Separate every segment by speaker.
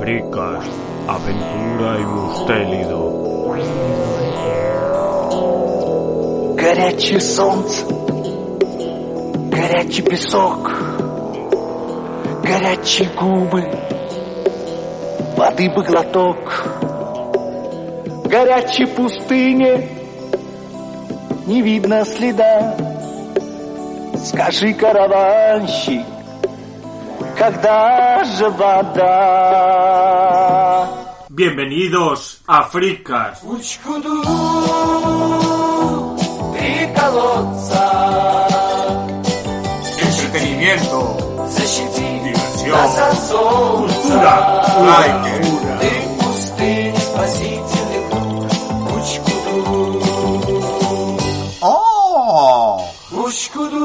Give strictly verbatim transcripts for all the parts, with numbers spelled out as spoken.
Speaker 1: Fricas, aventura и мустелидо.
Speaker 2: Горячее солнце, горячий песок, горячие губы, воды бы глоток. В горячей пустыне не видно следа. Скажи, караванщик, когда же вода?
Speaker 1: Bienvenidos a Fricas.
Speaker 2: Учкуду, три колодца.
Speaker 1: Entretenimiento,
Speaker 2: Защити
Speaker 1: diversión,
Speaker 2: нас от солнца.
Speaker 1: cultura, лайки.
Speaker 2: Ты в пустыне спасительный путь. Учкуду,
Speaker 3: ¡Oh!
Speaker 2: Учкуду,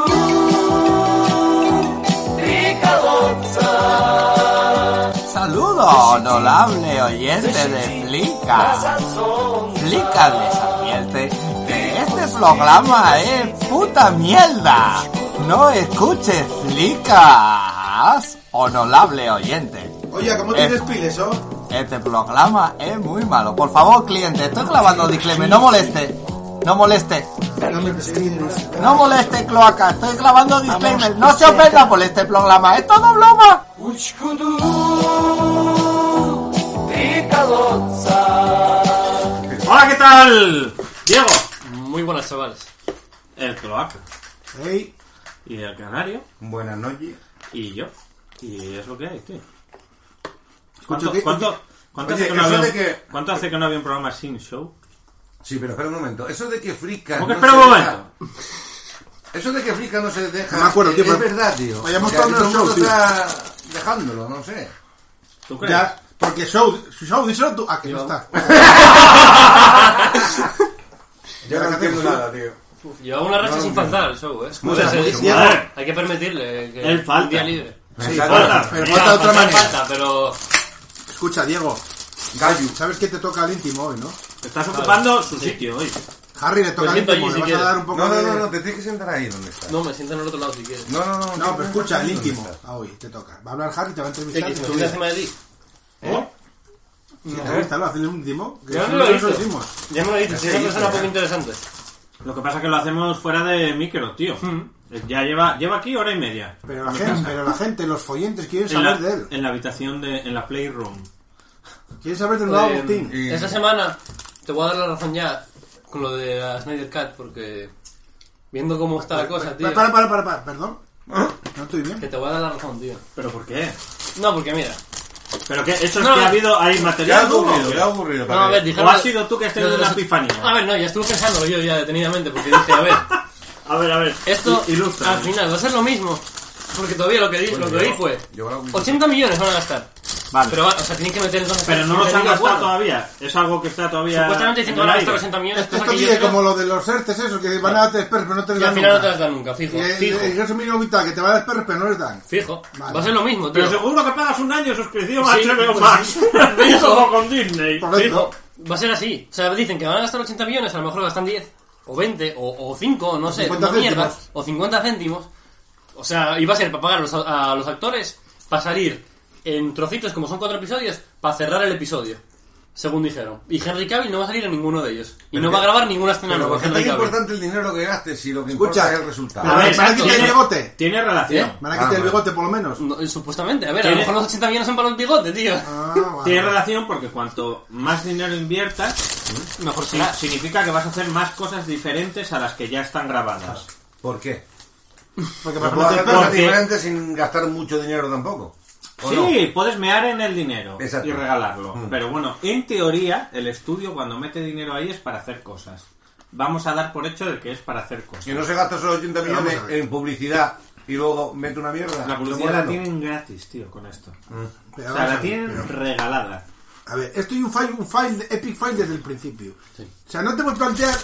Speaker 2: три колодца.
Speaker 3: Saludos, honorable oyente de Flicas. Flicas les advierte que este programa es puta mierda. No escuches Flicas, honorable oyente.
Speaker 4: Oye, ¿cómo
Speaker 3: Eh.
Speaker 4: tienes piles, oh?
Speaker 3: Este programa es muy malo. Por favor, cliente, estoy grabando disclaimer, no moleste. No moleste. No moleste, cloaca, estoy grabando disclaimer. No se ofenda por este programa, es todo broma.
Speaker 2: Учкуду, три колодца.
Speaker 1: Hola, ¿qué tal? Diego,
Speaker 5: Muy buenas, chavales.
Speaker 1: el cloaca,
Speaker 4: Hey,
Speaker 1: y el canario,
Speaker 4: buenas noches.
Speaker 1: y yo. Y es lo que hay, tío.
Speaker 4: Escucha,
Speaker 1: ¿Cuánto,
Speaker 4: ¿qué-
Speaker 1: cuánto, cuánto
Speaker 6: Oye,
Speaker 1: hace que no
Speaker 6: eso
Speaker 1: había,
Speaker 6: de que-
Speaker 1: ¿Cuánto hace que no había un programa sin show?
Speaker 6: Sí, pero espera un momento. Eso de que Fricas.
Speaker 1: ¿Cómo que
Speaker 6: no
Speaker 1: espera
Speaker 6: se
Speaker 1: un
Speaker 6: deja-
Speaker 1: momento?
Speaker 6: Eso de que Fricas no se deja.
Speaker 4: No me acuerdo,
Speaker 6: es,
Speaker 4: tío,
Speaker 6: es
Speaker 4: pero-
Speaker 6: verdad, tío.
Speaker 4: Vayamos
Speaker 6: Que
Speaker 4: con
Speaker 6: aquí
Speaker 4: el
Speaker 6: todo el
Speaker 4: show,
Speaker 6: mundo
Speaker 4: tío.
Speaker 6: está dejándolo, no sé.
Speaker 1: ¿Tú crees?
Speaker 4: ya, porque show, show, díselo tú. Ah, que no está.
Speaker 6: Yo no entiendo nada, tío.
Speaker 5: Uf, llevaba una racha
Speaker 6: No,
Speaker 5: sin
Speaker 6: no,
Speaker 5: faltar el show, ¿eh?
Speaker 6: Mucho,
Speaker 5: O sea,
Speaker 6: mucho,
Speaker 5: sí,
Speaker 4: Diego,
Speaker 5: hay que permitirle que
Speaker 1: Él falta.
Speaker 5: un día libre.
Speaker 4: Sí,
Speaker 6: Exacto.
Speaker 4: falta, pero
Speaker 5: Mira,
Speaker 4: falta de otra
Speaker 5: faltar
Speaker 4: manera.
Speaker 5: falta, pero
Speaker 4: Escucha, Diego,
Speaker 6: Gallo.
Speaker 4: ¿sabes que te toca el íntimo hoy, no?
Speaker 1: Estás ocupando su sitio hoy.
Speaker 4: Harry le toca
Speaker 5: Me
Speaker 4: el
Speaker 5: siento
Speaker 4: íntimo,
Speaker 5: allí,
Speaker 4: le
Speaker 5: si
Speaker 4: vas a
Speaker 5: quieres.
Speaker 4: dar un poco
Speaker 6: No, no,
Speaker 4: de...
Speaker 6: no, no, te tienes que sentar ahí donde estás.
Speaker 5: no, me siento en el otro lado si quieres.
Speaker 6: No, no, no.
Speaker 4: No,
Speaker 6: tienes
Speaker 4: pero
Speaker 6: que
Speaker 4: escucha, el
Speaker 6: sentarte
Speaker 4: íntimo.
Speaker 6: donde estás.
Speaker 4: Ah, hoy te toca. Va a hablar Harry, te va a
Speaker 5: ¿Qué
Speaker 4: entrevistar.
Speaker 5: quieres?
Speaker 4: y
Speaker 5: ¿Que
Speaker 4: te
Speaker 5: me
Speaker 4: lo
Speaker 5: encima de ti?
Speaker 1: ¿Eh?
Speaker 4: Sí, entrevístalo, hazle un íntimo. que
Speaker 5: Ya
Speaker 4: eso
Speaker 5: me lo
Speaker 4: no
Speaker 5: hizo.
Speaker 4: hicimos.
Speaker 5: Ya me lo dices,
Speaker 6: Sí,
Speaker 5: es una
Speaker 6: sí,
Speaker 5: persona
Speaker 6: sí.
Speaker 5: poco interesante.
Speaker 1: Lo que pasa es que lo hacemos fuera de micro, tío. Ya lleva lleva aquí hora y media.
Speaker 4: Pero la gente, pero la gente, los follentes quieren
Speaker 1: En la,
Speaker 4: saber de él.
Speaker 1: en la habitación de... En la Playroom.
Speaker 4: Quieren saber del nuevo
Speaker 5: Eh,
Speaker 4: Agustín.
Speaker 6: Y-
Speaker 5: Esta semana te voy a dar la razón ya con lo de la Snyder Cut, porque viendo cómo está la cosa, tío,
Speaker 4: Para, para, para, para, perdón. No estoy
Speaker 5: que
Speaker 4: bien.
Speaker 5: te voy a dar la razón, tío.
Speaker 1: ¿Pero por qué?
Speaker 5: No, porque mira,
Speaker 1: ¿Pero qué? ¿Eso es
Speaker 5: No.
Speaker 1: que ha habido... ¿Hay
Speaker 6: Ya
Speaker 1: material
Speaker 6: ha
Speaker 1: duro?
Speaker 6: ocurrido, ya ha ocurrido.
Speaker 5: no, a ver,
Speaker 1: ¿O
Speaker 5: dijeron...
Speaker 1: has sido tú que has tenido
Speaker 5: lo de
Speaker 1: una
Speaker 5: los-
Speaker 1: epifanía?
Speaker 5: A ver, no, ya estuve pensándolo yo ya detenidamente, porque dije, a ver,
Speaker 1: A ver, a ver.
Speaker 5: esto
Speaker 1: I- ilustra.
Speaker 5: al final va a ser lo mismo, porque todavía lo que di, lo que oí fue
Speaker 6: Yo ahora-
Speaker 5: ochenta millones van a gastar.
Speaker 1: Vale.
Speaker 5: Pero, va- o sea, tienen que meter entonces...
Speaker 1: Pero no los han
Speaker 5: contenido
Speaker 1: gastado
Speaker 5: bueno.
Speaker 1: todavía. Es algo que está todavía...
Speaker 5: Supuestamente dicen que
Speaker 1: en
Speaker 5: van a
Speaker 1: el
Speaker 5: gastar
Speaker 1: aire.
Speaker 5: ochenta millones,
Speaker 4: Esto,
Speaker 5: cosa
Speaker 4: esto
Speaker 5: que yo
Speaker 4: tiene
Speaker 5: creo
Speaker 4: como lo de los ERTES esos, que van a darte perros, pero no te les
Speaker 5: que al
Speaker 4: dan
Speaker 5: final no te
Speaker 4: nunca.
Speaker 5: las dan nunca, fijo,
Speaker 4: Y el
Speaker 5: fijo,
Speaker 4: el ingreso mínimo vital, que te va a dar perros, pero no les dan.
Speaker 5: fijo.
Speaker 4: Vale.
Speaker 5: Va a ser lo mismo, tío.
Speaker 1: Pero seguro que pagas un año de suscripción a
Speaker 5: Sí,
Speaker 1: H B O
Speaker 5: pues
Speaker 1: Max.
Speaker 5: sí.
Speaker 1: Como con Disney.
Speaker 4: Correcto.
Speaker 5: Fijo, va a ser así. O sea, dicen que van a gastar ochenta millones, a lo mejor gastan diez, o veinte, o, o cinco, no sé,
Speaker 4: cincuenta
Speaker 5: una mierda,
Speaker 4: céntimos.
Speaker 5: o cincuenta céntimos. O sea, y va a ser para pagar a los, a los actores, para salir en trocitos, como son cuatro episodios, para cerrar el episodio, según dijeron. Y Henry Cavill no va a salir en ninguno de ellos. Y
Speaker 6: Pero
Speaker 5: no
Speaker 6: que-
Speaker 5: va a grabar ninguna escena
Speaker 6: Pero
Speaker 5: nueva,
Speaker 6: porque es
Speaker 5: Henry
Speaker 6: tan
Speaker 5: Cavill.
Speaker 6: importante el dinero que gastes si lo que
Speaker 4: Escucha,
Speaker 6: importa es el resultado.
Speaker 4: A ver,
Speaker 1: exacto,
Speaker 4: ¿van a quitar el
Speaker 1: tiene-
Speaker 4: bigote?
Speaker 1: Tiene relación.
Speaker 5: ¿Eh?
Speaker 4: Van a
Speaker 6: Ah,
Speaker 4: quitar el
Speaker 6: vale.
Speaker 4: bigote, por lo menos.
Speaker 5: No, eh, supuestamente, a ver, a
Speaker 1: Tiene-
Speaker 5: lo mejor los ochenta millones son para el bigote, tío.
Speaker 4: Ah, vale.
Speaker 1: Tiene relación porque cuanto más dinero inviertas,
Speaker 5: Mejor
Speaker 1: sí,
Speaker 5: será.
Speaker 1: significa que vas a hacer más cosas diferentes a las que ya están grabadas.
Speaker 6: ¿Por qué?
Speaker 4: Porque
Speaker 6: No
Speaker 4: para
Speaker 6: puedo hacer
Speaker 4: ponerte
Speaker 6: cosas
Speaker 1: porque-
Speaker 6: diferentes sin gastar mucho dinero tampoco. ¿O
Speaker 1: Sí,
Speaker 6: no?
Speaker 1: puedes mear en el dinero
Speaker 6: Exacto.
Speaker 1: y regalarlo.
Speaker 6: Mm.
Speaker 1: Pero bueno, en teoría, el estudio cuando mete dinero ahí es para hacer cosas. Vamos a dar por hecho de que es para hacer cosas.
Speaker 6: Si no se gasta esos ochenta
Speaker 4: Pero vamos
Speaker 6: millones
Speaker 4: a ver.
Speaker 6: en publicidad y luego mete una mierda.
Speaker 1: La publicidad
Speaker 6: estamos
Speaker 1: la
Speaker 6: hablando.
Speaker 1: tienen gratis, tío, con esto.
Speaker 4: Pero
Speaker 1: O sea,
Speaker 4: vamos
Speaker 1: la
Speaker 4: a ver,
Speaker 1: tienen
Speaker 4: pero-
Speaker 1: regalada.
Speaker 4: A ver, esto es un file, un file, de- epic file desde el principio. O sea, no te puedes plantear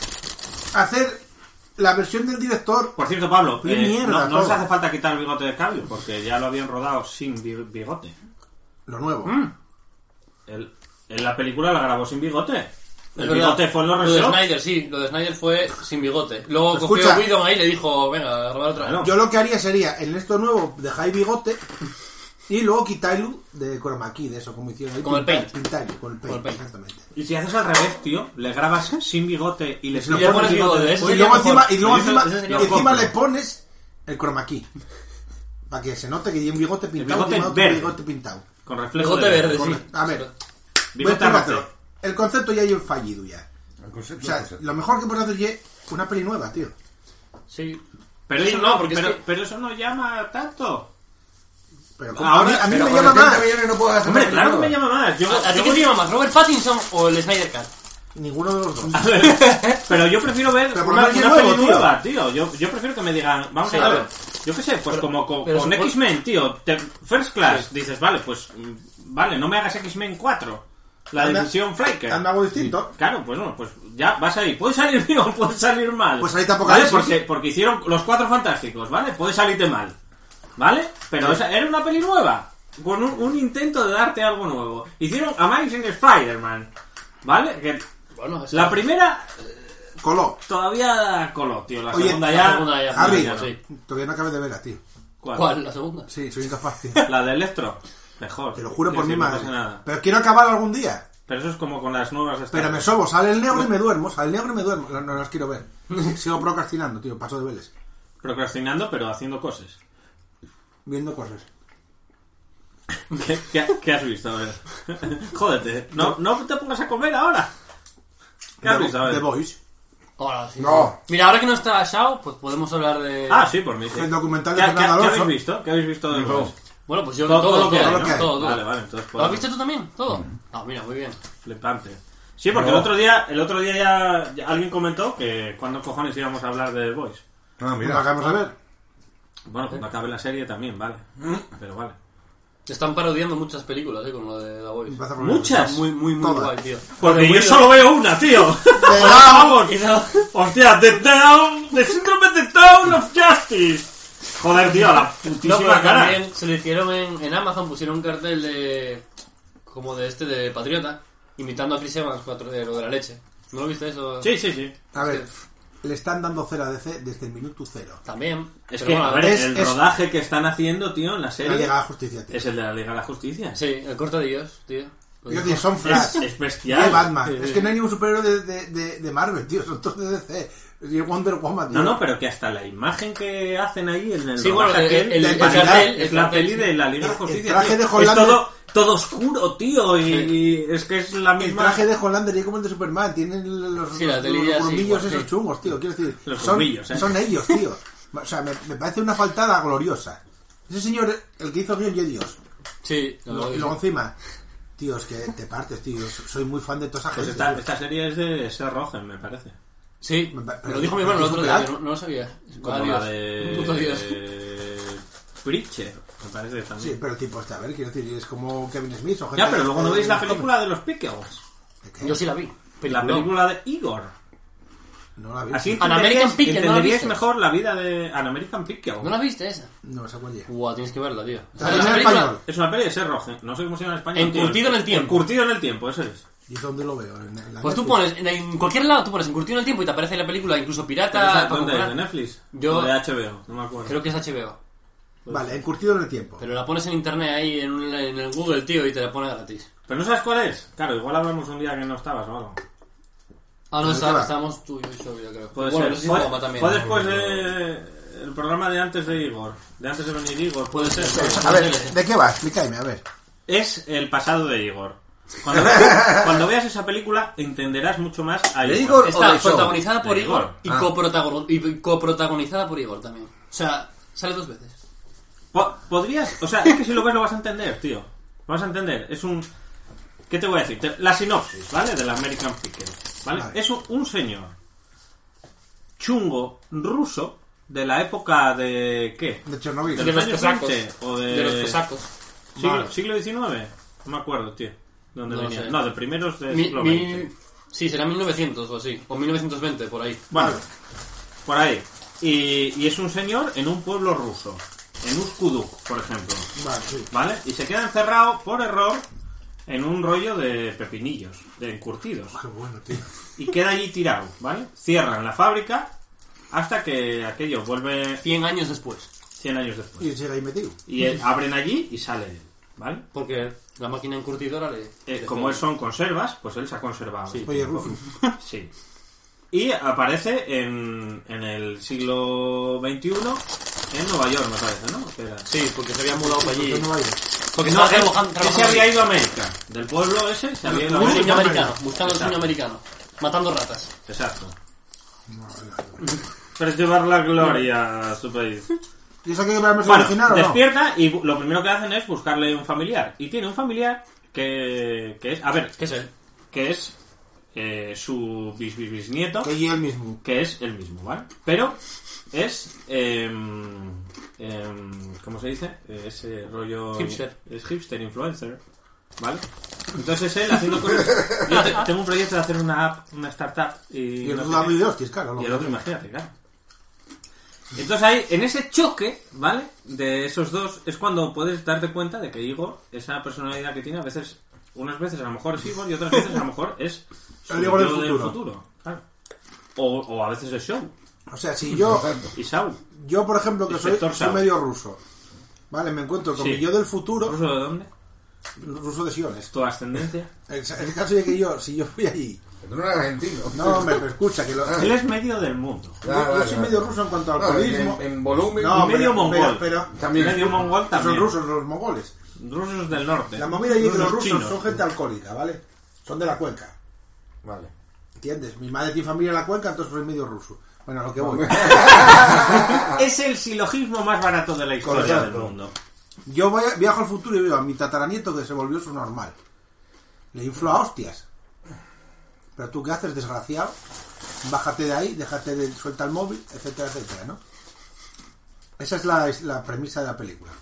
Speaker 4: hacer la versión del director.
Speaker 1: Por cierto, Pablo,
Speaker 4: Qué
Speaker 1: eh,
Speaker 4: mierda,
Speaker 1: no, no
Speaker 4: todo.
Speaker 1: os hace falta quitar el bigote de Cavill porque ya lo habían rodado sin bi- bigote.
Speaker 4: Lo nuevo.
Speaker 1: Mm. El- en la película la grabó sin bigote.
Speaker 5: Es
Speaker 1: El
Speaker 5: verdad.
Speaker 1: bigote fue en los
Speaker 5: Lo de
Speaker 1: research.
Speaker 5: Snyder, sí, lo de Snyder fue sin bigote. Luego
Speaker 4: Escucha.
Speaker 5: cogió Whedon ahí y le dijo, venga, a grabar otra.
Speaker 1: Claro.
Speaker 4: Yo lo que haría sería, en esto nuevo, dejáis bigote Y luego Kitailu de Chroma Key, de eso, como hicieron ahí.
Speaker 5: Con el Paint.
Speaker 4: Pintarlo, con el Paint,
Speaker 5: Con el Paint.
Speaker 4: exactamente.
Speaker 1: Y si haces al revés, tío, le grabas sin bigote y le,
Speaker 4: Y le
Speaker 5: le pones bigote, eso
Speaker 4: Y
Speaker 5: sería
Speaker 4: luego
Speaker 5: mejor.
Speaker 4: encima, y luego
Speaker 5: Eso-
Speaker 4: encima,
Speaker 5: eso sería
Speaker 4: y encima
Speaker 1: mejor.
Speaker 4: le pones el Chroma Key. Para que se note que hay un bigote pintado.
Speaker 1: bigote
Speaker 4: encima otro
Speaker 1: verde.
Speaker 4: bigote pintado.
Speaker 1: con reflejo
Speaker 5: Bigote
Speaker 1: de
Speaker 5: verde, sí.
Speaker 4: Correcto. A ver, voy a
Speaker 1: Bigote
Speaker 4: explicártelo.
Speaker 1: roce.
Speaker 4: El concepto ya hay un fallido ya.
Speaker 6: El concepto
Speaker 4: O sea,
Speaker 6: es concepto.
Speaker 4: lo mejor que puedes hacer es una peli nueva, tío.
Speaker 5: Sí.
Speaker 1: Pero
Speaker 5: Sí,
Speaker 1: eso
Speaker 5: no,
Speaker 1: no,
Speaker 5: porque es
Speaker 1: pero,
Speaker 5: que-
Speaker 1: pero eso no llama tanto.
Speaker 4: Pero como-
Speaker 1: Ahora-
Speaker 4: a mí, a mí
Speaker 6: Pero
Speaker 4: me
Speaker 6: con
Speaker 4: llama
Speaker 6: ochenta
Speaker 4: más.
Speaker 6: millones no puedo hacer
Speaker 1: Hombre,
Speaker 6: una
Speaker 1: claro que me
Speaker 6: película.
Speaker 1: llama más. Yo,
Speaker 5: ¿A ti
Speaker 1: yo
Speaker 5: qué
Speaker 1: voy-
Speaker 5: te llama más, Robert Pattinson o el Snyder Cut?
Speaker 4: Ninguno de los dos.
Speaker 1: A ver, pero yo prefiero ver
Speaker 4: Pero por
Speaker 1: una,
Speaker 4: lo menos
Speaker 1: una
Speaker 4: nuevo,
Speaker 1: peli
Speaker 4: tío.
Speaker 1: nueva, tío. Yo, yo prefiero que me digan, vamos
Speaker 5: Sí,
Speaker 1: a
Speaker 5: a
Speaker 1: ver,
Speaker 5: ver.
Speaker 1: yo qué sé, pues
Speaker 5: Pero-
Speaker 1: como con,
Speaker 5: pero
Speaker 1: con
Speaker 5: supo-
Speaker 1: X-Men, tío. te- First Class, dices, vale, pues mm, vale, no me hagas X-Men cuatro. La
Speaker 4: Anda-
Speaker 1: división Flaker.
Speaker 4: Anda algo distinto.
Speaker 1: Claro, pues no, pues ya vas ahí. Puede salir bien o puede salir mal.
Speaker 4: Pues ahí tampoco
Speaker 1: ¿Vale?
Speaker 4: hay, sí,
Speaker 1: Porque,
Speaker 4: sí.
Speaker 1: porque hicieron los cuatro fantásticos, ¿vale? Puede salirte mal. ¿Vale? Pero esa era una peli nueva. Con un, un intento de darte algo nuevo. Hicieron Amazing Spider-Man. ¿Vale? Que
Speaker 5: Bueno, es
Speaker 1: la primera
Speaker 4: Coló.
Speaker 1: todavía coló, tío. La
Speaker 4: Oye,
Speaker 1: segunda
Speaker 5: la
Speaker 1: ya.
Speaker 5: segunda ya.
Speaker 4: Harry,
Speaker 5: ya, sí.
Speaker 4: todavía no acabé de verla, tío.
Speaker 1: ¿Cuál?
Speaker 5: ¿Cuál? ¿La segunda?
Speaker 4: Sí, soy incapaz, tío.
Speaker 1: La de Electro. Mejor.
Speaker 4: Te lo juro
Speaker 1: Sí,
Speaker 4: por
Speaker 1: sí,
Speaker 4: mi
Speaker 1: no
Speaker 4: madre.
Speaker 1: pasa nada.
Speaker 4: Pero quiero acabar algún día.
Speaker 1: Pero eso es como con las nuevas estas.
Speaker 4: Pero me sobo, sale el negro y me duermo. Sale el negro y me duermo. No, no las quiero ver. Sigo procrastinando, tío. Paso de veles.
Speaker 1: Procrastinando, pero haciendo cosas.
Speaker 4: Viendo cosas.
Speaker 1: ¿Qué, qué, qué has visto? A ver. Jódete. No, no te pongas a comer ahora. ¿Qué has
Speaker 4: The,
Speaker 1: visto? A ver.
Speaker 4: The Voice.
Speaker 5: Ahora sí.
Speaker 6: No.
Speaker 5: Mira, ahora que no está Shao, pues podemos hablar de...
Speaker 1: Ah, sí, por mí. Sí.
Speaker 4: El documental
Speaker 1: ¿Qué,
Speaker 4: de
Speaker 1: qué,
Speaker 4: Fernando
Speaker 1: qué
Speaker 4: Alonso.
Speaker 1: habéis visto? ¿Qué habéis visto de
Speaker 6: No.
Speaker 1: Voice?
Speaker 5: Bueno, pues yo
Speaker 1: Todo,
Speaker 5: todo,
Speaker 1: todo
Speaker 5: lo
Speaker 1: lo
Speaker 5: que
Speaker 1: que
Speaker 5: hay,
Speaker 1: hay,
Speaker 5: ¿no?
Speaker 4: todo lo que hay.
Speaker 5: Todo, todo.
Speaker 1: Vale, vale, entonces
Speaker 5: ¿Lo
Speaker 1: puedo-
Speaker 5: has visto tú también? ¿Todo? Ah, mira, muy bien.
Speaker 1: Flipante. Sí, porque
Speaker 6: No.
Speaker 1: el otro día, el otro día ya, ya alguien comentó que cuando cojones íbamos a hablar de The Voice.
Speaker 6: Ah,
Speaker 4: Lo
Speaker 6: mira.
Speaker 4: acabamos de ver.
Speaker 1: Bueno, cuando acabe la serie también, vale. Pero vale.
Speaker 5: Están parodiando muchas películas, eh, con lo de The Voice.
Speaker 4: Empieza por
Speaker 1: Muchas.
Speaker 5: Muy, muy, muy
Speaker 4: Todas.
Speaker 5: guay, tío.
Speaker 1: Porque yo
Speaker 5: muy-
Speaker 1: solo veo una, tío. Vamos.
Speaker 5: Y no-
Speaker 1: Hostia, The Town, The Syndrome The Town of Justice. Joder, tío, la
Speaker 5: No,
Speaker 1: putísima
Speaker 5: pero
Speaker 1: cara.
Speaker 5: también se lo hicieron en, en Amazon, pusieron un cartel de... como de este, de Patriota, imitando a Chris Evans, cuatro de lo de la leche. ¿No lo viste eso?
Speaker 1: Sí, sí, sí.
Speaker 4: A ver, le están dando cero a D C desde el minuto cero.
Speaker 5: También.
Speaker 1: Es
Speaker 5: Pero
Speaker 1: que,
Speaker 5: bueno,
Speaker 1: a ver,
Speaker 4: es-
Speaker 1: el
Speaker 4: es-
Speaker 1: rodaje que están haciendo, tío, en la
Speaker 4: La
Speaker 1: serie
Speaker 4: Liga de la Justicia, tío.
Speaker 1: es el de la Liga de la Justicia.
Speaker 5: Sí, el corte de ellos, tío.
Speaker 4: Quiero decir, son
Speaker 1: Es,
Speaker 4: Flash.
Speaker 1: es
Speaker 4: Y
Speaker 1: bestial.
Speaker 4: Batman.
Speaker 5: Sí, sí.
Speaker 4: Es que no hay ningún superhéroe de, de, de, de Marvel, tío. Son todos de D C. Y Wonder Woman, tío.
Speaker 1: No, no, pero que hasta la imagen que hacen ahí en el
Speaker 5: Sí, bueno,
Speaker 1: rodaje
Speaker 5: el,
Speaker 1: aquel,
Speaker 5: el,
Speaker 4: de
Speaker 5: el
Speaker 4: calidad,
Speaker 5: cartel...
Speaker 1: es
Speaker 5: el
Speaker 1: la
Speaker 5: cartel,
Speaker 1: peli de la Liga de la
Speaker 4: El- el
Speaker 1: Justicia.
Speaker 4: traje
Speaker 1: tío.
Speaker 4: de
Speaker 1: Es
Speaker 4: Hollander-
Speaker 1: todo, todo oscuro, tío, y,
Speaker 5: Sí.
Speaker 1: y es que es la
Speaker 4: El
Speaker 1: misma...
Speaker 4: traje de Hollander y como el de Superman. Tienen los,
Speaker 5: Sí, la
Speaker 4: los,
Speaker 5: telilla,
Speaker 4: los
Speaker 5: sí,
Speaker 4: grumillos
Speaker 5: igual,
Speaker 4: esos
Speaker 5: sí.
Speaker 4: chungos, tío. Quiero decir,
Speaker 1: Los
Speaker 4: son,
Speaker 1: grumillos, ¿eh?
Speaker 4: son ellos, tío. O sea, me, me parece una faltada gloriosa. Ese señor, el que hizo Guión y Dios.
Speaker 5: Sí,
Speaker 4: Y luego, y luego encima, tío, es que te partes, tío. Soy muy fan de toda esa
Speaker 1: Pues
Speaker 4: gente.
Speaker 1: esta,
Speaker 4: tío.
Speaker 1: esta serie es de Ser Rogen, me parece.
Speaker 5: Sí,
Speaker 4: Me pa-
Speaker 5: me
Speaker 4: pero-
Speaker 5: lo dijo mi hermano el otro
Speaker 4: pero-
Speaker 5: día, yo no, no lo sabía.
Speaker 1: Como
Speaker 5: Ah,
Speaker 1: la
Speaker 5: Dios.
Speaker 1: de...
Speaker 5: Puto Dios.
Speaker 1: Preacher, me parece
Speaker 4: Sí,
Speaker 1: también.
Speaker 4: pero tipo, este, a ver, quiero decir, es como Kevin Smith o gente
Speaker 1: Ya, pero luego no veis la
Speaker 4: de-
Speaker 1: película de los Pickles.
Speaker 4: ¿De qué?
Speaker 5: Yo sí la vi.
Speaker 1: La
Speaker 5: Peliculón.
Speaker 1: película de Igor.
Speaker 4: No la vi.
Speaker 1: Así
Speaker 5: An American
Speaker 1: entenderíais,
Speaker 5: Pickle, ¿no la
Speaker 1: entenderíais
Speaker 5: viste?
Speaker 1: mejor la vida de An American Pickle.
Speaker 5: ¿No la viste esa?
Speaker 4: No, esa cuál es.
Speaker 5: Buah, tienes que verla, tío.
Speaker 4: La
Speaker 5: Esa
Speaker 4: vi en
Speaker 5: película-
Speaker 4: español.
Speaker 1: Es una peli de Ser Rogen, no sé cómo se llama en español.
Speaker 5: Encurtido
Speaker 1: tío.
Speaker 5: en el tiempo.
Speaker 1: Encurtido en el tiempo, eso es.
Speaker 4: ¿Y dónde lo veo? En, en la
Speaker 5: Pues tú
Speaker 4: Netflix.
Speaker 5: pones, en, en cualquier lado tú pones Encurtido en el tiempo y te aparece la película, incluso
Speaker 1: ¿Pero esa
Speaker 5: pirata.
Speaker 1: ¿Dónde es?
Speaker 5: popular.
Speaker 1: ¿De Netflix?
Speaker 5: Yo-
Speaker 1: ¿O de H B O? No me acuerdo.
Speaker 5: Creo que es H B O.
Speaker 4: Vale, encurtido en el tiempo.
Speaker 5: Pero la pones en internet ahí en, un- en el Google, tío, y te la pone gratis.
Speaker 1: ¿Pero no sabes cuál es? Claro, igual hablamos un día que no estabas o algo.
Speaker 5: Ah, no,
Speaker 4: ¿De qué
Speaker 5: está,
Speaker 4: va?
Speaker 5: estábamos tú y yo, yo creo.
Speaker 1: Puede
Speaker 5: bueno,
Speaker 1: ser.
Speaker 5: no sé si
Speaker 1: fue,
Speaker 5: Juanma también.
Speaker 1: fue después de... El programa de antes de Igor. De antes de venir Igor.
Speaker 5: Puede ser.
Speaker 4: A ver, ¿de qué va? Explícame, a ver.
Speaker 1: Es el pasado de Igor. Cuando veas, cuando veas esa película entenderás mucho más a
Speaker 6: ¿De
Speaker 1: Igor.
Speaker 6: Igor?
Speaker 5: Está
Speaker 6: o de show?
Speaker 5: protagonizada por
Speaker 1: De
Speaker 5: Igor,
Speaker 1: Igor.
Speaker 5: y,
Speaker 6: Ah.
Speaker 5: coprotagon- y coprotagonizada por Igor también. O sea, sale dos veces.
Speaker 1: Po- Podrías... O sea, es que si lo ves lo vas a entender, tío. Lo vas a entender. Es un... ¿Qué te voy a decir? Te- La sinopsis, ¿vale? Del American Pickle. ¿Vale?
Speaker 4: Vale.
Speaker 1: Es un, un señor chungo ruso de la época de... ¿Qué?
Speaker 4: De Chernobyl.
Speaker 1: De
Speaker 5: De
Speaker 1: los
Speaker 5: los
Speaker 1: años
Speaker 5: cosacos.
Speaker 1: veinte o de...
Speaker 5: De los cosacos.
Speaker 1: ¿Siglo,
Speaker 5: Vale.
Speaker 1: siglo diecinueve? No me acuerdo, tío. ¿Dónde
Speaker 5: No lo
Speaker 1: venía?
Speaker 5: sé.
Speaker 1: No, de primeros del
Speaker 5: Mi-
Speaker 1: siglo
Speaker 5: mi-
Speaker 1: veinte.
Speaker 5: Sí, será mil novecientos o así. O mil novecientos veinte, por ahí.
Speaker 1: Bueno, por ahí. Y, y es un señor en un pueblo ruso. En Uskuduk, por ejemplo.
Speaker 4: Vale, sí.
Speaker 1: ¿Vale? Y se queda encerrado por error en un rollo de pepinillos, de encurtidos.
Speaker 4: Qué bueno, tío.
Speaker 1: Y queda allí tirado, ¿vale? Cierran la fábrica hasta que aquello vuelve
Speaker 5: cien años después.
Speaker 1: cien años después.
Speaker 4: Y sigue ahí metido.
Speaker 1: Y eh, abren allí y sale él. ¿vale?
Speaker 5: Porque la máquina encurtidora le...
Speaker 1: Eh,
Speaker 5: le
Speaker 1: como
Speaker 5: jode.
Speaker 1: son conservas, pues él se ha conservado.
Speaker 5: Sí.
Speaker 4: Oye, Rufu.
Speaker 1: Sí. Y aparece en, en el siglo veintiuno en Nueva York, me parece, ¿no? Que era-
Speaker 5: Sí, porque se había mudado para allí.
Speaker 4: Yo no vaya.
Speaker 5: Porque
Speaker 1: No,
Speaker 5: estaba
Speaker 1: él,
Speaker 5: trabajando,
Speaker 1: él se
Speaker 5: trabajando
Speaker 1: había
Speaker 5: allí.
Speaker 1: ido a América. Del pueblo ese se había ido a
Speaker 5: Un
Speaker 1: América.
Speaker 5: sueño americano, buscando el
Speaker 1: Exacto.
Speaker 5: sueño americano. Matando ratas.
Speaker 1: Exacto. Pero llevar la gloria a su país.
Speaker 4: ¿Y eso hay que verme
Speaker 1: Bueno,
Speaker 4: original o no?
Speaker 1: despierta y bu- lo primero que hacen es buscarle un familiar. Y tiene un familiar que, que es... A ver,
Speaker 5: ¿Qué es él?
Speaker 1: que es eh, su bis, bis, bisnieto,
Speaker 4: Que y él mismo.
Speaker 1: que es el mismo, ¿vale? Pero es... em, em, ¿cómo se dice? Ese rollo...
Speaker 5: Hipster.
Speaker 1: Es hipster, influencer, ¿vale? Entonces él haciendo cosas... Yo te- tengo un proyecto de hacer una app, una startup y...
Speaker 4: Y el
Speaker 1: no sé
Speaker 4: David
Speaker 1: qué.
Speaker 4: de hostias, claro.
Speaker 1: Y el otro, imagínate, claro. Entonces ahí, en ese choque, ¿vale? De esos dos, es cuando puedes darte cuenta de que Igor, esa personalidad que tiene, a veces, unas veces a lo mejor es Igor y otras veces a lo mejor es su
Speaker 4: El Igor del
Speaker 1: yo
Speaker 4: futuro.
Speaker 1: claro. O, o a veces es Show
Speaker 4: O sea, si yo,
Speaker 1: y Saul.
Speaker 4: yo por ejemplo, que soy,
Speaker 1: Inspector
Speaker 4: soy
Speaker 1: Saul.
Speaker 4: medio ruso, ¿vale? Me encuentro con
Speaker 1: Sí.
Speaker 4: mi yo del futuro,
Speaker 1: ¿Ruso de dónde?
Speaker 4: ruso de Siones.
Speaker 1: ¿Tu ascendencia?
Speaker 4: El, el caso de que yo, si yo fui allí...
Speaker 6: Tú no eres argentino.
Speaker 4: No, hombre, pero escucha, que lo,
Speaker 1: Él es medio del mundo.
Speaker 4: yo,
Speaker 6: Ah,
Speaker 4: yo
Speaker 6: vale,
Speaker 4: soy
Speaker 6: vale.
Speaker 4: medio ruso en cuanto al
Speaker 6: No,
Speaker 4: alcoholismo.
Speaker 6: en, en volumen.
Speaker 4: No,
Speaker 1: y medio
Speaker 4: pero-
Speaker 1: mongol.
Speaker 4: Pero,
Speaker 6: También.
Speaker 1: Medio mongol
Speaker 4: pero
Speaker 1: también.
Speaker 4: son rusos los mongoles.
Speaker 1: Rusos del norte.
Speaker 4: La movida allí es que los rusos
Speaker 1: chinos.
Speaker 4: son gente alcohólica, ¿vale? Son de la cuenca.
Speaker 6: Vale.
Speaker 4: ¿Entiendes? Mi madre tiene familia en la cuenca, entonces soy medio ruso. Bueno, a lo que voy.
Speaker 1: Es el silogismo más barato de la historia
Speaker 6: Correcto.
Speaker 1: del mundo.
Speaker 4: Yo voy a- viajo al futuro y veo a mi tataranieto que se volvió su normal. Le inflo a hostias. Pero tú, ¿qué haces, desgraciado? Bájate de ahí, déjate de... Suelta el móvil, etcétera, etcétera, ¿no? Esa es la, es la premisa de la película.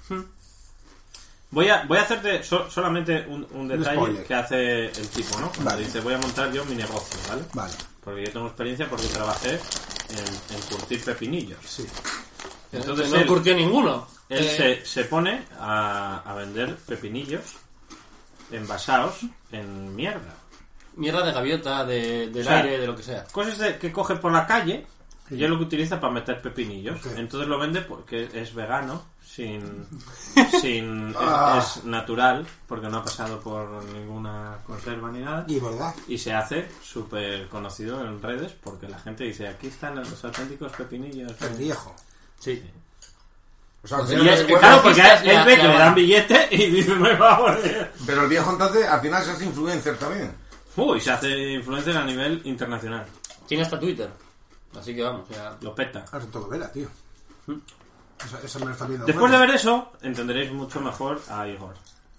Speaker 1: Voy a, voy a hacerte so- solamente un, un detalle
Speaker 4: spoiler.
Speaker 1: que hace el tipo, ¿no? Cuando
Speaker 4: Vale.
Speaker 1: dice, voy a montar yo mi negocio, ¿vale?
Speaker 4: Vale,
Speaker 1: Porque yo tengo experiencia porque trabajé en, en curtir pepinillos.
Speaker 4: sí.
Speaker 1: Entonces
Speaker 5: no
Speaker 1: él,
Speaker 5: curtió ninguno.
Speaker 1: él
Speaker 5: Eh,
Speaker 1: se, se pone a, a vender pepinillos envasados en mierda.
Speaker 5: Mierda de gaviota, de, del
Speaker 1: O sea,
Speaker 5: aire, de lo que sea.
Speaker 1: Cosas de- que coge por la calle y es lo que utiliza para meter pepinillos.
Speaker 4: Ok.
Speaker 1: Entonces lo vende porque es vegano, sin, sin
Speaker 4: Ah.
Speaker 1: es, es natural, porque no ha pasado por ninguna conserva ni nada.
Speaker 4: Y verdad.
Speaker 1: Y se hace súper conocido en redes porque la gente dice, aquí están los auténticos pepinillos.
Speaker 4: El viejo.
Speaker 5: Sí.
Speaker 6: O sea, al
Speaker 5: Sí,
Speaker 6: final
Speaker 1: Y
Speaker 6: no
Speaker 1: es,
Speaker 6: se puede-
Speaker 1: claro, porque
Speaker 5: Artistas,
Speaker 1: él
Speaker 5: la-
Speaker 1: ve que
Speaker 5: la-
Speaker 1: le dan billete y dice, me va a morir.
Speaker 6: Pero el viejo entonces al final se hace influencer también.
Speaker 1: Uy, se hace influencer a nivel internacional.
Speaker 5: Tiene hasta Twitter. Así que vamos, ya.
Speaker 1: Lo peta.
Speaker 4: Ahora tengo que verla, tío. Eso, eso me lo está viendo.
Speaker 1: Después de ver eso, entenderéis mucho mejor a Igor.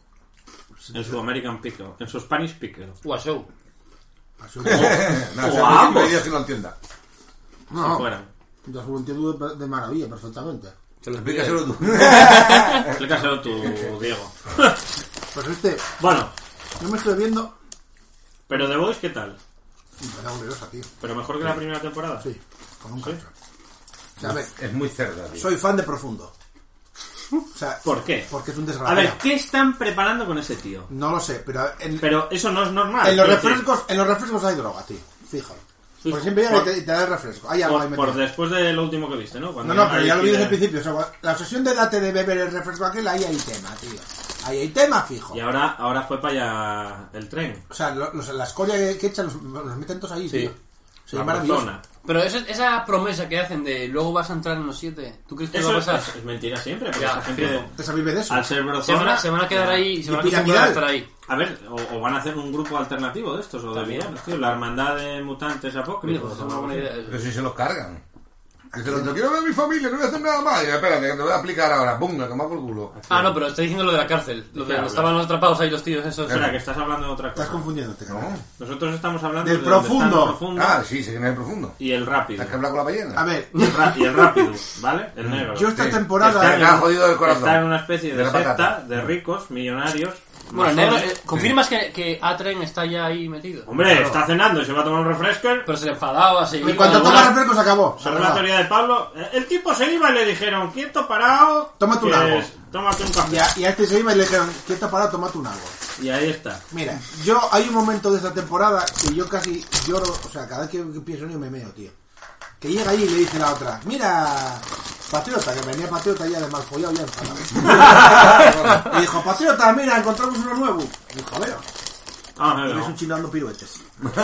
Speaker 1: En su American Pickle, en su Spanish Pickle.
Speaker 5: Uh, a show.
Speaker 4: Así-
Speaker 6: No,
Speaker 1: O
Speaker 6: o
Speaker 1: a ambos.
Speaker 6: sea, que lo entienda.
Speaker 1: Si
Speaker 4: No,
Speaker 1: fueran.
Speaker 4: yo lo entiendo de, de maravilla, perfectamente.
Speaker 5: Se lo
Speaker 6: Explícaselo tú.
Speaker 1: Explícaselo tú, Diego.
Speaker 4: Pues este,
Speaker 1: Bueno,
Speaker 4: yo me estoy viendo...
Speaker 1: pero The Voice, ¿qué tal?
Speaker 4: Me da gloriosa, tío.
Speaker 1: ¿Pero mejor que la primera temporada?
Speaker 4: Sí, con un cacho. O sea, a ver,
Speaker 6: Es muy cerda, tío.
Speaker 4: soy fan de Profundo. O sea,
Speaker 1: ¿Por qué?
Speaker 4: porque es un
Speaker 1: A
Speaker 4: desgraciado.
Speaker 1: ver, ¿qué están preparando con ese tío?
Speaker 4: No lo sé, pero en,
Speaker 1: Pero eso no es normal.
Speaker 4: en los
Speaker 1: quiero decir,
Speaker 4: refrescos, en los refrescos hay droga, tío. Fíjalo.
Speaker 1: Sí,
Speaker 4: Porque siempre llega y
Speaker 1: por-
Speaker 4: te, y te da el refresco. Hay algo ahí
Speaker 1: Por, por
Speaker 4: metido.
Speaker 1: después de lo último que viste, ¿no? Cuando
Speaker 4: No, no, pero
Speaker 1: hay
Speaker 4: ya lo vi desde el
Speaker 1: que-
Speaker 4: principio. O sea, la obsesión de date de beber el refresco aquel, ahí hay tema, tío. Ahí hay tema fijo.
Speaker 1: Y ahora, ahora fue para allá el tren.
Speaker 4: O sea, lo- los, la escoria que, que echan los, los meten todos ahí,
Speaker 5: Sí.
Speaker 4: tío. Sí,
Speaker 1: La
Speaker 4: es maravilloso.
Speaker 1: persona.
Speaker 5: Pero esa, esa promesa que hacen de luego vas a entrar en los siete, ¿tú crees que
Speaker 1: Eso
Speaker 5: va a
Speaker 1: es,
Speaker 5: pasar?
Speaker 1: es mentira siempre, porque
Speaker 5: Ya,
Speaker 1: esa gente,
Speaker 5: fijo.
Speaker 4: Esa vive de eso.
Speaker 1: al ser
Speaker 5: Se van,
Speaker 1: brozona,
Speaker 5: a, se van a quedar ahí y se
Speaker 4: Y
Speaker 5: van a acostumbrar a
Speaker 4: piramidal.
Speaker 5: estar ahí.
Speaker 1: a ver, o, o van a hacer un grupo alternativo de estos, o de
Speaker 5: También.
Speaker 1: villanos, tío. La hermandad de mutantes
Speaker 5: Mira,
Speaker 1: apócrifos.
Speaker 5: pues es
Speaker 1: o
Speaker 5: una
Speaker 1: algo
Speaker 5: buena
Speaker 1: así.
Speaker 5: idea.
Speaker 6: Pero si se los cargan. Dice, yo quiero ver a mi familia, no voy a hacer nada más. Y, espérate, que te voy a explicar ahora. Pum, que más por culo.
Speaker 5: Ah, no, pero está diciendo lo de la cárcel. Lo de
Speaker 1: Claro,
Speaker 5: donde estaban los atrapados ahí los tíos esos.
Speaker 1: Espera, que estás hablando de otra
Speaker 4: Estás
Speaker 1: cosa.
Speaker 4: confundiéndote, cabrón.
Speaker 6: No.
Speaker 1: Nosotros estamos hablando
Speaker 4: Del
Speaker 1: de donde está el
Speaker 4: profundo.
Speaker 1: profundo
Speaker 6: Ah, sí, sé que no es profundo.
Speaker 1: y el rápido.
Speaker 6: Has que hablar con la ballena.
Speaker 4: A ver,
Speaker 1: Y el, ra- y el rápido, ¿vale? El negro.
Speaker 4: yo esta
Speaker 6: Sí.
Speaker 4: temporada...
Speaker 1: Está en,
Speaker 6: Me ha jodido el corazón.
Speaker 1: está en una especie de,
Speaker 6: De la
Speaker 1: secta
Speaker 6: patata.
Speaker 1: de ricos, millonarios.
Speaker 5: Bueno, el
Speaker 1: masones.
Speaker 5: negro, eh, ¿confirmas que, que A-Tren está ya ahí metido?
Speaker 1: Hombre,
Speaker 6: Claro.
Speaker 1: está cenando y se va a tomar un refresco.
Speaker 5: Pero se le enfadaba, se
Speaker 4: En cuanto
Speaker 1: Alguna-
Speaker 4: toma refresco se acabó. se
Speaker 1: Según la
Speaker 4: acabó.
Speaker 1: teoría de Pablo, eh, el tipo se iba y le dijeron, quieto, parado.
Speaker 4: Tómate un
Speaker 1: que
Speaker 4: algo.
Speaker 1: es- Tómate un café.
Speaker 4: Y a, y a este se iba y le dijeron, ¿quién te ha parado? Tómate un algo.
Speaker 1: Y ahí está.
Speaker 4: Mira, yo hay un momento de esta temporada que yo casi lloro, o sea, cada vez que, que pienso en ello me meo, tío. Que llega ahí y le dice la otra, mira, Patriota, que venía Patriota ya de mal follado ya enfadado. Y dijo, Patriota, mira, encontramos uno nuevo. Y dijo, a ver.
Speaker 1: Ah,
Speaker 4: Y
Speaker 1: no,
Speaker 4: ves
Speaker 1: no.
Speaker 4: un chino dando piruetes.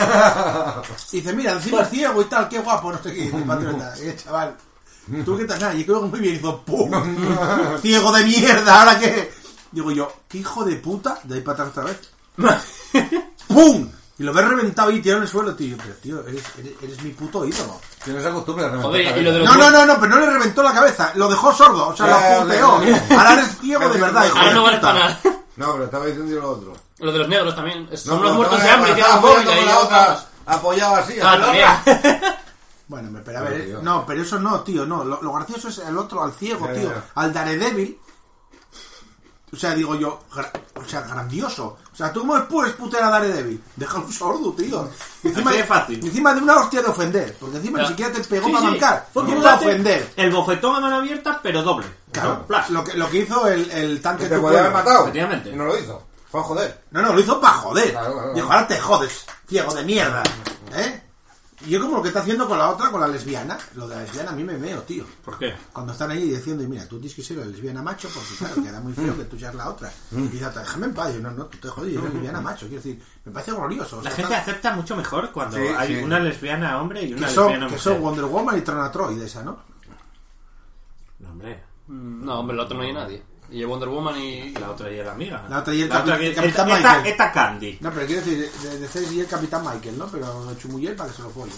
Speaker 4: Y dice, mira, encima es ciego y tal, qué guapo, no sé qué. Dice, Patriota, eh, chaval. ¿Tú qué tal? Nada, y creo que muy bien. Hizo, ¡pum! Ciego de mierda, ¿ahora qué? Digo yo, ¿qué hijo de puta? De ahí para atrás otra vez. ¡Pum! Y lo ves reventado y tirado en el suelo, tío. Pero, tío, eres, eres, eres mi puto ídolo.
Speaker 6: Tienes esa costumbre de reventar
Speaker 5: Joder, y
Speaker 6: cabeza.
Speaker 5: lo de los
Speaker 4: No, no, no, no, pero no le reventó la cabeza. Lo dejó sordo, o sea,
Speaker 6: Ya,
Speaker 4: lo punteó.
Speaker 6: ya, ya.
Speaker 4: Ahora eres ciego de verdad, hijo
Speaker 5: Ahí
Speaker 4: de
Speaker 5: no vale
Speaker 4: puta.
Speaker 5: para nada.
Speaker 6: No, pero estaba diciendo yo lo otro.
Speaker 5: Lo de los negros también. Es- Son
Speaker 6: No,
Speaker 5: los
Speaker 6: pero
Speaker 5: muertos de
Speaker 6: estaba-
Speaker 5: hambre y
Speaker 6: estaba
Speaker 5: tienen un móvil
Speaker 6: apoyando
Speaker 5: ahí.
Speaker 6: con la otra, apoyado así.
Speaker 5: Ah,
Speaker 6: así, la otra.
Speaker 5: también.
Speaker 4: Bueno, me espera, a
Speaker 6: Pero,
Speaker 4: ver.
Speaker 6: tío.
Speaker 4: No, pero eso no, tío, no. Lo, lo gracioso es el otro, al ciego,
Speaker 6: Ya,
Speaker 4: tío.
Speaker 6: ya.
Speaker 4: Al Daredevil. O sea, digo yo, gra- o sea, grandioso. O sea, tú cómo puedes putear a Daredevil. Déjalo un sordo, tío. Y encima,
Speaker 1: Así de fácil.
Speaker 4: y encima de una hostia de ofender. Porque encima
Speaker 5: Ya.
Speaker 4: ni siquiera te pegó
Speaker 1: Sí,
Speaker 4: para
Speaker 1: sí.
Speaker 4: mancar.
Speaker 1: Fue
Speaker 4: Fue
Speaker 1: como
Speaker 4: para
Speaker 1: darte
Speaker 4: ofender.
Speaker 1: El bofetón a mano abierta, pero doble.
Speaker 4: Claro,
Speaker 1: ¿no? Flash.
Speaker 4: lo que, lo que hizo el, el tanque
Speaker 6: Que
Speaker 4: de
Speaker 6: te
Speaker 4: tu
Speaker 6: podía haber
Speaker 4: pueblo.
Speaker 6: matado.
Speaker 1: Efectivamente.
Speaker 6: Y no lo hizo. Fue a joder.
Speaker 4: No, no, lo hizo para joder.
Speaker 6: Claro, claro,
Speaker 4: Dijo,
Speaker 6: claro.
Speaker 4: ahora te jodes, ciego de mierda. ¿Eh? Y yo como lo que está haciendo con la otra, con la lesbiana. Lo de la lesbiana a mí me meo, tío.
Speaker 1: ¿Por qué?
Speaker 4: Cuando están ahí diciendo, y mira, tú tienes que ser la lesbiana macho, porque claro, queda muy feo que tú seas la otra. Y dice, déjame en paz. Y yo, no, no, tú te jodes, yo soy lesbiana macho. Quiero decir, me parece glorioso. O
Speaker 1: La
Speaker 4: sea,
Speaker 1: gente
Speaker 4: está-
Speaker 1: acepta mucho mejor cuando
Speaker 6: Sí,
Speaker 1: hay
Speaker 6: sí.
Speaker 1: una lesbiana hombre y una
Speaker 4: que son,
Speaker 1: lesbiana
Speaker 4: que
Speaker 1: mujer.
Speaker 4: son Wonder Woman y Tronatroid, esa, ¿no?
Speaker 1: No, hombre.
Speaker 5: No, hombre, el otro no hay nadie. Y el Wonder Woman y...
Speaker 1: La otra y la amiga.
Speaker 4: La otra y el
Speaker 1: La otra
Speaker 4: capi-
Speaker 1: que-
Speaker 4: el Capitán
Speaker 1: esta, esta,
Speaker 4: Michael.
Speaker 1: esta Candy.
Speaker 4: No, pero quiero decir, de, de Cés y el Capitán Michael, ¿no? Pero Chumuyer para que se lo folle.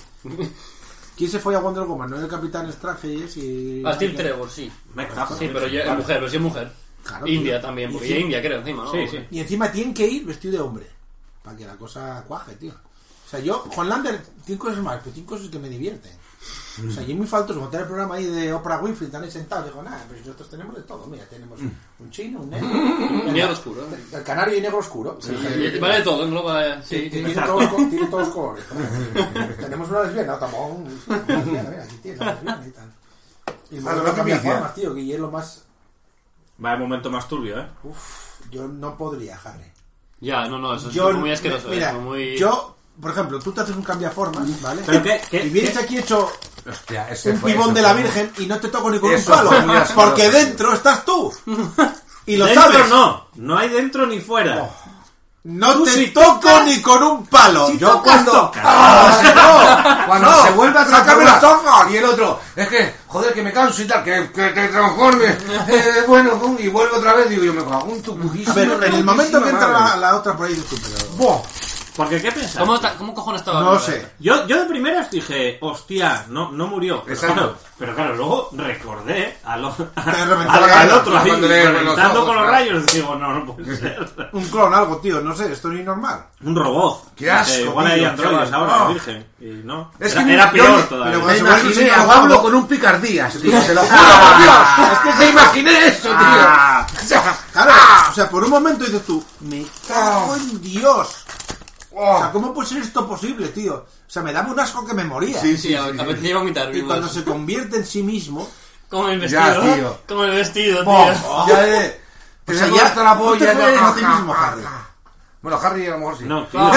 Speaker 4: ¿Quién se folla a Wonder Woman? No el Capitán Strange y ese y...
Speaker 5: A Steve Trevor, sí.
Speaker 1: Me cago.
Speaker 5: Sí, pero ya es mujer, pero sí es mujer.
Speaker 4: Claro,
Speaker 5: India
Speaker 4: tío.
Speaker 5: también,
Speaker 4: Y
Speaker 5: porque
Speaker 4: sí.
Speaker 5: ya India creo encima, ¿no?
Speaker 1: Sí, sí.
Speaker 4: Y encima tienen que ir vestido de hombre. Para que la cosa cuaje, tío. O sea, yo, Juan Lander, tiene cosas más, pero tiene cosas que me divierten. O sea, yo muy faltoso montar el programa ahí de Oprah Winfrey, están ahí sentados. Digo, nada, pero nosotros tenemos de todo. Mira, tenemos un chino, un negro.
Speaker 5: Un negro oscuro. ¿eh?
Speaker 4: El canario y negro oscuro.
Speaker 5: Sí, y vale de todo, engloba...
Speaker 4: Sí,
Speaker 5: Sí,
Speaker 4: tiene, todos, los co- tiene todos los colores. Tenemos una lesbiana, tamón. Una lesbiana, mira, aquí tiene la lesbiana y tal. Y
Speaker 6: Ah,
Speaker 4: luego
Speaker 6: no,
Speaker 4: no cambia
Speaker 6: primicia.
Speaker 4: formas, tío, que es lo más...
Speaker 1: Vaya momento más turbio, ¿eh?
Speaker 4: Uf, yo no podría, Harry.
Speaker 5: Ya, no, no, eso es
Speaker 4: Yo,
Speaker 5: muy asqueroso.
Speaker 4: mira,
Speaker 5: es muy...
Speaker 4: yo, por ejemplo, tú te haces un cambiaformas, ¿vale?
Speaker 1: ¿Pero qué- qué-
Speaker 4: y vienes
Speaker 1: qué?
Speaker 4: aquí hecho
Speaker 6: Hostia, ese
Speaker 4: un
Speaker 6: fue-
Speaker 4: pibón
Speaker 6: ese
Speaker 4: de la
Speaker 6: fue-
Speaker 4: Virgen y no te toco ni con
Speaker 6: Eso
Speaker 4: un palo,
Speaker 6: fue muy asqueroso,
Speaker 4: porque
Speaker 6: tío.
Speaker 4: dentro estás tú. Y lo
Speaker 1: Dentro
Speaker 4: sabes.
Speaker 1: no. No hay dentro ni fuera.
Speaker 4: No
Speaker 1: Tú
Speaker 4: te
Speaker 1: si
Speaker 4: toco
Speaker 1: tocas-
Speaker 4: ni con un palo.
Speaker 1: Si
Speaker 6: Yo
Speaker 1: tocas,
Speaker 6: cuando...
Speaker 1: tocas.
Speaker 6: ¡Ah, no! Cuando
Speaker 4: No,
Speaker 6: se vuelve a
Speaker 4: sácame
Speaker 6: transformar.
Speaker 4: los ojos.
Speaker 6: Y el otro, es que, joder, que me canso y tal, que, que te transformes. Eh, bueno, pum, y vuelve otra vez. Digo, yo me cago en tu
Speaker 4: A
Speaker 6: putísima.
Speaker 4: ver, en el momento que entra
Speaker 6: madre.
Speaker 4: la, la otra por ahí, dices tú, pero...
Speaker 6: Buah.
Speaker 1: Porque, ¿qué pensás?
Speaker 5: ¿Cómo, está- ¿Cómo cojones estaba?
Speaker 4: No sé.
Speaker 1: Yo, yo de primeras dije, hostia, no, no murió. Pero
Speaker 6: Exacto.
Speaker 1: claro, pero claro, luego recordé al, o-
Speaker 4: reventó
Speaker 1: al,
Speaker 4: la
Speaker 1: al
Speaker 4: cara
Speaker 1: otro ahí,
Speaker 6: cuando le-
Speaker 1: reventando
Speaker 6: los ojos,
Speaker 1: con los
Speaker 6: claro.
Speaker 1: rayos. Digo, no, no puede ser.
Speaker 4: Un clon, algo, tío, no sé, esto no es normal.
Speaker 1: Un robot.
Speaker 6: Qué asco,
Speaker 1: Que igual
Speaker 6: tío,
Speaker 1: hay
Speaker 6: qué
Speaker 1: androides
Speaker 6: asco.
Speaker 1: ahora,
Speaker 6: Ah.
Speaker 1: virgen. Y no.
Speaker 6: Es
Speaker 1: era,
Speaker 6: que
Speaker 1: era
Speaker 6: yo-
Speaker 1: peor
Speaker 6: yo-
Speaker 1: todavía.
Speaker 4: pero
Speaker 6: Me
Speaker 4: se vuelve
Speaker 6: imaginé
Speaker 4: un
Speaker 6: a
Speaker 4: psicópata.
Speaker 6: Pablo con un picardías, tío. Se lo juro por Dios. Es que me imaginé eso, tío.
Speaker 1: Ah.
Speaker 6: O sea,
Speaker 4: Claro, o sea, por un momento dices tú, me cago en Dios. O sea,
Speaker 6: oh.
Speaker 4: ¿cómo puede ser esto posible, tío? O sea, me daba un asco que me moría.
Speaker 6: Sí,
Speaker 5: Sí, a, a veces iba a vomitar.
Speaker 4: Y
Speaker 5: viendo
Speaker 4: cuando
Speaker 5: eso.
Speaker 4: se convierte en sí mismo,
Speaker 5: Como el
Speaker 6: Ya,
Speaker 5: vestido.
Speaker 6: tío.
Speaker 5: Como el vestido,
Speaker 6: Buah,
Speaker 5: tío.
Speaker 6: ya eh.
Speaker 4: o
Speaker 6: Te
Speaker 4: sea,
Speaker 6: saco
Speaker 4: ya
Speaker 6: hasta la
Speaker 4: tú te
Speaker 6: polla.
Speaker 4: follas
Speaker 6: ya.
Speaker 4: a ti mismo, Harry.
Speaker 6: Bueno, Harry a lo mejor sí.
Speaker 1: No, tío.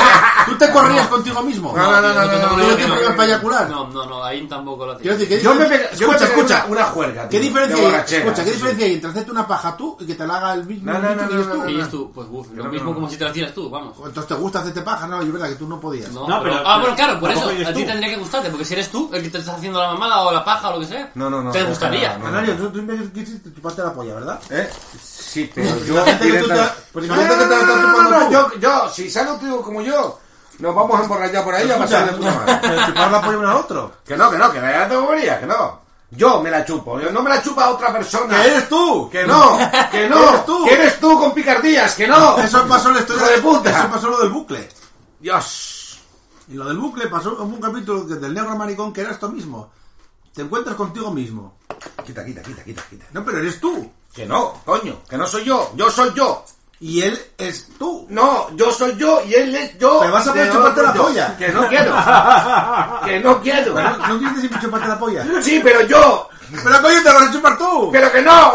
Speaker 4: ¿Tú te corrías contigo mismo?
Speaker 6: No, no, no, no,
Speaker 5: tío,
Speaker 6: no,
Speaker 5: tengo
Speaker 6: no,
Speaker 5: ni
Speaker 4: ¿Tú
Speaker 5: idea
Speaker 4: te
Speaker 5: que
Speaker 4: pegas para eyacular?
Speaker 5: No, no, no, ahí tampoco lo hacía.
Speaker 4: Quiero decir, ¿qué
Speaker 6: Yo me
Speaker 4: diferencia-
Speaker 6: pega, yo me
Speaker 4: escucha,
Speaker 6: pegué
Speaker 4: escucha.
Speaker 6: una, una juerga,
Speaker 4: ¿Qué
Speaker 6: tío,
Speaker 4: diferencia
Speaker 6: de
Speaker 4: hay?
Speaker 6: borrachera,
Speaker 4: Escucha, ¿qué
Speaker 6: sí,
Speaker 4: diferencia hay entre hacerte una paja tú y que te la haga el mismo
Speaker 6: No, no,
Speaker 4: bicho
Speaker 6: no,
Speaker 4: que
Speaker 6: no,
Speaker 4: eres tú?
Speaker 6: no,
Speaker 5: Y
Speaker 6: no.
Speaker 5: es tú, pues uf, lo
Speaker 6: No,
Speaker 5: mismo
Speaker 6: no, no.
Speaker 5: como si te lo hacías tú, vamos.
Speaker 4: Entonces te gusta hacerte paja, no, y es verdad que tú no podías.
Speaker 5: No,
Speaker 1: No,
Speaker 5: pero,
Speaker 1: pero-
Speaker 5: ah,
Speaker 1: pero
Speaker 5: bueno, claro, por eso,
Speaker 1: tampoco eres
Speaker 5: a ti
Speaker 1: tú.
Speaker 5: tendría que gustarte, porque si eres tú el que te estás haciendo la mamada o la paja o lo que sea,
Speaker 6: No, no, no,
Speaker 5: te
Speaker 6: no,
Speaker 5: gustaría.
Speaker 6: no, no.
Speaker 4: Canario, tú, tú me quisiste chuparte la polla, ¿verdad?
Speaker 6: ¿Eh? Sí, pero yo...
Speaker 4: La gente que tú te-
Speaker 6: directa-
Speaker 4: pues
Speaker 6: No,
Speaker 4: imagínate
Speaker 6: no,
Speaker 4: que te
Speaker 6: no,
Speaker 4: lo estás
Speaker 6: no, no,
Speaker 4: chupando
Speaker 6: no,
Speaker 4: tú.
Speaker 6: yo, yo, si sale un tío como yo, nos vamos a emborrachar por ahí a pasar de puta madre.
Speaker 4: Pero chupar la polla uno a otro.
Speaker 6: Que no, que no, que me tengo que no. Yo me la chupo, yo no me la chupa otra persona.
Speaker 4: ¡Que eres tú!
Speaker 6: Que no, que no,
Speaker 4: Eres tú.
Speaker 6: que eres tú con picardías, que no.
Speaker 4: Eso pasó en la historia
Speaker 6: Hijo de puta.
Speaker 4: Eso pasó lo del bucle.
Speaker 6: Dios.
Speaker 4: Y lo del bucle pasó en un capítulo que- del negro maricón que era esto mismo. Te encuentras contigo mismo.
Speaker 6: Quita, quita, quita, quita, quita.
Speaker 4: No, pero eres tú.
Speaker 6: Que no, coño, que no soy yo, yo soy yo.
Speaker 4: Y él es tú.
Speaker 6: No, yo soy yo y él es yo.
Speaker 4: Pero vas a poder
Speaker 6: De
Speaker 4: chuparte la
Speaker 6: otro yo.
Speaker 4: polla.
Speaker 6: Que no quiero. Que no quiero.
Speaker 4: Pero ¿no quieres decir chuparte la polla?
Speaker 6: Sí, pero yo.
Speaker 4: Pero coño, te lo vas a chupar tú.
Speaker 6: Pero que no.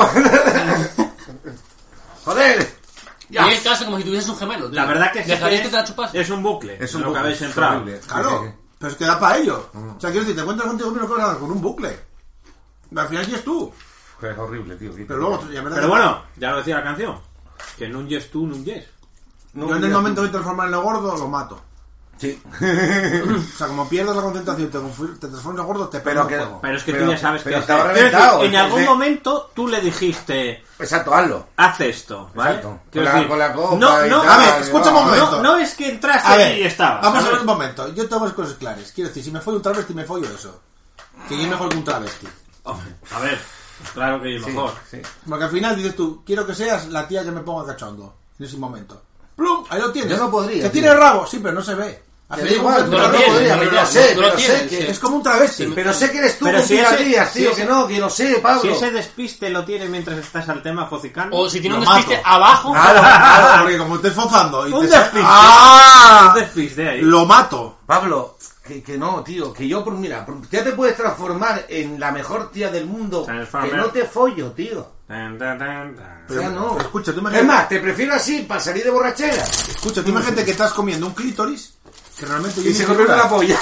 Speaker 6: Joder.
Speaker 5: Y en el caso como si tuvieses un gemelo. tío.
Speaker 1: La verdad que sí
Speaker 5: ¿Dejarías
Speaker 1: que
Speaker 5: que te la chupase?
Speaker 1: es un bucle.
Speaker 6: Es un
Speaker 1: lo que
Speaker 6: bucle,
Speaker 1: habéis
Speaker 6: es
Speaker 1: entrado.
Speaker 6: horrible.
Speaker 4: Claro.
Speaker 6: Sí, sí, sí.
Speaker 4: Pero es que da para ello. O sea, quiero decir, te encuentras contigo mismo con con un bucle. Al final sí es tú.
Speaker 6: Que es horrible, tío.
Speaker 4: Pero luego, ya verdad
Speaker 1: Pero
Speaker 4: que-
Speaker 1: bueno, ya lo decía la canción. Que no un yes tú, no un yes.
Speaker 6: No,
Speaker 4: yo en el
Speaker 6: ya-
Speaker 4: momento de transformar en lo gordo, lo mato.
Speaker 6: Sí.
Speaker 4: O sea, como pierdes la concentración, te, confu- te transformas en gordo, te
Speaker 6: Pero
Speaker 4: pego
Speaker 6: que-
Speaker 4: el fuego.
Speaker 1: Pero es que
Speaker 6: Pero-
Speaker 1: tú ya sabes
Speaker 6: pero
Speaker 1: que
Speaker 6: estaba
Speaker 1: Quiero decir,
Speaker 6: reventado,
Speaker 1: en algún
Speaker 6: ese-
Speaker 1: momento tú le dijiste,
Speaker 6: Exacto, hazlo.
Speaker 1: haz esto, ¿vale?
Speaker 6: Exacto.
Speaker 1: Quiero
Speaker 6: Con la-
Speaker 1: decir,
Speaker 6: con la copa
Speaker 1: no,
Speaker 6: y
Speaker 1: no,
Speaker 6: tal,
Speaker 4: a ver, escucha un
Speaker 6: no,
Speaker 4: momento.
Speaker 1: no, no es que entraste
Speaker 4: A ver,
Speaker 1: y estabas.
Speaker 4: vamos a
Speaker 1: ¿sabes?
Speaker 4: ver un momento. Yo tengo las cosas claras. Quiero decir, si me follo un travesti, me follo eso. Que yo mejor que un travesti.
Speaker 1: Hombre, a ver, claro que es
Speaker 6: Sí,
Speaker 1: mejor.
Speaker 6: sí.
Speaker 4: Porque al final dices tú, quiero que seas la tía que me ponga cachondo. En ese momento. ¡Plum! Ahí lo tienes.
Speaker 6: Yo no podría,
Speaker 4: Que
Speaker 6: tío.
Speaker 4: tiene rabo, sí, pero no se ve. Al
Speaker 6: Que da
Speaker 4: final
Speaker 6: igual,
Speaker 4: como
Speaker 6: no
Speaker 4: que-
Speaker 6: lo
Speaker 5: tienes,
Speaker 6: podría,
Speaker 5: no
Speaker 6: pero
Speaker 5: lo
Speaker 6: lo sé,
Speaker 5: tienes, no lo
Speaker 6: pero sé
Speaker 5: tienes,
Speaker 6: que...
Speaker 5: sí.
Speaker 4: Es como un travesti.
Speaker 6: Pero sé que eres tú
Speaker 1: Pero
Speaker 6: con
Speaker 1: si ese-
Speaker 6: picardías,
Speaker 1: si
Speaker 6: tío,
Speaker 1: ese-
Speaker 6: que no, que lo sé, Pablo.
Speaker 1: Si ese despiste lo tiene mientras estás al tema focicando,
Speaker 5: O si tiene un
Speaker 4: Lo
Speaker 5: despiste
Speaker 4: mato.
Speaker 5: abajo.
Speaker 6: Claro,
Speaker 4: Claro,
Speaker 6: claro.
Speaker 4: porque como estés fozando y
Speaker 1: un
Speaker 4: te
Speaker 1: despiste,
Speaker 4: ¡Ah!
Speaker 1: un despiste ahí.
Speaker 4: Lo mato.
Speaker 6: Pablo, que, que no, tío, que yo, por mira, por- ya te puedes transformar en la mejor tía del mundo,
Speaker 1: Transformer.
Speaker 6: que no te follo, tío.
Speaker 1: Tan, tan, tan, tan.
Speaker 6: O sea, no.
Speaker 4: pero escucha, tú
Speaker 6: Es
Speaker 4: imagínate,
Speaker 6: más, te prefiero así para salir de borrachera.
Speaker 4: escucha, tú imagínate que estás comiendo un clítoris que realmente
Speaker 6: Y
Speaker 4: viene
Speaker 6: se
Speaker 4: en
Speaker 6: convierte en
Speaker 4: figura.
Speaker 6: la polla.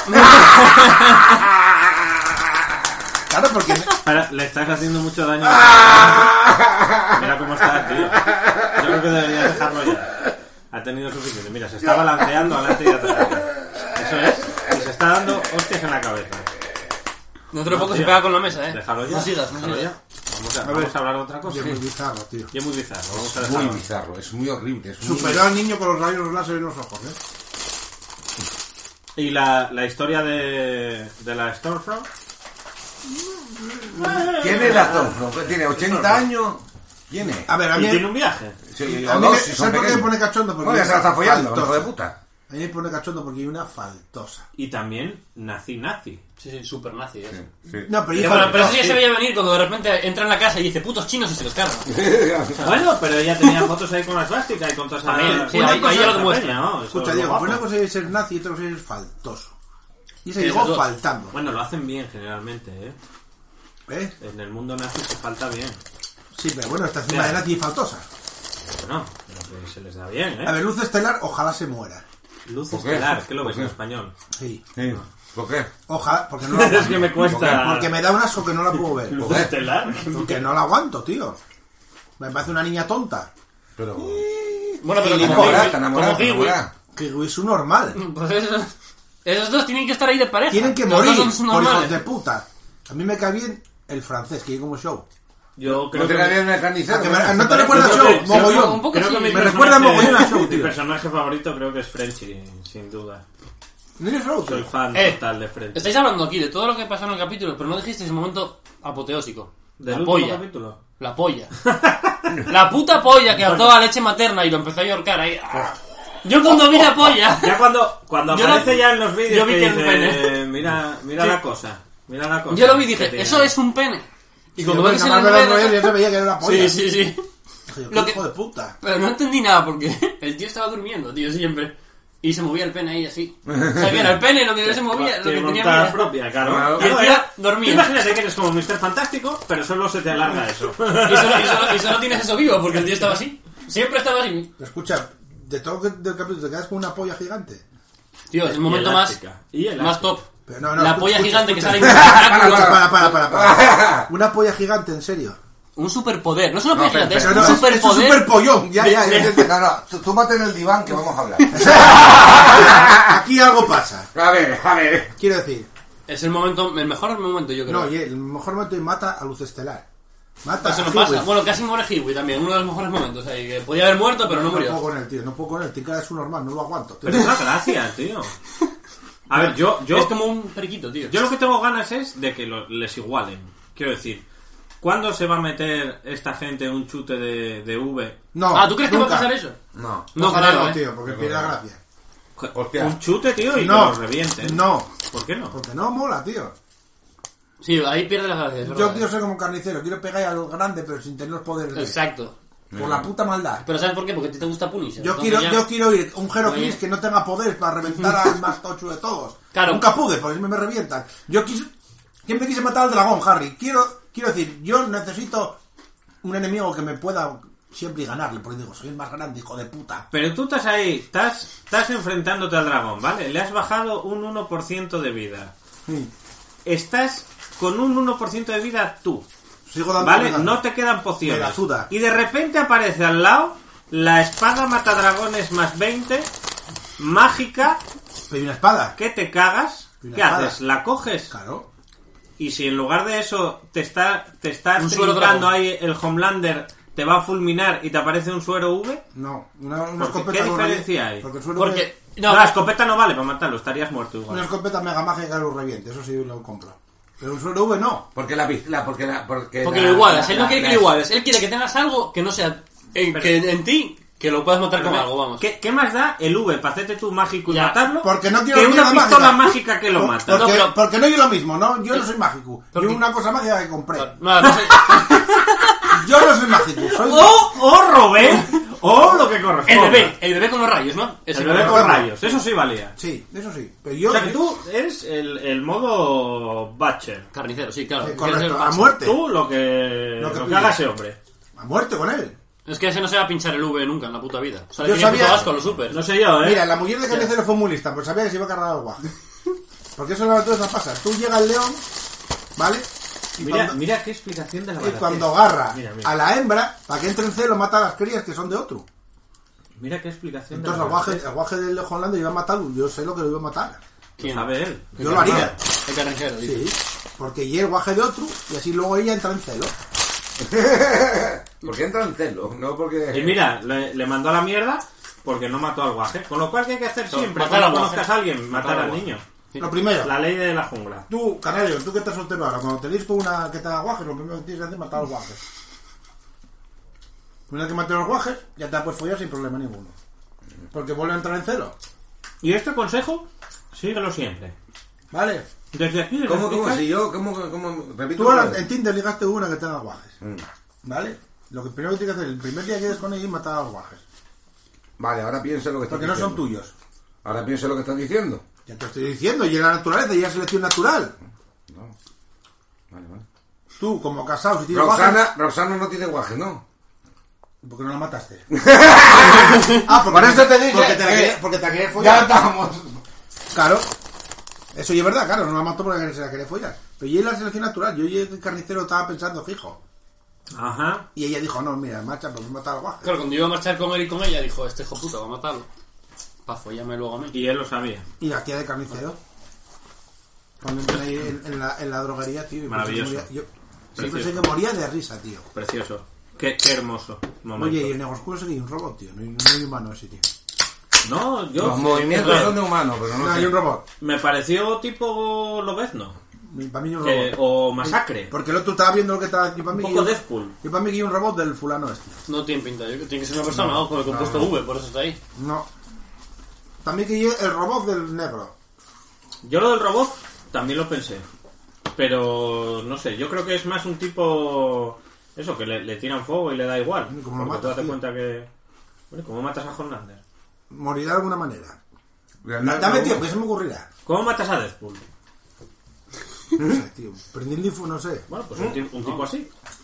Speaker 4: Claro, porque
Speaker 1: Ahora, le estás haciendo mucho daño.
Speaker 6: Ah.
Speaker 1: Mira cómo está, tío. Yo creo que deberías dejarlo ya. Ha tenido suficiente. Mira, se está balanceando adelante y atrás. Eso es. Y se está dando hostias en la cabeza.
Speaker 5: Dentro de poco
Speaker 1: tío.
Speaker 5: se pega con la mesa, eh.
Speaker 1: Déjalo ya.
Speaker 5: No sigas, no
Speaker 1: déjalo
Speaker 5: sigas.
Speaker 1: ya. Vamos a, vamos a hablar de otra cosa.
Speaker 4: es muy bizarro, tío.
Speaker 1: Y es muy bizarro. Vamos a
Speaker 6: Muy
Speaker 1: dejarlo.
Speaker 6: bizarro, es muy horrible. Es muy...
Speaker 4: Superó al niño con los rayos láser en los ojos, ¿eh?
Speaker 1: Y la, la historia de, de la Stormfront.
Speaker 6: ¿Quién es la Stormfront? ¿Tiene ochenta años? ¿Quién es?
Speaker 4: A ver, a
Speaker 1: Y
Speaker 4: mí,
Speaker 1: tiene un viaje.
Speaker 6: Sí,
Speaker 4: a
Speaker 6: o
Speaker 4: mí
Speaker 6: dos,
Speaker 4: me-
Speaker 6: si son
Speaker 4: ¿sabes por qué me
Speaker 6: pequeños.
Speaker 4: pone cachondo? Porque
Speaker 6: No, ya se la está follando,
Speaker 4: faltosa.
Speaker 6: hijo de puta.
Speaker 4: A mí me pone cachondo porque hay una faltosa.
Speaker 1: Y también nazi nazi.
Speaker 5: Sí, sí, super nazi, eh.
Speaker 6: Sí.
Speaker 4: No, pero
Speaker 5: Y
Speaker 4: hay
Speaker 5: bueno, pero eso
Speaker 4: faltosa.
Speaker 5: ya se veía venir cuando de repente entra en la casa y dice putos chinos y se los carga.
Speaker 1: Bueno, pero ella tenía fotos ahí con la svástica y con todas
Speaker 5: También,
Speaker 1: esas...
Speaker 5: sí,
Speaker 1: Una
Speaker 5: ahí-
Speaker 1: cosa
Speaker 5: ahí ya lo
Speaker 1: es
Speaker 5: demuestra.
Speaker 1: peña, ¿no? Eso
Speaker 4: Escucha,
Speaker 1: es lo
Speaker 4: Diego,
Speaker 1: guapo.
Speaker 4: una cosa es ser nazi y otra cosa es ser faltoso. Y se
Speaker 5: Sí,
Speaker 4: llegó
Speaker 5: esas dos.
Speaker 4: faltando.
Speaker 1: Bueno, lo hacen bien generalmente, ¿eh?
Speaker 4: ¿Eh?
Speaker 1: En el mundo nazi se falta bien.
Speaker 4: Sí, pero bueno, está encima
Speaker 1: Ya.
Speaker 4: de nazi y faltosa.
Speaker 1: Bueno, pero que se les da bien, ¿eh?
Speaker 4: A ver, Luz Estelar, ojalá se muera.
Speaker 1: Luz
Speaker 6: ¿Por qué?
Speaker 1: estelar, ¿qué lo
Speaker 6: ¿Por
Speaker 1: ves
Speaker 6: qué?
Speaker 1: en español?
Speaker 4: Sí.
Speaker 6: Sí. ¿Por qué?
Speaker 4: Ojalá, porque no la
Speaker 1: Es que
Speaker 4: aguanto.
Speaker 1: me cuesta...
Speaker 4: Porque me da un asco que no la puedo ver.
Speaker 1: ¿Luz estelar?
Speaker 4: Porque no la aguanto, tío. Me parece una niña tonta.
Speaker 6: Pero...
Speaker 5: Bueno, pero
Speaker 4: Sí,
Speaker 5: como
Speaker 6: enamorada,
Speaker 5: Hiwi,
Speaker 6: enamorada,
Speaker 5: como Hiwi.
Speaker 6: enamorada.
Speaker 4: Que es un normal.
Speaker 5: Pues eso- esos dos tienen que estar ahí de pareja.
Speaker 4: Tienen que
Speaker 5: Los
Speaker 4: morir
Speaker 5: dos son
Speaker 4: por hijos
Speaker 5: normales.
Speaker 4: de puta. A mí me cae bien el francés, que hay como show.
Speaker 1: Yo creo
Speaker 6: No te
Speaker 1: que...
Speaker 6: cae bien el carnicero.
Speaker 4: ¿A que me-
Speaker 6: ¿no?
Speaker 4: ¿No te
Speaker 6: Parece-
Speaker 4: recuerda
Speaker 1: Yo
Speaker 4: show?
Speaker 1: creo que-
Speaker 4: Mogollón.
Speaker 5: un poco
Speaker 1: Creo que
Speaker 5: sí.
Speaker 1: mi
Speaker 4: Me recuerda
Speaker 1: personaje-
Speaker 4: mogollón a Show,
Speaker 1: Mi
Speaker 4: tío.
Speaker 1: personaje favorito creo que es Frenchy, sin duda.
Speaker 4: ¿No eres show,
Speaker 1: Soy
Speaker 4: tío?
Speaker 1: fan
Speaker 5: Eh,
Speaker 1: total de Frenchy.
Speaker 5: Estáis hablando aquí de todo lo que pasó en el capítulo, pero no dijiste ese momento apoteósico.
Speaker 1: ¿Del
Speaker 5: La
Speaker 1: último
Speaker 5: polla.
Speaker 1: capítulo?
Speaker 5: La polla. La puta polla que a toda leche materna y lo empezó a llorcar ahí. ¡Ah! Yo cuando vi la polla.
Speaker 1: Ya cuando, cuando
Speaker 5: Yo
Speaker 1: aparece
Speaker 5: lo-
Speaker 1: ya en los vídeos
Speaker 5: yo vi
Speaker 1: que
Speaker 5: que el
Speaker 1: dice,
Speaker 5: pene.
Speaker 1: mira, mira
Speaker 5: Sí.
Speaker 1: la cosa, mira la cosa.
Speaker 5: Yo lo vi y
Speaker 1: que
Speaker 5: dije,
Speaker 1: tiene".
Speaker 5: eso es un pene. Y
Speaker 4: Y
Speaker 5: cuando
Speaker 4: cuando
Speaker 5: ves
Speaker 4: nada
Speaker 5: el
Speaker 4: más me lo
Speaker 5: bebé-
Speaker 4: ya se veía que era una polla.
Speaker 5: Sí, sí, sí.
Speaker 4: Dije,
Speaker 5: Lo
Speaker 4: "Qué
Speaker 5: que-
Speaker 4: hijo de puta".
Speaker 5: Pero no entendí nada porque el tío estaba durmiendo, tío, siempre. Y se movía el pene ahí así. O sea, que era el pene lo que no se movía, lo que
Speaker 1: Tiene
Speaker 5: tenía
Speaker 1: voluntad
Speaker 5: miedo.
Speaker 1: propia, claro.
Speaker 6: Claro.
Speaker 5: Y el
Speaker 1: Claro,
Speaker 5: tío
Speaker 1: ya-
Speaker 5: dormía.
Speaker 1: tú Imagínate que eres como mister Fantástico, pero solo se te alarga eso.
Speaker 5: Y solo, y, solo, y solo tienes eso vivo porque el tío estaba así. Siempre estaba así.
Speaker 4: Pero escucha, de todo el capítulo te quedas con una polla gigante.
Speaker 5: Tío, es el momento
Speaker 1: Y
Speaker 5: más,
Speaker 1: elástica. Y elástica.
Speaker 5: más top.
Speaker 4: Pero no, no,
Speaker 5: la
Speaker 4: escucha,
Speaker 5: polla
Speaker 4: escucha,
Speaker 5: gigante que
Speaker 4: escucha.
Speaker 5: sale en
Speaker 4: Escucha, para, para, para, para. Una polla gigante, en serio.
Speaker 5: Un superpoder. No es una polla
Speaker 6: No, pero-
Speaker 5: gigante, es
Speaker 4: Pero
Speaker 5: un
Speaker 4: no, es, es un
Speaker 5: superpoder.
Speaker 4: super pollón. Ya, ya, ya. ya.
Speaker 6: No, no, tú, tú mate en el diván que vamos a hablar.
Speaker 4: Aquí algo pasa.
Speaker 6: A ver, a ver.
Speaker 4: Quiero decir,
Speaker 5: Es el momento, el mejor momento, yo creo.
Speaker 4: no, y el mejor momento es mata a Luz Estelar. Mata
Speaker 5: Eso
Speaker 4: a
Speaker 5: no pasa.
Speaker 4: Hewitt.
Speaker 5: Bueno, casi muere Hiwi también, uno de los mejores momentos. Ahí, que podía haber muerto, pero no
Speaker 4: No puedo
Speaker 5: murió.
Speaker 4: con él, tío. No puedo con él. Tiene cara de su normal. No lo aguanto. tío.
Speaker 1: Pero es una gracia, tío. A ver, yo, yo,
Speaker 5: Es como un periquito, tío.
Speaker 1: yo lo que tengo ganas es de que lo- les igualen. Quiero decir, ¿cuándo se va a meter esta gente un chute de, de V?
Speaker 4: No.
Speaker 5: Ah, ¿tú crees que va a
Speaker 4: nunca.
Speaker 5: pasar eso?
Speaker 6: No.
Speaker 5: No
Speaker 4: Ojalá
Speaker 5: creo,
Speaker 4: no,
Speaker 5: eh.
Speaker 4: tío, porque pierde la gracia.
Speaker 6: Hostia.
Speaker 1: Un chute, tío, y
Speaker 4: No,
Speaker 1: que los revienten.
Speaker 4: no.
Speaker 1: ¿Por qué no?
Speaker 4: Porque no mola, tío.
Speaker 5: Sí, ahí pierde la gracia. es
Speaker 4: Yo
Speaker 5: verdad.
Speaker 4: quiero ser como un carnicero. Quiero pegar a lo grande, pero sin tener los poderes de...
Speaker 5: Exacto.
Speaker 4: Por la puta maldad.
Speaker 5: Pero ¿sabes por qué? Porque a ti te gusta Punisher.
Speaker 4: Yo
Speaker 5: Entonces
Speaker 4: quiero,
Speaker 5: ya-
Speaker 4: yo quiero ir un Hero
Speaker 5: Oye.
Speaker 4: Chris que no tenga poderes para reventar al más tocho de todos.
Speaker 5: Claro.
Speaker 4: Nunca pude, porque me, me revientan. Yo quise... Siempre quise matar al dragón, Harry. Quiero, quiero decir, yo necesito un enemigo que me pueda siempre ganarle, porque digo, soy el más grande, hijo de puta.
Speaker 1: Pero tú estás ahí, estás, estás enfrentándote al dragón, ¿vale? Le has bajado un uno por ciento de vida.
Speaker 4: Sí.
Speaker 1: Estás con un uno por ciento de vida tú.
Speaker 4: Sigo dando
Speaker 1: ¿Vale?
Speaker 4: pegadas.
Speaker 1: No te quedan pociones.
Speaker 4: Me la suda.
Speaker 1: Y de repente aparece al lado la espada matadragones más veinte, mágica,
Speaker 4: Pero ¿y una espada?
Speaker 1: que te cagas.
Speaker 4: ¿Y una
Speaker 1: ¿Qué
Speaker 4: espada?
Speaker 1: haces? ¿La coges?
Speaker 4: Claro.
Speaker 1: Y si en lugar de eso te está te está
Speaker 5: Un suero
Speaker 1: trincando
Speaker 5: dragón.
Speaker 1: ahí el Homelander, te va a fulminar y te aparece un suero V.
Speaker 4: No, una, una
Speaker 1: Porque,
Speaker 4: escopeta...
Speaker 1: ¿qué
Speaker 4: lo
Speaker 1: diferencia
Speaker 4: reviente.
Speaker 1: hay?
Speaker 4: Porque suelo
Speaker 5: Porque...
Speaker 4: que-
Speaker 1: No,
Speaker 5: No,
Speaker 1: la escopeta no vale para matarlo, estarías muerto
Speaker 4: Una
Speaker 1: igual.
Speaker 4: escopeta mega mágica lo reviente, eso sí lo compro. Pero un suelo V no.
Speaker 6: Porque la pistola, porque la... Porque,
Speaker 5: Porque
Speaker 6: la-
Speaker 5: lo igualas,
Speaker 6: la-
Speaker 5: él no
Speaker 6: la-
Speaker 5: quiere que
Speaker 6: la-
Speaker 5: lo iguales, él quiere que tengas algo que no sea en, que en ti, que lo puedas matar con algo, vamos.
Speaker 1: ¿Qué, ¿Qué más da el V para hacerte tú mágico y
Speaker 5: Ya,
Speaker 1: matarlo?
Speaker 4: Porque no quiero
Speaker 1: que una
Speaker 4: mierda
Speaker 1: pistola
Speaker 4: mágica.
Speaker 1: mágica que lo
Speaker 4: Por-
Speaker 1: mata.
Speaker 4: Porque,
Speaker 5: No, pero-
Speaker 4: porque no yo lo mismo, ¿no? Yo no soy mágico.
Speaker 5: porque-
Speaker 4: Yo una cosa mágica que compré.
Speaker 5: No, no sé.
Speaker 4: Yo no soy mágico, soy...
Speaker 1: O, o robé, o lo que corresponde.
Speaker 5: El bebé, el bebé con los rayos, ¿no?
Speaker 1: El
Speaker 5: Ese
Speaker 1: bebé
Speaker 5: bebé.
Speaker 1: con rayos, eso sí valía.
Speaker 4: Sí, eso sí. Pero yo...
Speaker 1: O sea que tú eres el, el modo Butcher.
Speaker 5: Carnicero, sí, claro.
Speaker 4: Sí,
Speaker 5: Quiere ser
Speaker 4: correcto, a
Speaker 5: más-
Speaker 4: muerte.
Speaker 1: Tú lo que,
Speaker 4: Lo
Speaker 1: lo
Speaker 4: que
Speaker 1: que,
Speaker 4: pide.
Speaker 1: haga ese hombre.
Speaker 4: A muerte con él.
Speaker 5: Es que ese no se va a pinchar el V nunca en la puta vida. O sea,
Speaker 4: Yo
Speaker 5: le tiene
Speaker 4: sabía-
Speaker 5: puto asco a los super.
Speaker 1: No sé yo, ¿eh?
Speaker 4: Mira, la mujer de Carnicero fue muy lista, pues sabía que se iba a cargar el guaje. Porque eso es lo que no pasa. Tú llega el león, ¿vale? Y
Speaker 1: Mira,
Speaker 4: cuando,
Speaker 1: mira qué explicación de la
Speaker 4: y
Speaker 1: baratez.
Speaker 4: cuando agarra
Speaker 1: Mira, mira.
Speaker 4: a la hembra, para que entre en celo, mata a las crías que son de otro.
Speaker 1: Mira qué explicación
Speaker 4: Entonces
Speaker 1: de
Speaker 4: el
Speaker 1: la
Speaker 4: guaje,
Speaker 1: baratez.
Speaker 4: el guaje del Holanda iba a matar, yo sé lo que lo iba a matar.
Speaker 1: Lo sabe él.
Speaker 4: Yo lo haría.
Speaker 5: El carnicero, dice.
Speaker 4: Sí, porque y el guaje de otro, y así luego ella entra en celo.
Speaker 6: Porque entra en celo, no porque...
Speaker 1: Y mira, le, le mandó a la mierda porque no mató al guaje. Con lo cual, ¿qué hay que hacer siempre?
Speaker 5: matar
Speaker 1: Cuando
Speaker 5: al guaje.
Speaker 1: conozcas a alguien, matar,
Speaker 5: Matar al
Speaker 1: al
Speaker 5: guaje.
Speaker 1: niño.
Speaker 5: Sí.
Speaker 4: Lo primero,
Speaker 1: La ley de la jungla.
Speaker 4: tú, canario, tú que estás soltero ahora, cuando tenéis tú una que te haga guajes, lo primero que tienes que hacer es matar a los guajes. Una vez que mates a los guajes, ya te la puedes follar sin problema ninguno. Porque vuelve a entrar en celo.
Speaker 1: Y este consejo, síguelo siempre.
Speaker 4: ¿Vale?
Speaker 1: Desde aquí, desde
Speaker 6: ¿Cómo, cómo?
Speaker 1: Fricas,
Speaker 6: Si yo, ¿cómo, cómo? Repito.
Speaker 4: Tú ahora
Speaker 6: otra vez.
Speaker 4: en Tinder ligaste una que tenga guajes.
Speaker 6: Mm.
Speaker 4: ¿Vale? Lo que primero que tienes que hacer, el primer día que eres con ella es matar a los guajes.
Speaker 6: Vale, ahora piensa lo que estás
Speaker 4: Porque no
Speaker 6: diciendo.
Speaker 4: son tuyos.
Speaker 6: Ahora piensa lo que estás diciendo.
Speaker 4: Ya te estoy diciendo, y en la naturaleza, y es selección natural.
Speaker 6: No. Vale, vale.
Speaker 4: Tú, como casado, si tienes
Speaker 6: Roxana,
Speaker 4: guajes,
Speaker 6: Roxana no tiene guaje, ¿no?
Speaker 4: ¿por qué no la mataste? ah, porque,
Speaker 6: Por eso te dije
Speaker 4: porque te la
Speaker 6: que-
Speaker 4: quería, porque te la quería
Speaker 6: Ya
Speaker 4: follar.
Speaker 6: estamos.
Speaker 4: Claro. Eso ya es verdad, claro, no la mató porque se la quería follar. Pero yo en la selección natural, yo y el carnicero estaba pensando fijo.
Speaker 1: Ajá.
Speaker 4: Y ella dijo, no, mira, marcha, pues matar al guaje.
Speaker 5: Claro, cuando iba a marchar con él y con ella, dijo, este hijo puta va a matarlo. Pa' follarme luego a mí.
Speaker 1: Y él lo sabía.
Speaker 4: Y la tía de carnicero. Cuando entré ahí en, en la, en la droguería, tío. y
Speaker 1: Maravilloso.
Speaker 4: pensé que moría- yo siempre
Speaker 1: Precioso.
Speaker 4: pensé que moría de risa, tío.
Speaker 1: Precioso. Qué, qué hermoso momento.
Speaker 4: Oye, y el negocio es un robot, tío. No hay, no hay humano ese, tío.
Speaker 1: No, yo...
Speaker 6: Los movimientos
Speaker 1: eh,
Speaker 6: son de humanos, pero no,
Speaker 4: No,
Speaker 6: sé.
Speaker 4: hay un robot.
Speaker 1: Me pareció tipo Lobezno.
Speaker 4: Para mí no es un
Speaker 1: Que,
Speaker 4: robot.
Speaker 1: o Masacre.
Speaker 4: Porque el otro estaba viendo lo que estaba aquí para mí.
Speaker 1: Un
Speaker 4: y
Speaker 1: poco
Speaker 4: yo-
Speaker 1: Deadpool.
Speaker 4: Yo para mí que hay un robot del fulano este.
Speaker 5: No tiene pinta, yo- tiene que ser una persona ¿no? con el compuesto V, por eso está ahí.
Speaker 4: No. También que hay el robot del negro.
Speaker 1: Yo lo del robot también lo pensé. Pero no sé, yo creo que es más un tipo... Eso, que le, le tiran fuego y le da igual.
Speaker 4: ¿Y cómo lo
Speaker 1: Porque tú
Speaker 4: matas,
Speaker 1: date
Speaker 4: tío?
Speaker 1: cuenta que... Bueno, ¿cómo matas a Homelander?
Speaker 4: Morirá de alguna manera.
Speaker 6: Leonardo-
Speaker 4: Dame tiempo, que se me ocurrirá.
Speaker 1: ¿Cómo matas a Deadpool?
Speaker 4: No sé, tío. Prendiendo info, no sé.
Speaker 1: Bueno, pues un, tipo- un tipo así.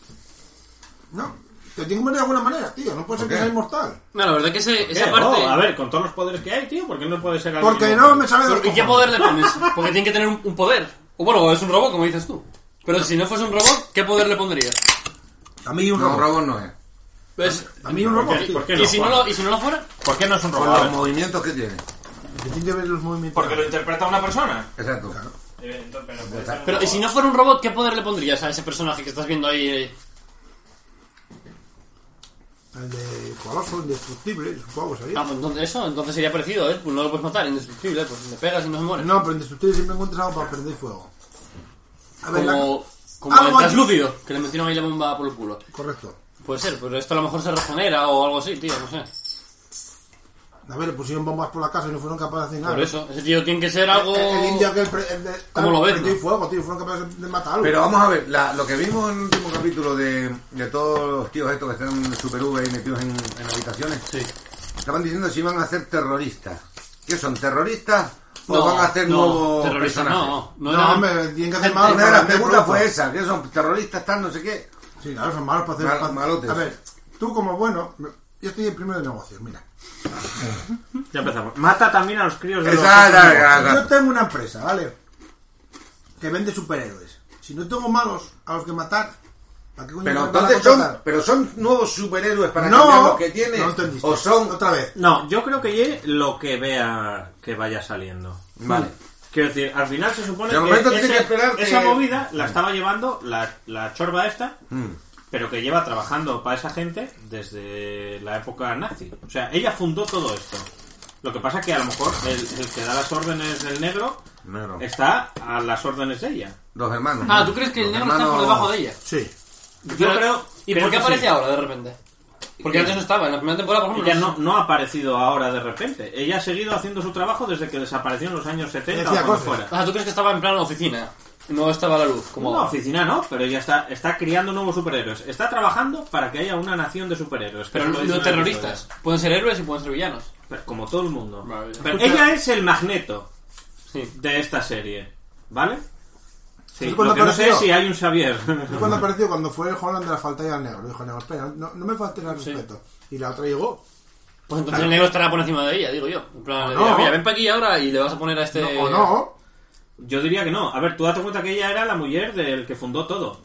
Speaker 4: No. Te tiene que morir de alguna manera, tío. No puede ser
Speaker 6: ¿Por
Speaker 4: que
Speaker 6: qué?
Speaker 4: sea inmortal.
Speaker 5: No, la verdad que ese,
Speaker 1: ¿Qué?
Speaker 5: esa parte...
Speaker 1: Oh, a ver, con todos los poderes que hay, tío, ¿por qué no puede ser alguien
Speaker 4: Porque
Speaker 1: inmortal?
Speaker 4: no me sabe de los
Speaker 5: ¿Y qué
Speaker 4: cojones.
Speaker 5: poder le pones? Porque tiene que tener un, un poder. O bueno, es un robot, como dices tú. Pero si no fuese un robot, ¿qué poder le pondrías?
Speaker 4: A mí un
Speaker 6: No,
Speaker 4: robot.
Speaker 6: robot no es.
Speaker 5: ¿Ves?
Speaker 4: A mí un
Speaker 1: ¿Por
Speaker 4: robot,
Speaker 1: qué,
Speaker 4: tío.
Speaker 1: por qué
Speaker 5: ¿Y,
Speaker 1: no,
Speaker 5: si no
Speaker 1: Juan?
Speaker 5: lo, ¿Y si no lo fuera?
Speaker 1: ¿Por qué no es un
Speaker 6: Con
Speaker 1: robot? A
Speaker 6: los
Speaker 1: ver.
Speaker 6: movimientos que tiene.
Speaker 4: Que tiene que ver los movimientos.
Speaker 1: Porque lo interpreta una persona.
Speaker 6: Exacto.
Speaker 1: Eh, entonces, pero puede ser un
Speaker 5: Pero, ¿y
Speaker 1: robot.
Speaker 5: si no fuera un robot, qué poder le pondrías a ese personaje que estás viendo ahí? eh?
Speaker 4: El de Coloso, indestructible, supongo que sería.
Speaker 5: Ah, pues entonces eso, entonces sería parecido, ¿eh? Pues no lo puedes matar, indestructible, pues le pegas y no se muere.
Speaker 4: No, pero en indestructible siempre encuentras algo para prender fuego. A ver,
Speaker 5: Como,
Speaker 4: la-
Speaker 5: como
Speaker 4: algo
Speaker 5: el
Speaker 4: aquí-
Speaker 5: translúcido, que le metieron ahí la bomba por el culo.
Speaker 4: Correcto.
Speaker 5: Puede ser, pero esto a lo mejor se regenera o algo así, tío, no sé.
Speaker 4: A ver, le pusieron bombas por la casa y no fueron capaces de hacer nada.
Speaker 5: Por eso, ese tío tiene que ser algo...
Speaker 4: El, el indio aquel pre- el de,
Speaker 5: ¿Cómo lo ves,
Speaker 4: prendió
Speaker 5: no?
Speaker 4: fuego, tío, fueron capaces de matar algo.
Speaker 6: Pero vamos a ver, la- lo que vimos en el último capítulo de, de todos los tíos estos que están en Super V y metidos en, en habitaciones,
Speaker 5: Sí.
Speaker 6: estaban diciendo si iban a ser terroristas. ¿Qué son, terroristas? ¿O
Speaker 5: No,
Speaker 6: van a hacer
Speaker 5: no,
Speaker 6: nuevos
Speaker 5: terroristas,
Speaker 6: personajes?
Speaker 5: no, no,
Speaker 4: no,
Speaker 5: era-
Speaker 4: hombre, tienen que hacer
Speaker 5: gente-
Speaker 4: malos
Speaker 6: Una de
Speaker 4: para
Speaker 6: las
Speaker 4: vender
Speaker 6: preguntas
Speaker 4: productos.
Speaker 6: fue esa, ¿qué son terroristas, tal, no sé qué?
Speaker 4: Sí, claro, son malos para hacer...
Speaker 6: Mal-
Speaker 4: para-
Speaker 6: malotes.
Speaker 4: A ver, tú como bueno... Yo estoy en primero de negocios, mira.
Speaker 1: Ya empezamos. Mata también a los críos de los
Speaker 6: Esa,
Speaker 1: otros
Speaker 6: la-
Speaker 1: negocios.
Speaker 6: la-
Speaker 4: Yo tengo una empresa, ¿vale? Que vende superhéroes. Si no tengo malos a los que matar, ¿para qué coño
Speaker 6: Pero
Speaker 4: me van a
Speaker 6: entonces son,
Speaker 4: contratar?
Speaker 6: pero son nuevos superhéroes para
Speaker 4: No,
Speaker 6: cambiar los que tiene.
Speaker 4: no entendiste.
Speaker 6: O son.
Speaker 4: Otra vez.
Speaker 1: No, yo creo que ye lo que vea que vaya saliendo.
Speaker 6: Vale.
Speaker 1: Quiero decir, al final se supone
Speaker 6: De momento
Speaker 1: que,
Speaker 6: tiene
Speaker 1: ese-
Speaker 6: que esperar que-
Speaker 1: esa movida la estaba llevando la, la chorba esta,
Speaker 6: Mm.
Speaker 1: pero que lleva trabajando para esa gente desde la época nazi. O sea, ella fundó todo esto. Lo que pasa es que a lo mejor el, el que da las órdenes del negro
Speaker 6: Negro.
Speaker 1: está a las órdenes de ella.
Speaker 6: Los hermanos.
Speaker 5: Ah,
Speaker 6: ¿no?
Speaker 5: ¿tú crees que el
Speaker 6: Los
Speaker 5: negro está por
Speaker 6: hermanos-
Speaker 5: debajo de ella?
Speaker 4: Sí.
Speaker 1: Yo
Speaker 5: Pero-
Speaker 1: creo...
Speaker 5: ¿Y
Speaker 1: creo
Speaker 5: por qué
Speaker 1: que
Speaker 5: aparece
Speaker 1: sí.
Speaker 5: ahora de repente? Porque antes no estaba, en la primera temporada, por ejemplo.
Speaker 1: Ella
Speaker 5: no
Speaker 1: no, no ha aparecido ahora de repente. Ella ha seguido haciendo su trabajo desde que desapareció en los años setenta o
Speaker 4: Decía
Speaker 1: cuando
Speaker 4: cosas.
Speaker 1: fuera.
Speaker 5: Ah, ¿tú crees que estaba en plan oficina? No estaba a la luz, como
Speaker 1: No,
Speaker 5: ahora.
Speaker 1: oficina no, pero ella está, está criando nuevos superhéroes. Está trabajando para que haya una nación de superhéroes. que
Speaker 5: Pero
Speaker 1: eso lo dice
Speaker 5: no
Speaker 1: en el
Speaker 5: terroristas.
Speaker 1: episodio.
Speaker 5: Pueden ser héroes y pueden ser villanos.
Speaker 1: Pero como todo el mundo.
Speaker 5: Vale.
Speaker 1: Pero
Speaker 4: Escucha-
Speaker 1: ella es el magneto
Speaker 5: Sí.
Speaker 1: de esta serie, ¿vale? Sí,
Speaker 4: ¿Y cuándo
Speaker 1: lo que no sé es
Speaker 4: apareció?
Speaker 1: si hay un Xavier.
Speaker 4: Yo cuando apareció, cuando fue el Holland de la falta al negro, dijo, negro, espera, no, no me faltes al
Speaker 5: Sí.
Speaker 4: respeto. Y la otra llegó.
Speaker 5: Pues entonces el negro estará por encima de ella, digo yo. En plan,
Speaker 4: O
Speaker 5: le
Speaker 4: no.
Speaker 5: dirá, mira, ven para aquí ahora y le vas a poner a este...
Speaker 4: No, o no.
Speaker 1: Yo diría que no. A ver, tú date cuenta que ella era la mujer del que fundó todo.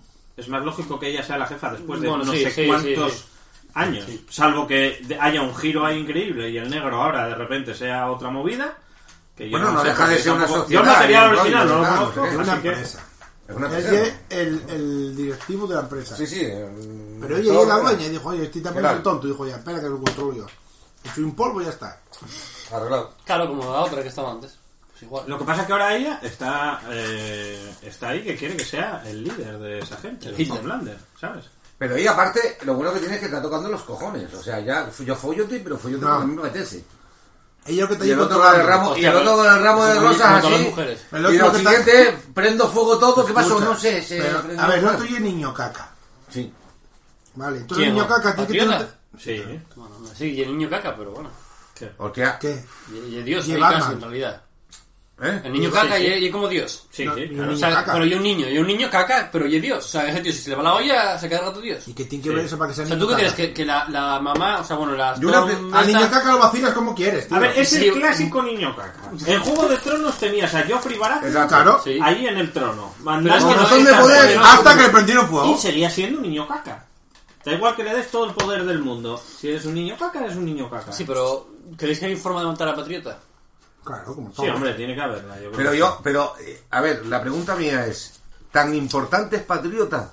Speaker 1: Es más lógico que ella sea la jefa después de
Speaker 5: Bueno,
Speaker 1: no
Speaker 5: sí,
Speaker 1: sé
Speaker 5: sí,
Speaker 1: cuántos
Speaker 5: sí, sí.
Speaker 1: años.
Speaker 5: Sí.
Speaker 1: Salvo que de- haya un giro ahí increíble y el negro ahora de repente sea otra movida. Que yo
Speaker 6: Bueno, no
Speaker 1: sé,
Speaker 6: deja de
Speaker 1: porque
Speaker 6: ser una
Speaker 1: tampoco-
Speaker 6: sociedad,
Speaker 1: Yo el material
Speaker 6: y un
Speaker 1: original no
Speaker 6: rollo,
Speaker 1: lo
Speaker 6: tal,
Speaker 1: conozco,
Speaker 6: no sé qué.
Speaker 4: Es una
Speaker 1: así que...
Speaker 4: empresa.
Speaker 6: Es una
Speaker 4: Es
Speaker 6: empresa.
Speaker 4: el, el directivo de la empresa.
Speaker 6: Sí, sí. el-
Speaker 4: Pero ella es la
Speaker 6: todo,
Speaker 4: dueña y dijo, oye, estoy también
Speaker 6: Claro.
Speaker 4: el tonto. Y dijo, ya, espera que lo controlo yo. Y soy un polvo y ya está.
Speaker 6: Arreglado.
Speaker 5: Claro, como la otra que estaba antes. Pues igual.
Speaker 1: Lo que pasa es que ahora ella está eh, está ahí que quiere que sea el líder de esa gente, el
Speaker 5: Hitler.
Speaker 1: Homelander, ¿sabes?
Speaker 6: Pero ahí aparte, lo bueno que tiene es que está tocando los cojones. O sea, ya, yo follote, pero follote
Speaker 4: No.
Speaker 6: porque a mí me apetece.
Speaker 4: Ella lo que te
Speaker 6: Y el
Speaker 4: lleva
Speaker 6: otro con el ramo, y
Speaker 5: Hostia,
Speaker 6: el otro
Speaker 5: pero-
Speaker 6: con el ramo de
Speaker 5: como
Speaker 6: rosas
Speaker 5: todas las
Speaker 6: así.
Speaker 5: mujeres.
Speaker 4: El
Speaker 6: Y
Speaker 4: otro
Speaker 6: lo
Speaker 4: que está-
Speaker 6: siguiente, prendo fuego todo. ¿Qué pasó?
Speaker 4: Escucha,
Speaker 6: No sé. Se
Speaker 4: pero,
Speaker 6: prendió
Speaker 4: a ver, el
Speaker 6: fuego.
Speaker 4: otro y el niño caca.
Speaker 6: Sí.
Speaker 4: Vale, entonces
Speaker 5: ¿Quién?
Speaker 4: el niño caca tiene que
Speaker 5: ¿Patriota?
Speaker 4: tener...
Speaker 1: Sí.
Speaker 5: Bueno, sí, y el niño caca, pero bueno.
Speaker 6: Hostia.
Speaker 4: ¿Qué?
Speaker 5: Y, y Dios,
Speaker 4: Y
Speaker 5: ahí
Speaker 4: Batman.
Speaker 5: casi, en realidad.
Speaker 6: ¿Eh?
Speaker 5: El niño
Speaker 1: Sí,
Speaker 5: caca
Speaker 1: sí.
Speaker 5: Y, y como Dios.
Speaker 1: Sí,
Speaker 4: No,
Speaker 1: sí,
Speaker 4: y
Speaker 1: claro.
Speaker 4: un
Speaker 5: O sea,
Speaker 4: caca.
Speaker 5: pero y un niño, y un niño caca, pero y Dios. O sea, ese tío, si se le va la olla, se queda rato Dios.
Speaker 4: ¿Y qué tiene que
Speaker 1: Sí.
Speaker 4: ver eso para que sea
Speaker 5: O sea,
Speaker 4: niño
Speaker 5: ¿tú qué
Speaker 4: caca?
Speaker 5: crees? Que, que la, la mamá, o sea, bueno, la...
Speaker 6: Y una
Speaker 5: Storm
Speaker 6: pre-
Speaker 4: Al
Speaker 5: esta-
Speaker 4: niño caca lo vacilas como quieres, tío.
Speaker 1: A ver, es
Speaker 5: Sí,
Speaker 1: el clásico niño caca. En Juego de Tronos tenías a Joffrey Baratheon
Speaker 6: Exacto.
Speaker 4: Claro.
Speaker 5: Sí.
Speaker 1: ahí en el trono,
Speaker 5: Pero es
Speaker 1: mandando
Speaker 5: que
Speaker 4: Con
Speaker 5: no
Speaker 4: razón
Speaker 5: es
Speaker 4: de
Speaker 5: tan
Speaker 4: poder
Speaker 5: poderoso.
Speaker 4: hasta que le prendieron fuego.
Speaker 1: y seguía siendo un niño caca. Da igual que le des todo el poder del mundo. Si eres un niño caca, eres un niño caca.
Speaker 5: Sí, pero ¿creéis que hay forma de montar a Patriota?
Speaker 4: Claro, como todo.
Speaker 1: Sí, hombre, tiene que haberla. Yo creo
Speaker 6: Pero
Speaker 1: que
Speaker 6: yo,
Speaker 1: sí.
Speaker 6: pero, eh, a ver, la pregunta mía es, ¿tan importante es Patriota?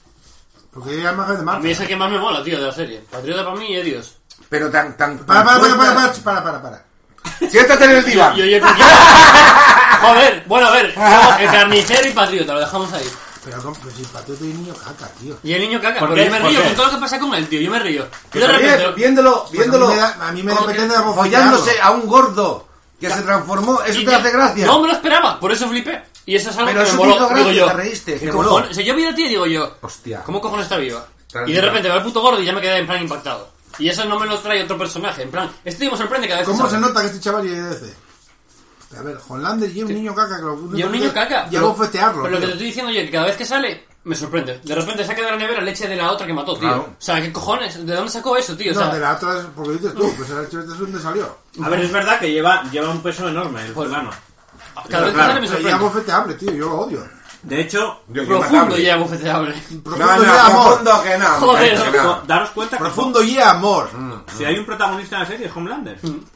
Speaker 4: Porque ella es más de
Speaker 5: A mí
Speaker 4: Marta.
Speaker 5: es el que más me mola, tío, de la serie. Patriota para mí es Dios.
Speaker 6: Pero tan, tan...
Speaker 4: Para, para, para, para,
Speaker 6: tan
Speaker 4: para, para, para, para.
Speaker 6: Siéntate en el diván.
Speaker 5: Yo, yo, yo, Joder, bueno, a ver, el carnicero y Patriota, lo dejamos ahí.
Speaker 4: Pero, con- pero si Patriota y niño caca, tío.
Speaker 5: Y el niño caca,
Speaker 1: ¿Por
Speaker 5: pero
Speaker 1: qué?
Speaker 5: yo me
Speaker 1: ¿Por
Speaker 5: río
Speaker 1: qué?
Speaker 5: con todo lo que pasa con él, tío, yo me río.
Speaker 6: Que
Speaker 5: Y de
Speaker 6: también,
Speaker 5: repente...
Speaker 6: viéndolo,
Speaker 4: Pues
Speaker 6: viéndolo,
Speaker 4: a mí me da, a mí me da
Speaker 5: como que-
Speaker 4: pretende abofetearlo.
Speaker 6: follándose a un gordo que se transformó, eso
Speaker 5: y
Speaker 6: te
Speaker 5: ya-
Speaker 6: hace gracia.
Speaker 5: No me lo esperaba, por eso flipé. Y eso es algo
Speaker 6: Pero
Speaker 5: que
Speaker 6: eso
Speaker 5: me
Speaker 6: te
Speaker 5: moló,
Speaker 6: hizo gracia,
Speaker 5: digo yo.
Speaker 6: te reíste,
Speaker 5: ¿qué
Speaker 6: te moló.
Speaker 5: cojones? O sea, yo vi a ti y digo yo,
Speaker 6: Hostia.
Speaker 5: ¿cómo cojones está viva?
Speaker 6: Claro,
Speaker 5: Y de
Speaker 6: claro.
Speaker 5: repente va el puto gordo y ya me quedé en plan impactado. Y eso no me lo trae otro personaje, en plan, este tío me sorprende cada vez que
Speaker 4: ¿Cómo se
Speaker 5: sale.
Speaker 4: nota que este chaval es D C? A ver, Homelander y un niño caca. Que lo
Speaker 5: Y un niño caca.
Speaker 4: Y a bofetearlo.
Speaker 5: Pero lo que te
Speaker 4: tío.
Speaker 5: estoy diciendo yo es que cada vez que sale, me sorprende. De repente saca de la nevera leche de la otra que mató, tío.
Speaker 6: Claro.
Speaker 5: O sea, ¿qué cojones? ¿De dónde sacó eso, tío? O
Speaker 4: No,
Speaker 5: sea,
Speaker 4: de la otra es porque dices tú, pues el hecho de dónde salió.
Speaker 1: A ver, es verdad que lleva, lleva un peso enorme el
Speaker 5: Pues-
Speaker 1: fulano.
Speaker 5: cada vez que
Speaker 1: claro,
Speaker 5: sale me
Speaker 4: O sea, ya
Speaker 5: sorprende.
Speaker 4: bofeteable, tío, yo lo odio.
Speaker 1: De hecho,
Speaker 6: Yo- yo
Speaker 5: Profundo
Speaker 6: matable.
Speaker 5: y abofeteable.
Speaker 4: Profundo
Speaker 6: No, no,
Speaker 4: y amor.
Speaker 6: profundo que no.
Speaker 5: Joder.
Speaker 6: que no.
Speaker 1: co- daros cuenta que
Speaker 4: Profundo y amor.
Speaker 1: si hay un protagonista en la serie es Homelander.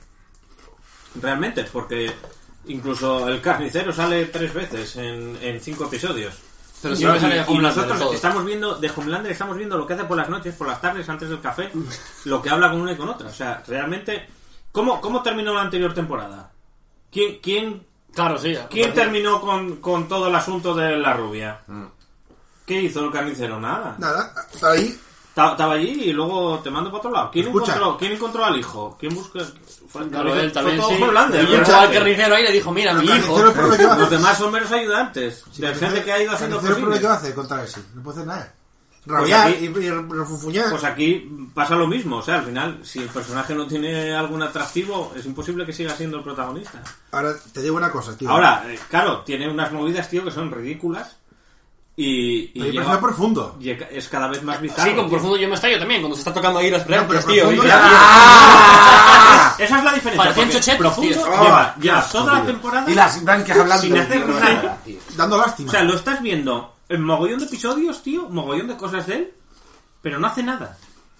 Speaker 1: Realmente, porque incluso el carnicero sale tres veces en, en cinco episodios.
Speaker 5: Pero
Speaker 1: Y,
Speaker 5: siempre sale
Speaker 1: y
Speaker 5: Homelander en
Speaker 1: nosotros
Speaker 5: todo.
Speaker 1: estamos viendo de Homelander, estamos viendo lo que hace por las noches, por las tardes, antes del café, lo que habla con una y con otra. O sea, realmente, ¿cómo, cómo terminó la anterior temporada? ¿Quién, quién,
Speaker 5: Claro, sí.
Speaker 1: quién terminó con, con todo el asunto de la rubia? ¿Qué hizo el carnicero? Nada.
Speaker 4: Nada, está ahí.
Speaker 1: Ta- Estaba allí y luego te mando para otro lado. ¿Quién
Speaker 4: Escucha.
Speaker 1: encontró, ¿quién encontró al hijo? ¿Quién buscó? Fue, el
Speaker 5: Claro,
Speaker 1: carnicero-
Speaker 5: él también,
Speaker 1: fue todo
Speaker 5: sí.
Speaker 1: Homelander,
Speaker 5: Y llegó
Speaker 1: ¿verdad?
Speaker 5: al carnicero ahí y le dijo, mira, mi
Speaker 4: El
Speaker 5: hijo.
Speaker 4: carnicero es por lo que va a
Speaker 1: Los
Speaker 4: hacer.
Speaker 1: demás son meros ayudantes de gente que ha ido haciendo
Speaker 4: El carnicero es por lo
Speaker 1: cosines.
Speaker 4: que va a hacer contra ese. No puede hacer nada. Rabiar
Speaker 1: aquí-
Speaker 4: y, y refunfuñar.
Speaker 1: Pues aquí pasa lo mismo, o sea, al final, si el personaje no tiene algún atractivo, es imposible que siga siendo el protagonista.
Speaker 4: Ahora, te digo una cosa, tío.
Speaker 1: Ahora, eh, claro, tiene unas movidas, tío, que son ridículas. Y, y
Speaker 4: Me
Speaker 1: lleva-
Speaker 4: parece profundo.
Speaker 1: y es cada vez más bizarro.
Speaker 5: Sí, con
Speaker 1: tío.
Speaker 5: profundo yo me estallo también, cuando se está tocando ahí las
Speaker 4: pero
Speaker 5: branquias, tío.
Speaker 4: profundo
Speaker 5: y-
Speaker 4: ya-
Speaker 1: ¡Ah! Esa es la diferencia.
Speaker 5: Parecían
Speaker 1: porque
Speaker 5: chochetes,
Speaker 1: profundo
Speaker 5: tío.
Speaker 1: lleva,
Speaker 6: Ah,
Speaker 1: lleva
Speaker 6: qué
Speaker 1: toda la
Speaker 6: tío.
Speaker 1: temporada
Speaker 6: Y las branquias hablando.
Speaker 1: sin hacer
Speaker 6: tío,
Speaker 1: nada.
Speaker 6: tío.
Speaker 4: Dando lástima.
Speaker 1: O sea, lo estás viendo en mogollón de episodios, tío, mogollón de cosas de él, pero no hace nada.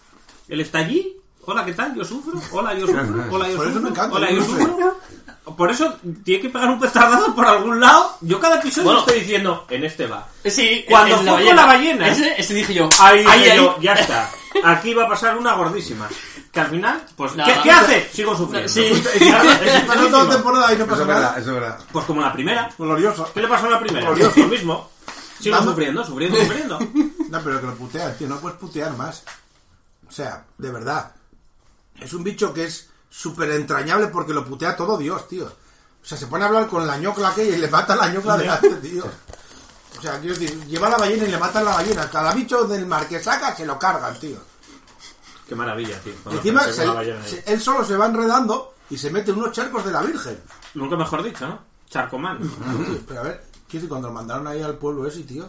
Speaker 1: Él está allí, hola, ¿qué tal? Yo sufro, hola, yo sufro, hola, yo
Speaker 4: Por eso
Speaker 1: sufro,
Speaker 4: me encanta,
Speaker 1: hola,
Speaker 4: yo
Speaker 1: yo
Speaker 4: no sé.
Speaker 1: sufro. Por eso tiene que pegar un petardazo por algún lado. Yo cada episodio
Speaker 5: Bueno.
Speaker 1: estoy diciendo, en este va.
Speaker 5: Eh, Sí,
Speaker 1: Cuando
Speaker 5: en
Speaker 1: fue con la ballena.
Speaker 5: Ese, ese dije yo.
Speaker 1: Ahí,
Speaker 5: ahí,
Speaker 1: dije
Speaker 5: ahí.
Speaker 1: yo, ya está. Aquí va a pasar una gordísima. Que al final, pues,
Speaker 5: Nada.
Speaker 1: ¿qué, ¿qué hace? Sigo sufriendo.
Speaker 5: Sí.
Speaker 4: Pasó toda la temporada y no
Speaker 6: Eso
Speaker 4: pasa
Speaker 6: es verdad,
Speaker 4: nada.
Speaker 6: eso es verdad.
Speaker 1: Pues como la primera.
Speaker 4: Glorioso.
Speaker 1: ¿Qué le pasó a la primera?
Speaker 4: Glorioso.
Speaker 1: Lo mismo. Sigo
Speaker 4: Dando-
Speaker 1: sufriendo, sufriendo, sufriendo.
Speaker 4: No, pero que lo puteas, tío. No puedes putear más. O sea, de verdad. Es un bicho que es súper entrañable porque lo putea todo Dios, tío. O sea, se pone a hablar con la ñocla que y le mata la ñocla delante, tío. O sea, quiero decir, lleva a la ballena y le matan la ballena. Cada bicho del mar que saca se lo cargan, tío.
Speaker 1: Qué maravilla, tío. Cuando
Speaker 4: Encima,
Speaker 1: pensé
Speaker 4: se-
Speaker 1: con la ballena ahí.
Speaker 4: se- él solo se va enredando y se mete en unos charcos de la Virgen.
Speaker 1: Nunca mejor dicho, ¿no? Charcomán.
Speaker 4: Tío, pero a ver, quiero decir, cuando lo mandaron ahí al pueblo ese, tío,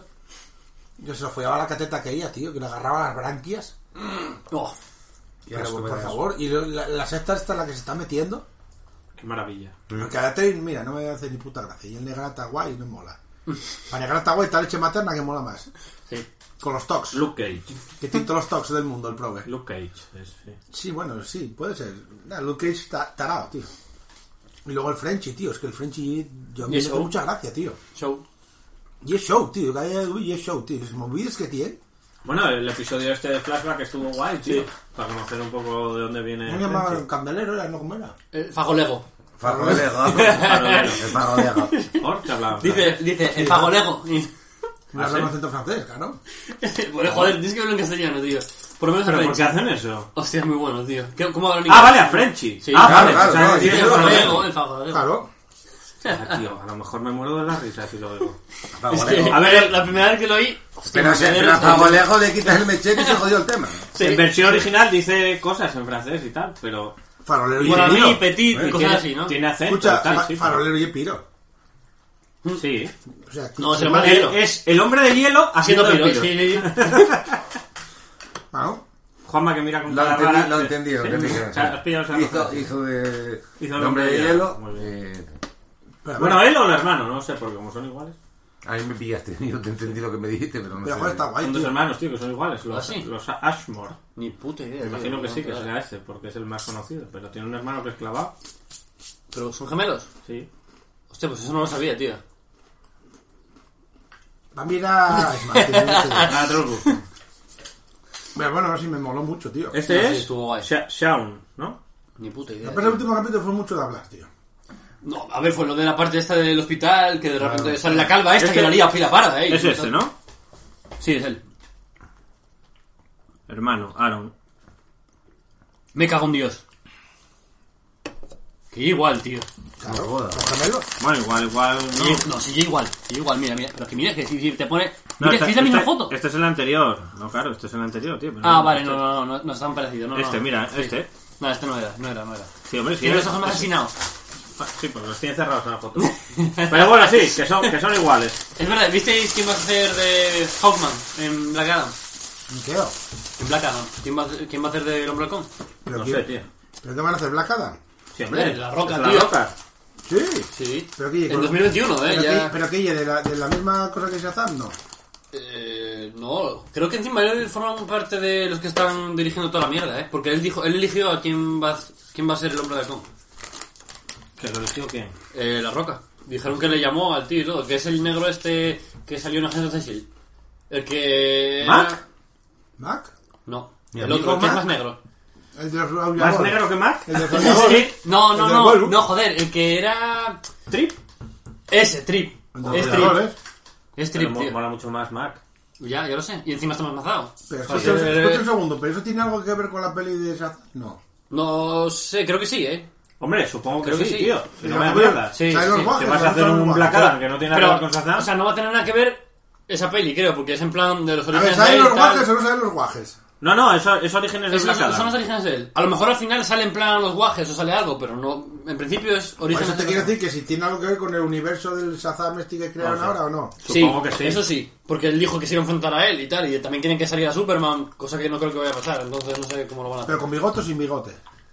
Speaker 4: que se lo follaba la cateta que ella, tío, que le agarraba las branquias.
Speaker 5: Oh,
Speaker 4: Pero,
Speaker 6: asco me
Speaker 4: por
Speaker 6: da
Speaker 4: favor, y lo- la, la sexta esta en la que se está metiendo.
Speaker 1: Qué maravilla.
Speaker 4: Porque a Tate, mira, no me hace ni puta gracia. Y el Negrata guay no mola. Para Negrata guay está leche materna que mola más.
Speaker 5: sí.
Speaker 4: Con los tocs.
Speaker 1: Luke Cage.
Speaker 4: Que tiene todos los tocs del mundo, el prove.
Speaker 1: Luke Cage. Es, sí.
Speaker 4: Sí, bueno, sí, puede ser. Nah, Luke Cage está tarado, tío. Y luego el Frenchy, tío. Es que el Frenchy yo a mí
Speaker 5: Y
Speaker 4: me hace
Speaker 5: show.
Speaker 4: mucha gracia, tío.
Speaker 5: Show.
Speaker 4: Y es show, tío. Que haya- uy, y es show, tío. Los movies que tiene.
Speaker 1: Bueno, el episodio este de Flashback estuvo guay, tío. Para conocer un poco de dónde viene.
Speaker 4: ¿Cómo llamaban?
Speaker 1: Frenchy.
Speaker 4: Candelero, era, ¿no? ¿Cómo era?
Speaker 5: Eh, Fagolego.
Speaker 6: Farrolego.
Speaker 1: Farolero.
Speaker 6: El farrolego.
Speaker 1: Or, que hablaba.
Speaker 5: Dice, dice, el Fagolego.
Speaker 4: Me
Speaker 1: ¿Ah,
Speaker 4: hablaba
Speaker 1: sí?
Speaker 4: en acento francés, claro.
Speaker 5: Bueno, joder, tienes que verlo en castellano, tío. Por lo menos
Speaker 1: ¿Pero
Speaker 5: en
Speaker 1: por qué
Speaker 5: French.
Speaker 1: hacen eso?
Speaker 5: Hostia, es muy bueno, tío. ¿Qué- ¿Cómo hablan
Speaker 1: Ah,
Speaker 5: inglés?
Speaker 1: vale, a Frenchy.
Speaker 5: Sí,
Speaker 1: ah,
Speaker 5: claro,
Speaker 1: vale.
Speaker 6: claro,
Speaker 1: o sea,
Speaker 6: no,
Speaker 1: que tiene
Speaker 5: El
Speaker 6: yo-
Speaker 1: farolero.
Speaker 5: Fagolego, el Fagolego.
Speaker 4: Claro.
Speaker 1: Ah, tío, a lo mejor me muero de la risa si lo oigo.
Speaker 5: Es que, a ver, la primera vez que lo oí... Hostia,
Speaker 6: Pero si
Speaker 5: joder,
Speaker 6: pero a
Speaker 5: joder.
Speaker 6: Farrolego le quitas el mechero y se jodió el tema.
Speaker 5: Sí.
Speaker 1: En versión original dice cosas en francés y tal, pero.
Speaker 4: Farolero y
Speaker 5: Bueno, a mí,
Speaker 4: piro.
Speaker 5: petit y
Speaker 1: y
Speaker 5: cosas
Speaker 1: tiene,
Speaker 5: así, ¿no?
Speaker 1: tiene acento.
Speaker 4: Escucha,
Speaker 1: y tal,
Speaker 4: fa-
Speaker 1: sí,
Speaker 4: farolero y piro.
Speaker 1: pero- Sí.
Speaker 4: O sea,
Speaker 5: No, es
Speaker 4: se
Speaker 5: el
Speaker 4: va-
Speaker 5: hombre de hielo.
Speaker 1: Es el hombre de hielo haciendo
Speaker 5: Haciendo
Speaker 1: el
Speaker 5: piro,
Speaker 1: piro.
Speaker 5: sí.
Speaker 4: Claro.
Speaker 1: Juanma que mira con
Speaker 6: Lo
Speaker 1: cara
Speaker 6: entendí,
Speaker 1: rara.
Speaker 6: lo entendí, lo
Speaker 1: Sí.
Speaker 6: entendí.
Speaker 1: O sea, has pillado esa
Speaker 6: Hizo,
Speaker 1: referencia.
Speaker 6: hizo de...
Speaker 1: Hizo el
Speaker 6: de hombre de hielo.
Speaker 1: Muy bien.
Speaker 6: eh,
Speaker 4: Pero, a ver,
Speaker 1: Bueno, él o el hermano, no sé, porque como son iguales.
Speaker 6: a mí me pillaste, yo te entendí lo que me dijiste, pero no
Speaker 4: pero
Speaker 6: sé.
Speaker 4: joder, está guay,
Speaker 1: Son dos
Speaker 4: tío.
Speaker 1: hermanos, tío, que son iguales. Los,
Speaker 5: ¿Ah, sí?
Speaker 1: los Ashmore.
Speaker 5: Ni puta idea.
Speaker 1: Me
Speaker 5: tío,
Speaker 1: imagino que
Speaker 5: no,
Speaker 1: sí, que
Speaker 5: claro.
Speaker 1: será ese, porque es el más conocido. Pero tiene un hermano que es clavado.
Speaker 5: ¿Pero son gemelos?
Speaker 1: Sí.
Speaker 5: Hostia, pues eso no lo sabía, tío.
Speaker 4: Va a mirar. Es más, tío, no sé.
Speaker 1: Ah, te lo busco.
Speaker 4: Pero bueno, sí me moló mucho, tío.
Speaker 1: Este
Speaker 5: No, sí,
Speaker 1: es
Speaker 5: estuvo guay.
Speaker 1: Sha- Shaun, ¿no?
Speaker 5: Ni puta idea.
Speaker 4: Pero el
Speaker 5: tío.
Speaker 4: último capítulo fue mucho de hablar, tío.
Speaker 5: No, a ver, fue lo de la parte esta del hospital, que de repente sale la calva esta,
Speaker 1: Este-
Speaker 5: que la lía pila parda, ¿eh?
Speaker 1: Es este, ¿no?
Speaker 5: Sí, es él.
Speaker 1: Hermano, Aaron.
Speaker 5: Me cago en Dios. Que igual, tío.
Speaker 4: Claro, los gemelos.
Speaker 1: Bueno, igual, igual. No,
Speaker 5: Sí, no, sí, igual. Sí, igual, mira, mira. Pero que mira, que si si te pone...
Speaker 1: No,
Speaker 5: Mira,
Speaker 1: este,
Speaker 5: que es la misma
Speaker 1: este-
Speaker 5: foto.
Speaker 1: Este es el anterior. No, claro, este es el anterior, tío. pero
Speaker 5: Ah,
Speaker 1: no,
Speaker 5: vale,
Speaker 1: este-
Speaker 5: no, no, no, no, no están parecidos. No,
Speaker 1: Este,
Speaker 5: no.
Speaker 1: mira,
Speaker 5: Sí.
Speaker 1: este.
Speaker 5: No, este no era, no era, no era.
Speaker 1: Sí, hombre, sí.
Speaker 5: Tiene los
Speaker 1: es-
Speaker 5: ojos más
Speaker 1: es-
Speaker 5: asesinados.
Speaker 1: Ah, sí, porque los tiene cerrados en la foto. Pero bueno, sí, que son, que son iguales.
Speaker 5: Es verdad, ¿visteis quién va a hacer de Hawkman en Black Adam?
Speaker 4: ¿Qué? oh?
Speaker 5: En Black Adam. ¿Quién va a, quién va a hacer de Hombre Halcón?
Speaker 4: ¿Pero
Speaker 1: No
Speaker 4: quién-
Speaker 1: sé, tío.
Speaker 4: ¿Pero qué van a hacer? ¿Black Adam?
Speaker 1: Sí, hombre.
Speaker 5: Eh, La Roca,
Speaker 1: es la
Speaker 5: tío.
Speaker 1: Roca.
Speaker 4: Sí.
Speaker 5: Sí.
Speaker 4: ¿Pero qué?
Speaker 5: En dos mil veintiuno, ¿eh?
Speaker 4: ¿Pero
Speaker 5: Ya...
Speaker 4: qué, pero qué, de la, de la misma cosa que Shazam? No.
Speaker 5: Eh, no, creo que encima él forma parte de los que están dirigiendo toda la mierda, ¿eh? Porque él dijo, él eligió a quién va, quién va a ser el Hombre de Halcón.
Speaker 1: ¿Que lo eligió quién?
Speaker 5: Eh, La Roca. Dijeron que le llamó al tío y todo, que es el negro este que salió en Agentes de S H I E L D. El que...
Speaker 1: ¿Mac?
Speaker 5: era-
Speaker 4: ¿Mac?
Speaker 5: No,
Speaker 6: Mi
Speaker 5: el
Speaker 6: amigo
Speaker 5: otro, el que es
Speaker 4: Mac.
Speaker 5: más negro.
Speaker 4: El de los
Speaker 1: ¿Más
Speaker 4: aulladores.
Speaker 1: negro que Mac?
Speaker 4: El de los aulladores.
Speaker 5: Sí. No,
Speaker 4: El
Speaker 5: no,
Speaker 4: del
Speaker 5: no,
Speaker 4: vuelo.
Speaker 5: no, joder, el que era...
Speaker 1: ¿Trip?
Speaker 5: Ese, Trip.
Speaker 4: El de los
Speaker 5: Es Trip.
Speaker 4: aulladores.
Speaker 5: Es
Speaker 1: Pero
Speaker 5: Trip,
Speaker 1: mo-
Speaker 5: tío.
Speaker 1: mola mucho más Mac.
Speaker 5: Ya, ya lo sé. Y encima está más mazado.
Speaker 4: Pero
Speaker 5: Joder,
Speaker 4: escucha,
Speaker 5: eh,
Speaker 4: escucha un segundo, ¿pero eso tiene algo que ver con la peli de Shazam? No.
Speaker 5: No sé, creo que sí, ¿eh?
Speaker 1: Hombre, supongo que
Speaker 5: Creo que
Speaker 1: sí,
Speaker 5: sí.
Speaker 1: tío. Si no
Speaker 4: Pero,
Speaker 1: me da
Speaker 4: pero,
Speaker 1: mierda.
Speaker 5: Sí,
Speaker 4: ¿sabes los
Speaker 5: sí.
Speaker 4: guajes?
Speaker 1: Te vas a hacer
Speaker 4: ¿Sabes los
Speaker 1: un
Speaker 4: guajes?
Speaker 1: Black Adam que no tiene nada que ver con Shazam.
Speaker 5: o sea, no va a tener nada que ver esa peli, creo, porque es en plan de los
Speaker 4: A ver,
Speaker 5: orígenes de
Speaker 4: ¿saben
Speaker 5: él
Speaker 4: los
Speaker 5: y tal.
Speaker 4: guajes o no saben los guajes?
Speaker 1: No, no, eso es orígenes de
Speaker 5: Esos
Speaker 1: Black
Speaker 5: son,
Speaker 1: Adam.
Speaker 5: son los orígenes de él. A lo mejor al final sale en plan los guajes o sale algo, pero no. En principio es
Speaker 4: Por
Speaker 5: orígenes
Speaker 4: eso te
Speaker 5: de
Speaker 4: quiero
Speaker 5: Black
Speaker 4: decir que si tiene algo que ver con el universo del Shazam este que crearon
Speaker 1: No sé.
Speaker 4: ahora o no.
Speaker 5: Sí,
Speaker 1: Supongo que sí.
Speaker 5: eso sí. Porque él dijo que se iba a enfrentar a él y tal. Y también quieren que saliera Superman, cosa que no creo que vaya a pasar. Entonces no sé cómo lo van a hacer.
Speaker 4: Pero con bigote o sin bigote.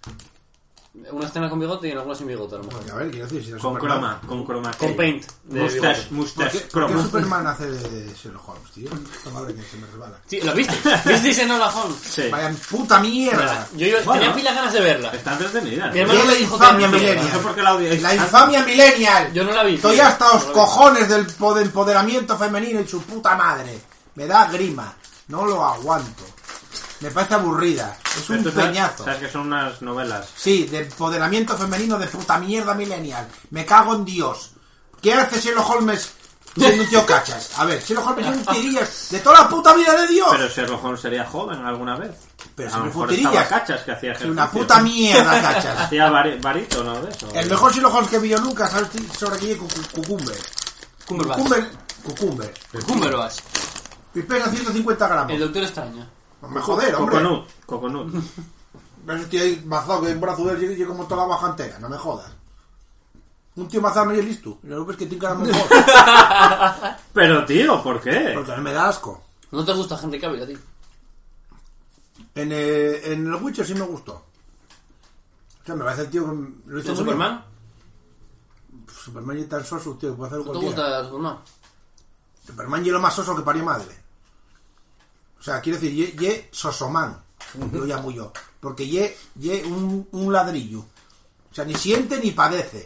Speaker 5: Una escena con bigote y en alguna sin bigote, a lo mejor.
Speaker 4: Porque, a ver, quiero decir, si el
Speaker 1: Con
Speaker 4: Superman...
Speaker 1: croma, con croma.
Speaker 5: Con
Speaker 1: key.
Speaker 5: paint de
Speaker 1: Mustache,
Speaker 5: bigote.
Speaker 4: ¿Por qué,
Speaker 1: mustache,
Speaker 4: por qué
Speaker 1: croma.
Speaker 4: Superman hace de Sherlock Holmes, tío? Esta madre que se me resbala.
Speaker 5: Sí, ¿la viste? ¿Visteis en Hola Holmes?
Speaker 1: Sí.
Speaker 4: Vaya puta mierda.
Speaker 5: Yo, yo
Speaker 1: Bueno.
Speaker 5: tenía pilas ganas de verla.
Speaker 1: Está entretenida.
Speaker 5: Mi hermano
Speaker 4: Qué
Speaker 5: me
Speaker 4: la
Speaker 5: dijo que
Speaker 4: infamia
Speaker 5: era una mierda.
Speaker 1: No sé
Speaker 4: millennial.
Speaker 1: por qué la odiáis.
Speaker 4: La infamia millennial.
Speaker 5: Yo no la vi.
Speaker 4: Estoy
Speaker 5: tío.
Speaker 4: hasta los
Speaker 5: No la vi.
Speaker 4: cojones del po- del empoderamiento femenino y su puta madre. Me da grima. No lo aguanto. Me parece aburrida. Es un
Speaker 1: Esto, ¿sabes?
Speaker 4: peñazo.
Speaker 1: Sabes que son unas novelas.
Speaker 4: Sí, de empoderamiento femenino de puta mierda millennial. Me cago en Dios. ¿Qué hace Sherlock Holmes siendo un tío cachas? A ver, Sherlock Holmes es un tirillas de toda la puta vida de Dios.
Speaker 1: Pero Sherlock Holmes sería joven alguna vez.
Speaker 4: Pero
Speaker 1: a
Speaker 4: si
Speaker 1: lo
Speaker 4: me
Speaker 1: mejor
Speaker 4: fue
Speaker 1: estaba
Speaker 4: tirillas.
Speaker 1: cachas que hacía
Speaker 4: Sí,
Speaker 1: ejercicio.
Speaker 4: una puta mierda, cachas.
Speaker 1: Hacía vari- barítono de eso.
Speaker 4: El mejor Sherlock Holmes que vi yo nunca, ¿sabes sobre qué? Cucumber.
Speaker 5: Cumberbatch.
Speaker 4: Cucumber. Cucumber.
Speaker 5: Cumberbatch.
Speaker 4: Y pesa ciento cincuenta gramos.
Speaker 5: El Doctor Extraño.
Speaker 4: Me joder, hombre.
Speaker 1: Coconut, coconut.
Speaker 4: Ves un tío ahí mazado que en brazo de él llegue como toda la baja entera, no me jodas. Un tío mazado no es listo. Y lo ves que tiene cara mejor.
Speaker 1: Pero tío, ¿por qué?
Speaker 4: Porque a mí me da asco.
Speaker 5: ¿No te gusta Henry Cavill a ti?
Speaker 4: En, eh, en el Witcher sí me gustó. O sea, me parece el tío que lo hizo
Speaker 5: ¿En
Speaker 4: muy
Speaker 5: Superman?
Speaker 4: bien. Superman y tan soso, tío, que puede hacer
Speaker 5: ¿No te
Speaker 4: cualquiera.
Speaker 5: gusta Superman?
Speaker 4: Superman y lo más soso que parió madre. O sea, quiero decir, ye, ye sosoman, lo llamo yo. Porque ye, ye un, un ladrillo. O sea, ni siente ni padece.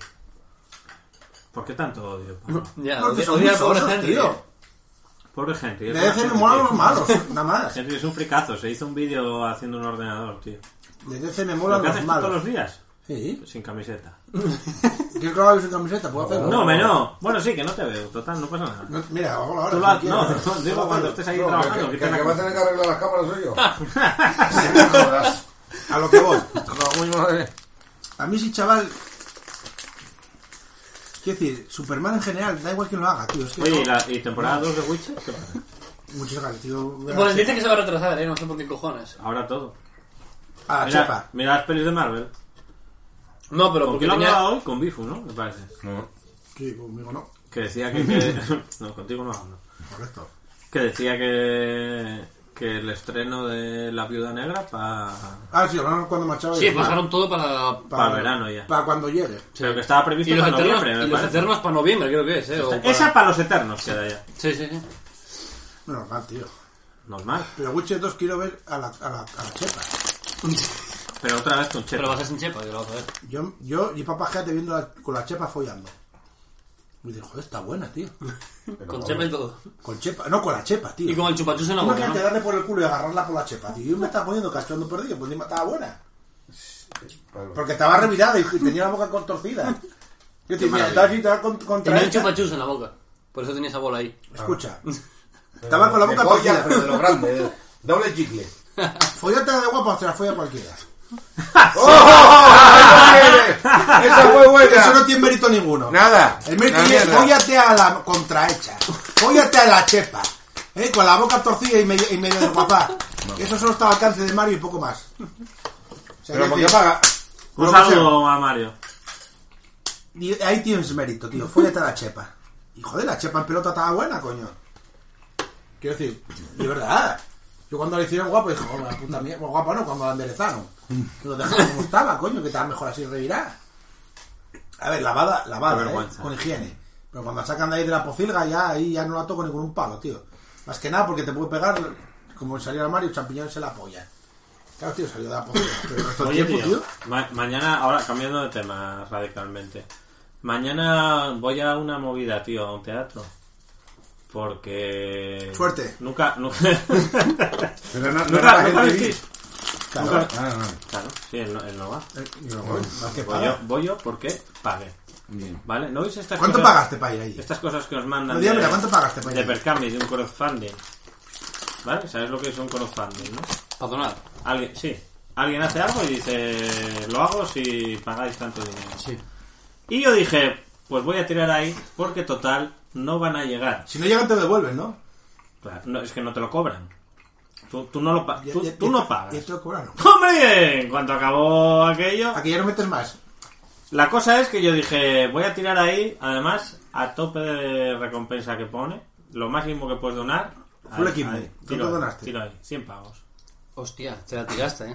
Speaker 1: ¿Por qué tanto odio?
Speaker 5: Ya,
Speaker 4: Porque
Speaker 5: odia
Speaker 4: son
Speaker 5: odia
Speaker 4: muy
Speaker 5: al pobre
Speaker 4: sosos,
Speaker 5: Henry.
Speaker 4: tío.
Speaker 5: eh.
Speaker 1: Pobre Henry. es
Speaker 4: De
Speaker 1: buena
Speaker 4: D C me
Speaker 1: gente,
Speaker 4: molan
Speaker 1: tío.
Speaker 4: los malos, nada más.
Speaker 1: Henry es un fricazo. Se hizo un vídeo haciendo un ordenador, tío.
Speaker 4: De D C me
Speaker 1: ¿Lo
Speaker 4: molan
Speaker 1: que
Speaker 4: los
Speaker 1: haces tú todos
Speaker 4: malos.
Speaker 1: los días?
Speaker 4: Sí.
Speaker 1: Sin camiseta.
Speaker 4: ¿Quieres que lo haga sin camiseta? ¿Puedo hacerlo?
Speaker 1: No, me no. Bueno, sí, que no te veo. Total, no pasa nada.
Speaker 4: No, mira, hago ahora.
Speaker 1: Tú
Speaker 4: si
Speaker 1: lo ha-
Speaker 4: quieres.
Speaker 1: no,
Speaker 4: Puedo
Speaker 1: digo cuando
Speaker 4: hacerlo.
Speaker 1: estés ahí
Speaker 6: No, que,
Speaker 1: trabajando.
Speaker 6: que,
Speaker 1: que
Speaker 6: que,
Speaker 1: te la-
Speaker 6: que va a tener que arreglar las cámaras soy yo. No me jodas.
Speaker 4: A lo que voy.
Speaker 6: No, mi madre.
Speaker 4: A mí sí, chaval. Quiero decir, Superman en general, da igual quién lo haga, tío. Es que
Speaker 1: Oye,
Speaker 4: no-
Speaker 1: ¿y, la, ¿y temporada dos de Witcher? ¿Qué pasa?
Speaker 4: Muchos ganas, tío.
Speaker 5: Bueno, dice que se va a retrasar, ¿eh? No sé por qué cojones.
Speaker 1: Ahora todo.
Speaker 4: A la
Speaker 1: Mira,
Speaker 4: chepa.
Speaker 1: mira las pelis de Marvel.
Speaker 5: No, pero
Speaker 1: ¿Con
Speaker 5: porque
Speaker 1: quién lo
Speaker 5: tenía...
Speaker 1: hablaba hoy? Con Bifu, ¿no? Me parece.
Speaker 6: No.
Speaker 4: Sí, conmigo no.
Speaker 1: Que decía que... que- no, contigo no hablo.
Speaker 4: Correcto.
Speaker 1: Que decía que... Que el estreno de La Viuda Negra para...
Speaker 4: Ah, sí, hablaron cuando marchaba.
Speaker 5: Sí,
Speaker 4: y demás.
Speaker 5: pasaron todo para...
Speaker 1: para verano ya.
Speaker 4: Para cuando llegue.
Speaker 1: Pero que estaba previsto
Speaker 5: Y los
Speaker 1: para
Speaker 5: Eternos,
Speaker 1: noviembre,
Speaker 5: y
Speaker 1: me
Speaker 5: los
Speaker 1: parece.
Speaker 5: Eternos para noviembre, creo que es, ¿eh? O para-
Speaker 1: Esa para los Eternos queda ya.
Speaker 5: Sí, sí, sí.
Speaker 4: Normal, tío.
Speaker 1: Normal.
Speaker 4: Pero Witcher dos quiero ver a la, a la, a la chepa.
Speaker 1: Pero otra vez con Chepa.
Speaker 5: Pero va a ser sin chepa, que lo vas a ver.
Speaker 4: Yo, yo y papá Jate viendo la- con la chepa follando. Y digo, joder, está buena, tío.
Speaker 5: Con chepa y todo.
Speaker 4: Con chepa, no con la chepa, tío.
Speaker 5: Y con el chupachus en la boca,
Speaker 4: Imagínate
Speaker 5: ¿no?
Speaker 4: darle por el culo y agarrarla por la chepa, tío. Yo me estaba poniendo cachondo perdido, pues encima estaba buena. Porque estaba revirada y tenía la boca contorcida. Yo te mira, estaba así, estaba con- contra
Speaker 5: Tenía un
Speaker 4: hecha.
Speaker 5: chupachus en la boca. Por eso tenía esa bola ahí.
Speaker 4: Escucha. Estaba con la boca
Speaker 6: De polla,
Speaker 4: torcida.
Speaker 6: pero de lo grande. de- Doble chicle.
Speaker 4: Follate de guapa, te la folla cualquiera.
Speaker 6: Esa fue buena.
Speaker 4: Eso no tiene mérito ninguno.
Speaker 6: Nada.
Speaker 4: El mérito
Speaker 6: Una
Speaker 4: es
Speaker 6: mierda.
Speaker 4: fóllate a la contrahecha. Fóllate a la chepa. ¿Eh? Con la boca torcida y medio, y medio de guapa. Eso solo está al alcance de Mario y poco más. O sea,
Speaker 6: Pero
Speaker 4: que
Speaker 6: ¿por qué
Speaker 4: decir,
Speaker 6: paga?
Speaker 1: Un
Speaker 4: lo que
Speaker 1: saludo a Mario.
Speaker 4: y ahí tienes mérito, tío. Fóllate a la chepa. Y joder, la chepa en pelota estaba buena, coño. Quiero decir, de verdad. Yo cuando la hicieron guapo dije, oh, la puta mierda. Bueno, guapo no, cuando la enderezaron. Que lo dejaron como estaba, coño, que estaba mejor así revirada. A ver, lavada,
Speaker 1: Qué
Speaker 4: lavada,
Speaker 1: vergüenza.
Speaker 4: ¿eh? Con higiene. Pero cuando la sacan de ahí de la pocilga, ya ahí ya no la toco ni con un palo, tío. Más que nada porque te puede pegar, como salió al Mario, champiñones en la polla. Claro, tío, salió de la pocilga. Pero el resto del
Speaker 1: Oye,
Speaker 4: tiempo,
Speaker 1: tío,
Speaker 4: tío.
Speaker 1: ma- mañana, ahora cambiando de tema radicalmente. Mañana voy a una movida, tío, a un teatro. Porque...
Speaker 4: Suerte.
Speaker 1: Nunca, nunca...
Speaker 6: Pero no, no
Speaker 1: nunca,
Speaker 6: era
Speaker 1: nunca
Speaker 6: gente
Speaker 1: vestís.
Speaker 4: Claro.
Speaker 1: Nunca-
Speaker 6: Ah, no.
Speaker 1: Claro, sí, él no, él no va.
Speaker 4: Eh, y no voy, más que
Speaker 1: Voy
Speaker 4: pagar.
Speaker 1: yo, voy yo porque pague.
Speaker 6: Bien.
Speaker 1: ¿Vale? ¿No veis estas
Speaker 4: ¿Cuánto
Speaker 1: cosas?
Speaker 4: pagaste para ir ahí?
Speaker 1: Estas cosas que os mandan
Speaker 4: No, dígame,
Speaker 1: de,
Speaker 4: ¿cuánto pagaste para ir
Speaker 1: de
Speaker 4: ahí?
Speaker 1: Percami, de un crowdfunding. ¿Vale? ¿Sabes lo que es un crowdfunding, no?
Speaker 5: Para donar.
Speaker 1: Alguien, sí. Alguien hace algo y dice, lo hago si pagáis tanto dinero.
Speaker 5: Sí.
Speaker 1: Y yo dije, pues voy a tirar ahí porque total no van a llegar.
Speaker 4: Si no llegan te devuelven, ¿no?
Speaker 1: Claro, no, es que no te lo cobran. Tú, tú no lo pa-
Speaker 4: Ya-
Speaker 1: tú,
Speaker 4: ya-
Speaker 1: tú
Speaker 4: ya-
Speaker 1: no pagas.
Speaker 4: Ya te lo cobraron.
Speaker 1: ¡Hombre! En cuanto acabó aquello...
Speaker 4: Aquí ya no metes más.
Speaker 1: La cosa es que yo dije, voy a tirar ahí, además, a tope de recompensa que pone, lo máximo que puedes donar.
Speaker 4: Full
Speaker 1: ahí,
Speaker 4: equipment.
Speaker 1: ahí,
Speaker 4: ¿Cuánto
Speaker 1: tiro ahí,
Speaker 4: donaste?
Speaker 1: tiro ahí, cien pavos.
Speaker 5: Hostia, te la tiraste, ¿eh?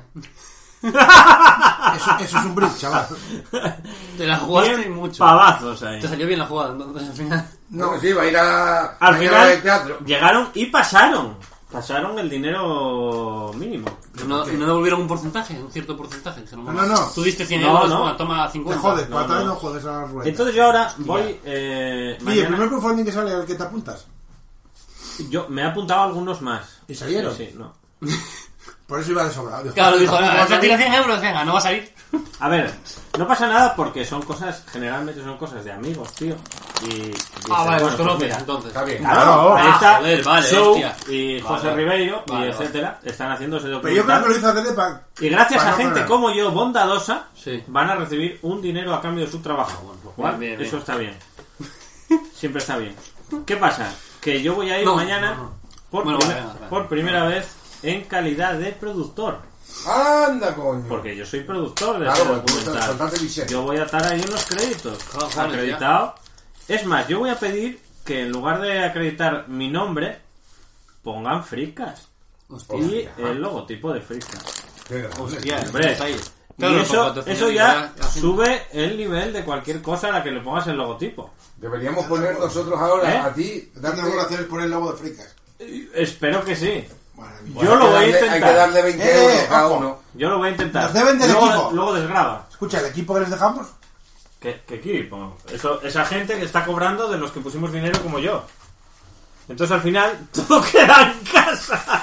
Speaker 4: Eso, eso es un brick, chaval.
Speaker 5: Te la jugaste
Speaker 1: cien
Speaker 5: mucho.
Speaker 1: pavazos ahí.
Speaker 5: Te salió bien la jugada, entonces al final.
Speaker 6: No, sí, va a ir a...
Speaker 1: Al
Speaker 6: mañana
Speaker 1: final
Speaker 6: al teatro.
Speaker 1: llegaron y pasaron. Pasaron el dinero mínimo.
Speaker 5: ¿Y no, y no devolvieron un porcentaje? Un cierto porcentaje. Dijeron,
Speaker 4: No,
Speaker 5: bueno,
Speaker 4: no, no.
Speaker 5: Tú diste cien
Speaker 1: No,
Speaker 5: euros,
Speaker 1: no.
Speaker 5: bueno, toma
Speaker 4: Te
Speaker 5: cincuenta.
Speaker 4: jodes,
Speaker 1: no,
Speaker 4: para atrás
Speaker 1: no.
Speaker 4: no jodes a la rueda.
Speaker 1: Entonces yo ahora voy... Eh,
Speaker 4: Oye, el
Speaker 1: mañana-
Speaker 4: primer crowdfunding que sale al que te apuntas.
Speaker 1: Yo me he apuntado a algunos más.
Speaker 4: ¿Y salieron?
Speaker 1: Sí, sí, no.
Speaker 4: Por eso iba de sobrado.
Speaker 5: Claro, dijo,
Speaker 4: ¿Cómo va a
Speaker 5: "Ah, te tira
Speaker 4: salir?
Speaker 5: cien euros, venga, no va a salir.
Speaker 1: A ver, no pasa nada porque son cosas, generalmente son cosas de amigos, tío. Y, y
Speaker 5: Ah, vale,
Speaker 1: bueno,
Speaker 5: los conoces,
Speaker 1: mira,
Speaker 5: entonces.
Speaker 6: Está bien.
Speaker 1: Claro,
Speaker 4: Claro.
Speaker 1: ahí
Speaker 5: Ah,
Speaker 1: está
Speaker 5: joder, vale,
Speaker 1: Show
Speaker 5: hostia.
Speaker 1: y
Speaker 5: Vale,
Speaker 1: José
Speaker 5: vale.
Speaker 1: Ribeiro
Speaker 5: Vale,
Speaker 1: y
Speaker 5: vale.
Speaker 1: etcétera. Están haciendo ese
Speaker 4: Pero
Speaker 1: documental.
Speaker 4: yo creo que lo hizo Adrede para...
Speaker 1: Y gracias
Speaker 4: para
Speaker 1: a
Speaker 4: no
Speaker 1: gente
Speaker 4: poner.
Speaker 1: como yo, bondadosa,
Speaker 5: Sí.
Speaker 1: van a recibir un dinero a cambio de su trabajo. Lo cual,
Speaker 5: Bien, bien, bien.
Speaker 1: eso está bien. Siempre está bien. ¿Qué pasa? Que yo voy a ir
Speaker 5: No,
Speaker 1: mañana
Speaker 5: no, no.
Speaker 1: Por,
Speaker 5: Bueno,
Speaker 1: primer-
Speaker 5: vale, vale, vale.
Speaker 1: por primera vez en calidad de productor.
Speaker 6: Anda, coño.
Speaker 1: Porque yo soy productor de
Speaker 6: Claro,
Speaker 1: este
Speaker 6: porque tú
Speaker 1: documental.
Speaker 6: soltaste Vicente.
Speaker 1: Yo voy a estar ahí en los créditos.
Speaker 5: Ah, joder,
Speaker 1: Acreditado. Es más, yo voy a pedir que en lugar de acreditar mi nombre, pongan Fricas.
Speaker 5: Hostia.
Speaker 1: Y el logotipo de Fricas.
Speaker 6: Qué grande.
Speaker 5: Hostia,
Speaker 1: Hombre,
Speaker 5: está ahí.
Speaker 1: Y
Speaker 5: Claro,
Speaker 1: eso,
Speaker 5: para patrocinar
Speaker 1: eso
Speaker 5: y
Speaker 1: ya
Speaker 5: hacen-
Speaker 1: sube el nivel de cualquier cosa a la que le pongas el logotipo.
Speaker 6: Deberíamos poner nosotros ahora
Speaker 1: ¿Eh?
Speaker 6: a ti...
Speaker 4: Darte
Speaker 6: darte-
Speaker 4: relaciones por el logo de fricas.
Speaker 1: Espero que sí.
Speaker 4: Maravilloso.
Speaker 1: Yo lo voy a
Speaker 6: Hay que darle-
Speaker 1: intentar.
Speaker 6: Hay que darle veinte
Speaker 4: Eh,
Speaker 6: euros cada
Speaker 4: ojo.
Speaker 6: uno.
Speaker 1: Yo lo voy a intentar.
Speaker 4: Nos deben del
Speaker 1: luego,
Speaker 4: equipo.
Speaker 1: luego desgraba.
Speaker 4: Escucha, el equipo que les dejamos...
Speaker 1: ¿Qué, qué equipo? Eso, esa gente que está cobrando de los que pusimos dinero como yo. Entonces al final todo queda en casa.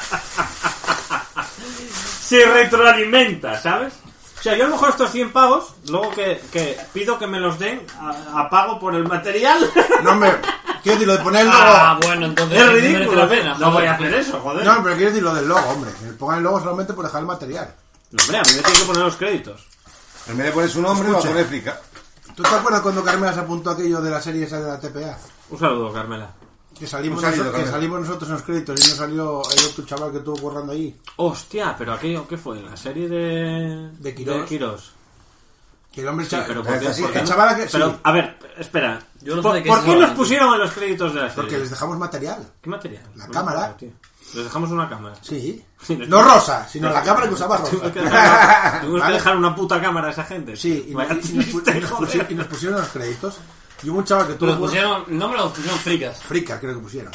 Speaker 1: Se retroalimenta, ¿sabes? O sea, yo a lo mejor estos cien pavos, luego que, que pido que me los den a, a pago por el material.
Speaker 4: No, hombre, quiero decir, lo de poner el logo...
Speaker 5: Ah, bueno, entonces
Speaker 1: Es
Speaker 5: merece
Speaker 1: ridículo.
Speaker 5: la pena.
Speaker 1: No voy a hacer eso, joder.
Speaker 4: No, pero quiero decir lo del logo, hombre. Que pongan el logo solamente por dejar el material.
Speaker 1: No, hombre, a mí me tienen que poner los créditos.
Speaker 6: En vez de poner su nombre, va a
Speaker 4: Escucha.
Speaker 6: poner frica.
Speaker 4: ¿Tú te acuerdas cuando Carmela se apuntó aquello de la serie esa de la T P A?
Speaker 1: Un saludo, Carmela.
Speaker 4: Que salimos,
Speaker 6: Un saludo,
Speaker 4: noso- que
Speaker 6: Carmela.
Speaker 4: salimos nosotros en los créditos y no salió el otro chaval que estuvo currando allí.
Speaker 1: Hostia, pero aquello, ¿qué fue? ¿La serie de...
Speaker 4: De Quirós.
Speaker 1: Quirós?
Speaker 4: Que el hombre
Speaker 1: Sí,
Speaker 4: cha-
Speaker 1: pero
Speaker 6: Eh,
Speaker 1: ¿por qué?
Speaker 6: así,
Speaker 1: ¿Por qué
Speaker 4: el
Speaker 1: no?
Speaker 4: chaval que-
Speaker 1: Pero,
Speaker 4: sí.
Speaker 1: a ver, espera.
Speaker 5: Yo no sé
Speaker 1: ¿Por,
Speaker 5: de qué
Speaker 1: ¿por
Speaker 5: se
Speaker 1: qué
Speaker 5: habla,
Speaker 1: nos
Speaker 5: tío.
Speaker 1: pusieron en los créditos de la serie?
Speaker 4: Porque les dejamos material.
Speaker 1: ¿Qué material?
Speaker 4: La
Speaker 1: No,
Speaker 4: cámara.
Speaker 1: no, tío. Les dejamos una cámara.
Speaker 4: Sí.
Speaker 1: Sí, les-
Speaker 4: No rosa, sino la cámara que usaba
Speaker 1: Tengo
Speaker 4: rosa.
Speaker 1: que dejar, tengo que
Speaker 4: Vale.
Speaker 1: dejar una puta cámara a esa gente.
Speaker 4: Sí, y,
Speaker 1: Vaya
Speaker 4: nos, y nos pu-
Speaker 1: triste,
Speaker 4: y nos
Speaker 1: joder.
Speaker 4: pusi- y nos pusieron los créditos. Y hubo un chaval que
Speaker 5: Pero
Speaker 4: tuvo...
Speaker 5: los pusieron, el nombre lo pusieron fricas.
Speaker 4: Frica, creo que pusieron.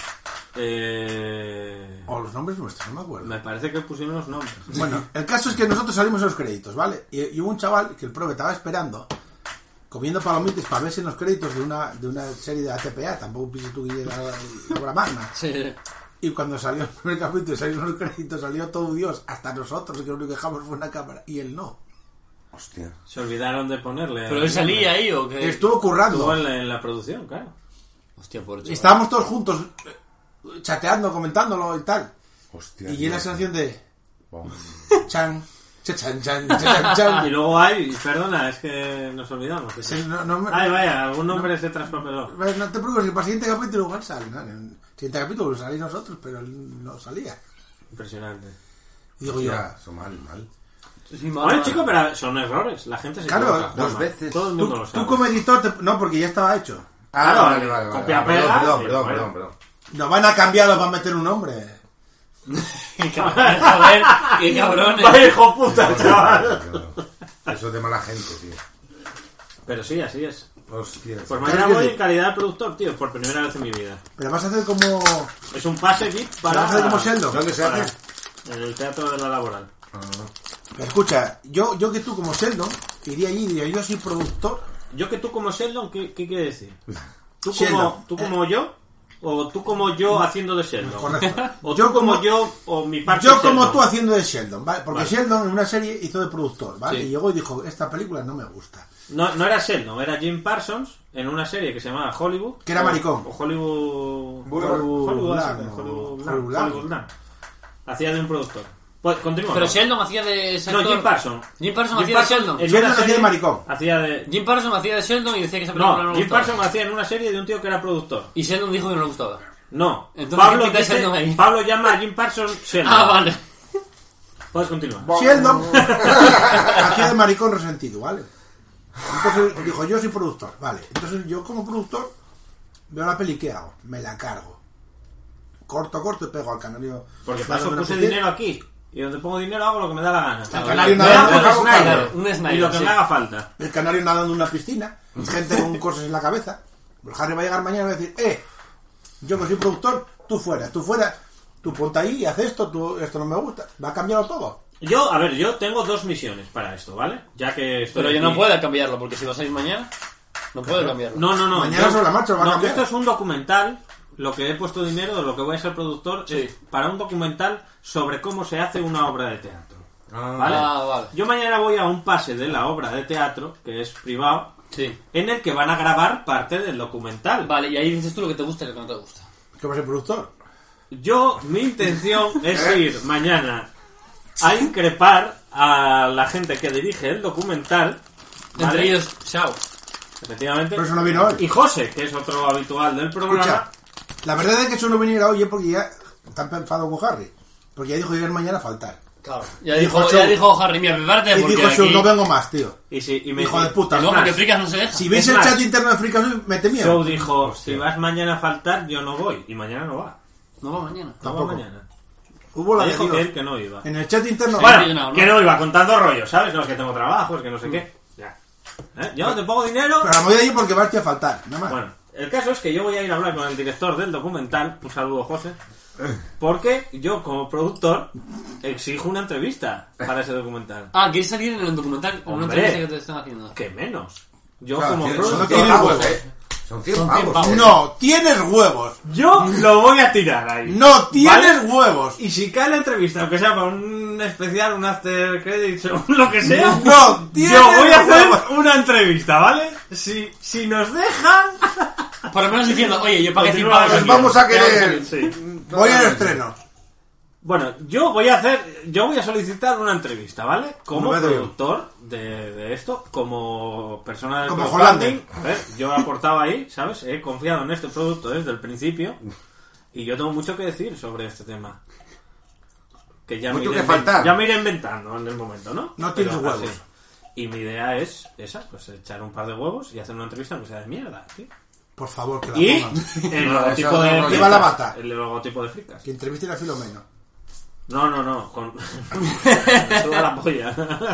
Speaker 1: Eh...
Speaker 4: O los nombres nuestros, no me acuerdo.
Speaker 1: Me parece que pusieron los nombres.
Speaker 4: Bueno, el caso es que nosotros salimos en los créditos, ¿vale? Y, y hubo un chaval que el prove estaba esperando, comiendo palomitas para verse en los créditos de una, de una serie de A T P A, tampoco pienses tú que la, la obra magna.
Speaker 5: Sí.
Speaker 4: Y cuando salió el primer capítulo y salieron los créditos, salió todo Dios, hasta nosotros, que lo único que dejamos fue una cámara, y él no.
Speaker 6: Hostia.
Speaker 1: Se olvidaron de ponerle.
Speaker 5: Pero él salía ahí o qué.
Speaker 4: Estuvo
Speaker 1: Estuvo
Speaker 4: currando.
Speaker 1: en la, en la producción, claro.
Speaker 5: Hostia, por
Speaker 4: Y
Speaker 5: chaval.
Speaker 4: estábamos todos juntos, eh, chateando, comentándolo y tal.
Speaker 6: Hostia.
Speaker 4: Y la
Speaker 6: tío.
Speaker 4: sensación de...
Speaker 6: Bom.
Speaker 4: Chan, cha, chan, chan, cha, chan, chan.
Speaker 1: Y luego hay, perdona, es que nos olvidamos.
Speaker 4: Sí, no, no me-
Speaker 1: Ay, vaya, algún nombre se traspapeló.
Speaker 4: No te preocupes, que para el siguiente capítulo igual sale. ¿no? En el siguiente capítulo lo salís nosotros, pero él no salía.
Speaker 1: Impresionante.
Speaker 4: Y digo yo,
Speaker 6: Hostia, eso mal, mal.
Speaker 5: Sí,
Speaker 1: Bueno,
Speaker 5: madre.
Speaker 1: chico, pero son errores. La gente se
Speaker 4: Claro,
Speaker 1: equivoca.
Speaker 6: dos
Speaker 1: Juanma.
Speaker 6: veces.
Speaker 1: Todo el
Speaker 4: tú,
Speaker 1: mundo lo sabe.
Speaker 4: tú como editor, te- no, porque ya estaba hecho.
Speaker 6: Ah,
Speaker 1: Claro,
Speaker 6: vale, vale, vale.
Speaker 1: copia,
Speaker 6: Ah, perdón,
Speaker 1: pega,
Speaker 6: perdón,
Speaker 1: y
Speaker 6: perdón,
Speaker 1: bueno.
Speaker 6: perdón, perdón.
Speaker 4: Nos van a cambiarlo para meter un nombre.
Speaker 5: Qué cabrón, joder, qué cabrones.
Speaker 1: Vaya hijo puta, chaval.
Speaker 6: Eso es de mala gente, tío.
Speaker 1: Pero sí, así es.
Speaker 6: Hostia.
Speaker 1: Pues
Speaker 4: Claro
Speaker 1: mañana
Speaker 4: que
Speaker 1: voy
Speaker 4: sí.
Speaker 1: en calidad de productor, tío, por primera vez en mi vida.
Speaker 4: Pero vas a hacer como...
Speaker 1: Es un pase V I P para...
Speaker 4: vas a hacer como Sheldon.
Speaker 6: ¿Dónde se
Speaker 1: para-
Speaker 6: hace?
Speaker 1: En el Teatro de la Laboral.
Speaker 4: Escucha, yo, yo que tú como Sheldon, iría allí y diría, yo soy productor.
Speaker 1: Yo que tú como Sheldon, ¿qué, qué quiere decir? ¿Tú
Speaker 4: Sheldon.
Speaker 1: como, ¿Tú como yo? ¿O tú como yo haciendo de Sheldon?
Speaker 4: Correcto.
Speaker 1: ¿O
Speaker 4: Yo
Speaker 1: tú como,
Speaker 4: como-
Speaker 1: yo o mi parte
Speaker 4: Yo como
Speaker 1: Sheldon?
Speaker 4: tú haciendo de Sheldon, ¿vale? Porque
Speaker 1: Vale.
Speaker 4: Sheldon en una serie hizo de productor, ¿vale?
Speaker 5: Sí.
Speaker 4: Y llegó y dijo, esta película no me gusta.
Speaker 1: No, no era Sheldon, era Jim Parsons en una serie que se llamaba Hollywood.
Speaker 4: Que era
Speaker 1: o-
Speaker 4: maricón.
Speaker 1: O Hollywood...
Speaker 6: Boulevard.
Speaker 1: Hollywood,
Speaker 4: Hollywood
Speaker 1: así,
Speaker 4: Land,
Speaker 1: Hollywood
Speaker 4: o
Speaker 1: Land,
Speaker 4: Hollywood Land.
Speaker 1: Hollywood Land. Hacía de un productor. Pues, continúa.
Speaker 5: Pero
Speaker 1: ¿no?
Speaker 5: Sheldon hacía de ese
Speaker 1: No,
Speaker 5: actor-
Speaker 1: Jim Parsons.
Speaker 5: Jim Parsons hacía de Sheldon.
Speaker 1: en
Speaker 4: Sheldon
Speaker 1: una
Speaker 4: hacía
Speaker 1: serie
Speaker 4: de maricón.
Speaker 1: Hacía de...
Speaker 5: Jim Parsons hacía de Sheldon y decía que esa película no,
Speaker 1: No,
Speaker 5: le
Speaker 1: Jim
Speaker 5: gustaba.
Speaker 1: Parsons hacía en una serie de un tío que era productor.
Speaker 5: Y Sheldon dijo que no le gustaba.
Speaker 1: No,
Speaker 5: Entonces,
Speaker 1: Pablo,
Speaker 5: ¿qué quita
Speaker 1: dice-
Speaker 5: Sheldon ahí?
Speaker 1: Pablo llama a Jim Parsons Sheldon.
Speaker 5: Ah, vale.
Speaker 1: Puedes continuar.
Speaker 4: Sheldon hacía de maricón resentido, ¿vale? Entonces dijo, yo soy productor, vale. Entonces yo como productor veo la peli, ¿qué hago? Me la cargo. Corto, corto y pego al canario.
Speaker 1: Porque para eso puse dinero aquí. Y donde pongo dinero hago lo que me da la gana.
Speaker 4: El canario
Speaker 1: Me
Speaker 4: nadando,
Speaker 1: hago un
Speaker 4: claro,
Speaker 1: Snyder.
Speaker 5: claro, un Snyder,
Speaker 1: Y lo que
Speaker 5: sí.
Speaker 1: me haga falta.
Speaker 4: el canario nadando en una piscina, gente con cosas en la cabeza. El Harry va a llegar mañana y va a decir, eh, yo que soy productor, tú fuera, tú fuera, tú ponte ahí y haz esto, tú, esto no me gusta. Va a cambiarlo todo.
Speaker 1: Yo, a ver, yo tengo dos misiones para esto, ¿vale? Ya que estoy
Speaker 5: Pero yo
Speaker 1: aquí-
Speaker 5: no puedo cambiarlo, porque si vas a ir mañana, no puedo cambiarlo.
Speaker 1: No, no, no.
Speaker 4: Mañana
Speaker 1: yo-
Speaker 4: sobre la marcha lo va a
Speaker 1: no,
Speaker 4: cambiar.
Speaker 1: esto es un documental. Lo que he puesto dinero, de lo que voy a ser productor,
Speaker 5: Sí.
Speaker 1: es para un documental sobre cómo se hace una obra de teatro. ¿Vale?
Speaker 5: Ah, vale.
Speaker 1: Yo mañana voy a un pase de la obra de teatro, que es privado,
Speaker 5: Sí.
Speaker 1: en el que van a grabar parte del documental.
Speaker 5: Vale, y ahí dices tú lo que te gusta y lo que no te gusta.
Speaker 4: ¿Qué va a ser productor?
Speaker 1: Yo, mi intención es ir mañana a increpar a la gente que dirige el documental. ¿vale?
Speaker 5: Entre ellos, Shao.
Speaker 1: Efectivamente.
Speaker 4: Pero eso no vino hoy.
Speaker 1: Y José, que es otro habitual del programa.
Speaker 4: Escucha, la verdad es que eso no viniera hoy es porque ya está enfadado con Harry. Porque ya dijo que iba mañana a faltar.
Speaker 5: Claro. Ya
Speaker 4: Dijo
Speaker 5: dijo,
Speaker 4: Shao.
Speaker 5: ya dijo Harry, mira, prepárate
Speaker 4: Y
Speaker 5: porque
Speaker 4: dijo,
Speaker 5: aquí...
Speaker 4: "Shou, no vengo más, tío.
Speaker 1: Y, sí, y me
Speaker 4: Hijo de puta.
Speaker 5: Y
Speaker 1: Es
Speaker 5: luego
Speaker 1: más,
Speaker 5: porque fricas no se deja.
Speaker 4: Si veis
Speaker 1: Es
Speaker 4: el
Speaker 1: más,
Speaker 4: chat interno de Fricas, mete miedo.
Speaker 1: Show dijo, si vas mañana a faltar, yo no voy. Y mañana no va.
Speaker 5: No va mañana.
Speaker 1: No va
Speaker 4: Tampoco.
Speaker 1: mañana.
Speaker 4: Hubo la
Speaker 1: Me
Speaker 4: de
Speaker 1: dijo que
Speaker 4: Dios.
Speaker 1: él que no iba.
Speaker 4: En el chat interno.
Speaker 1: Bueno,
Speaker 5: Sí, no, no.
Speaker 1: que no iba contando rollos, ¿sabes? No, es que tengo trabajo, es que no sé qué. Ya. ¿Eh? Yo te pongo dinero.
Speaker 4: Pero la voy a ir porque vas a faltar. Nada más.
Speaker 1: Bueno, el caso es que yo voy a ir a hablar con el director del documental. Un saludo, José. Porque yo, como productor, exijo una entrevista para ese documental.
Speaker 5: Ah, ¿quieres salir en el documental? En una
Speaker 1: Hombre.
Speaker 5: entrevista que te están haciendo.
Speaker 1: ¿Qué menos? Yo,
Speaker 6: Claro,
Speaker 1: como
Speaker 6: tiene-
Speaker 1: productor,
Speaker 6: son
Speaker 4: tiene
Speaker 6: cien pavos,
Speaker 4: huevos.
Speaker 6: eh. Son cien
Speaker 5: Son cien
Speaker 6: pavos.
Speaker 5: pavos.
Speaker 6: eh.
Speaker 4: No, tienes huevos.
Speaker 1: yo lo voy a tirar ahí.
Speaker 4: No tienes
Speaker 1: ¿Vale?
Speaker 4: huevos.
Speaker 1: Y si cae la entrevista, aunque sea para un especial, un after credits o lo que sea,
Speaker 4: No tienes
Speaker 1: yo voy a hacer
Speaker 4: huevos.
Speaker 1: una entrevista, ¿vale? Si, si nos dejan...
Speaker 5: Por lo menos diciendo, oye, yo pagué cien
Speaker 1: Continúa,
Speaker 5: pavos.
Speaker 6: Pues
Speaker 1: aquí.
Speaker 6: vamos a querer.
Speaker 1: Sí.
Speaker 4: Voy al estreno.
Speaker 1: Bueno, yo voy a hacer, yo voy a solicitar una entrevista, ¿vale? Como
Speaker 4: No me doy.
Speaker 1: productor de, de esto, como persona del
Speaker 4: Como
Speaker 1: crowdfunding, ¿eh? Yo he aportado ahí, ¿sabes? He confiado en este producto desde el principio y yo tengo mucho que decir sobre este tema. Que ya, me
Speaker 6: Mucho
Speaker 1: iré,
Speaker 6: que
Speaker 1: inven-
Speaker 6: faltar.
Speaker 1: ya me iré inventando en el momento, ¿no?
Speaker 4: No tienes
Speaker 1: Pero
Speaker 4: huevos.
Speaker 1: así. Y mi idea es esa, pues echar un par de huevos y hacer una entrevista aunque sea de mierda, tío.
Speaker 4: Por favor, que la
Speaker 1: Y
Speaker 4: pongan.
Speaker 1: el
Speaker 6: No,
Speaker 1: logotipo
Speaker 6: eso
Speaker 1: de
Speaker 6: no,
Speaker 1: fricas.
Speaker 4: lleva la bata.
Speaker 1: El logotipo de fricas.
Speaker 4: Que entreviste a Filomeno.
Speaker 1: No, no, no, con... Me suda la polla.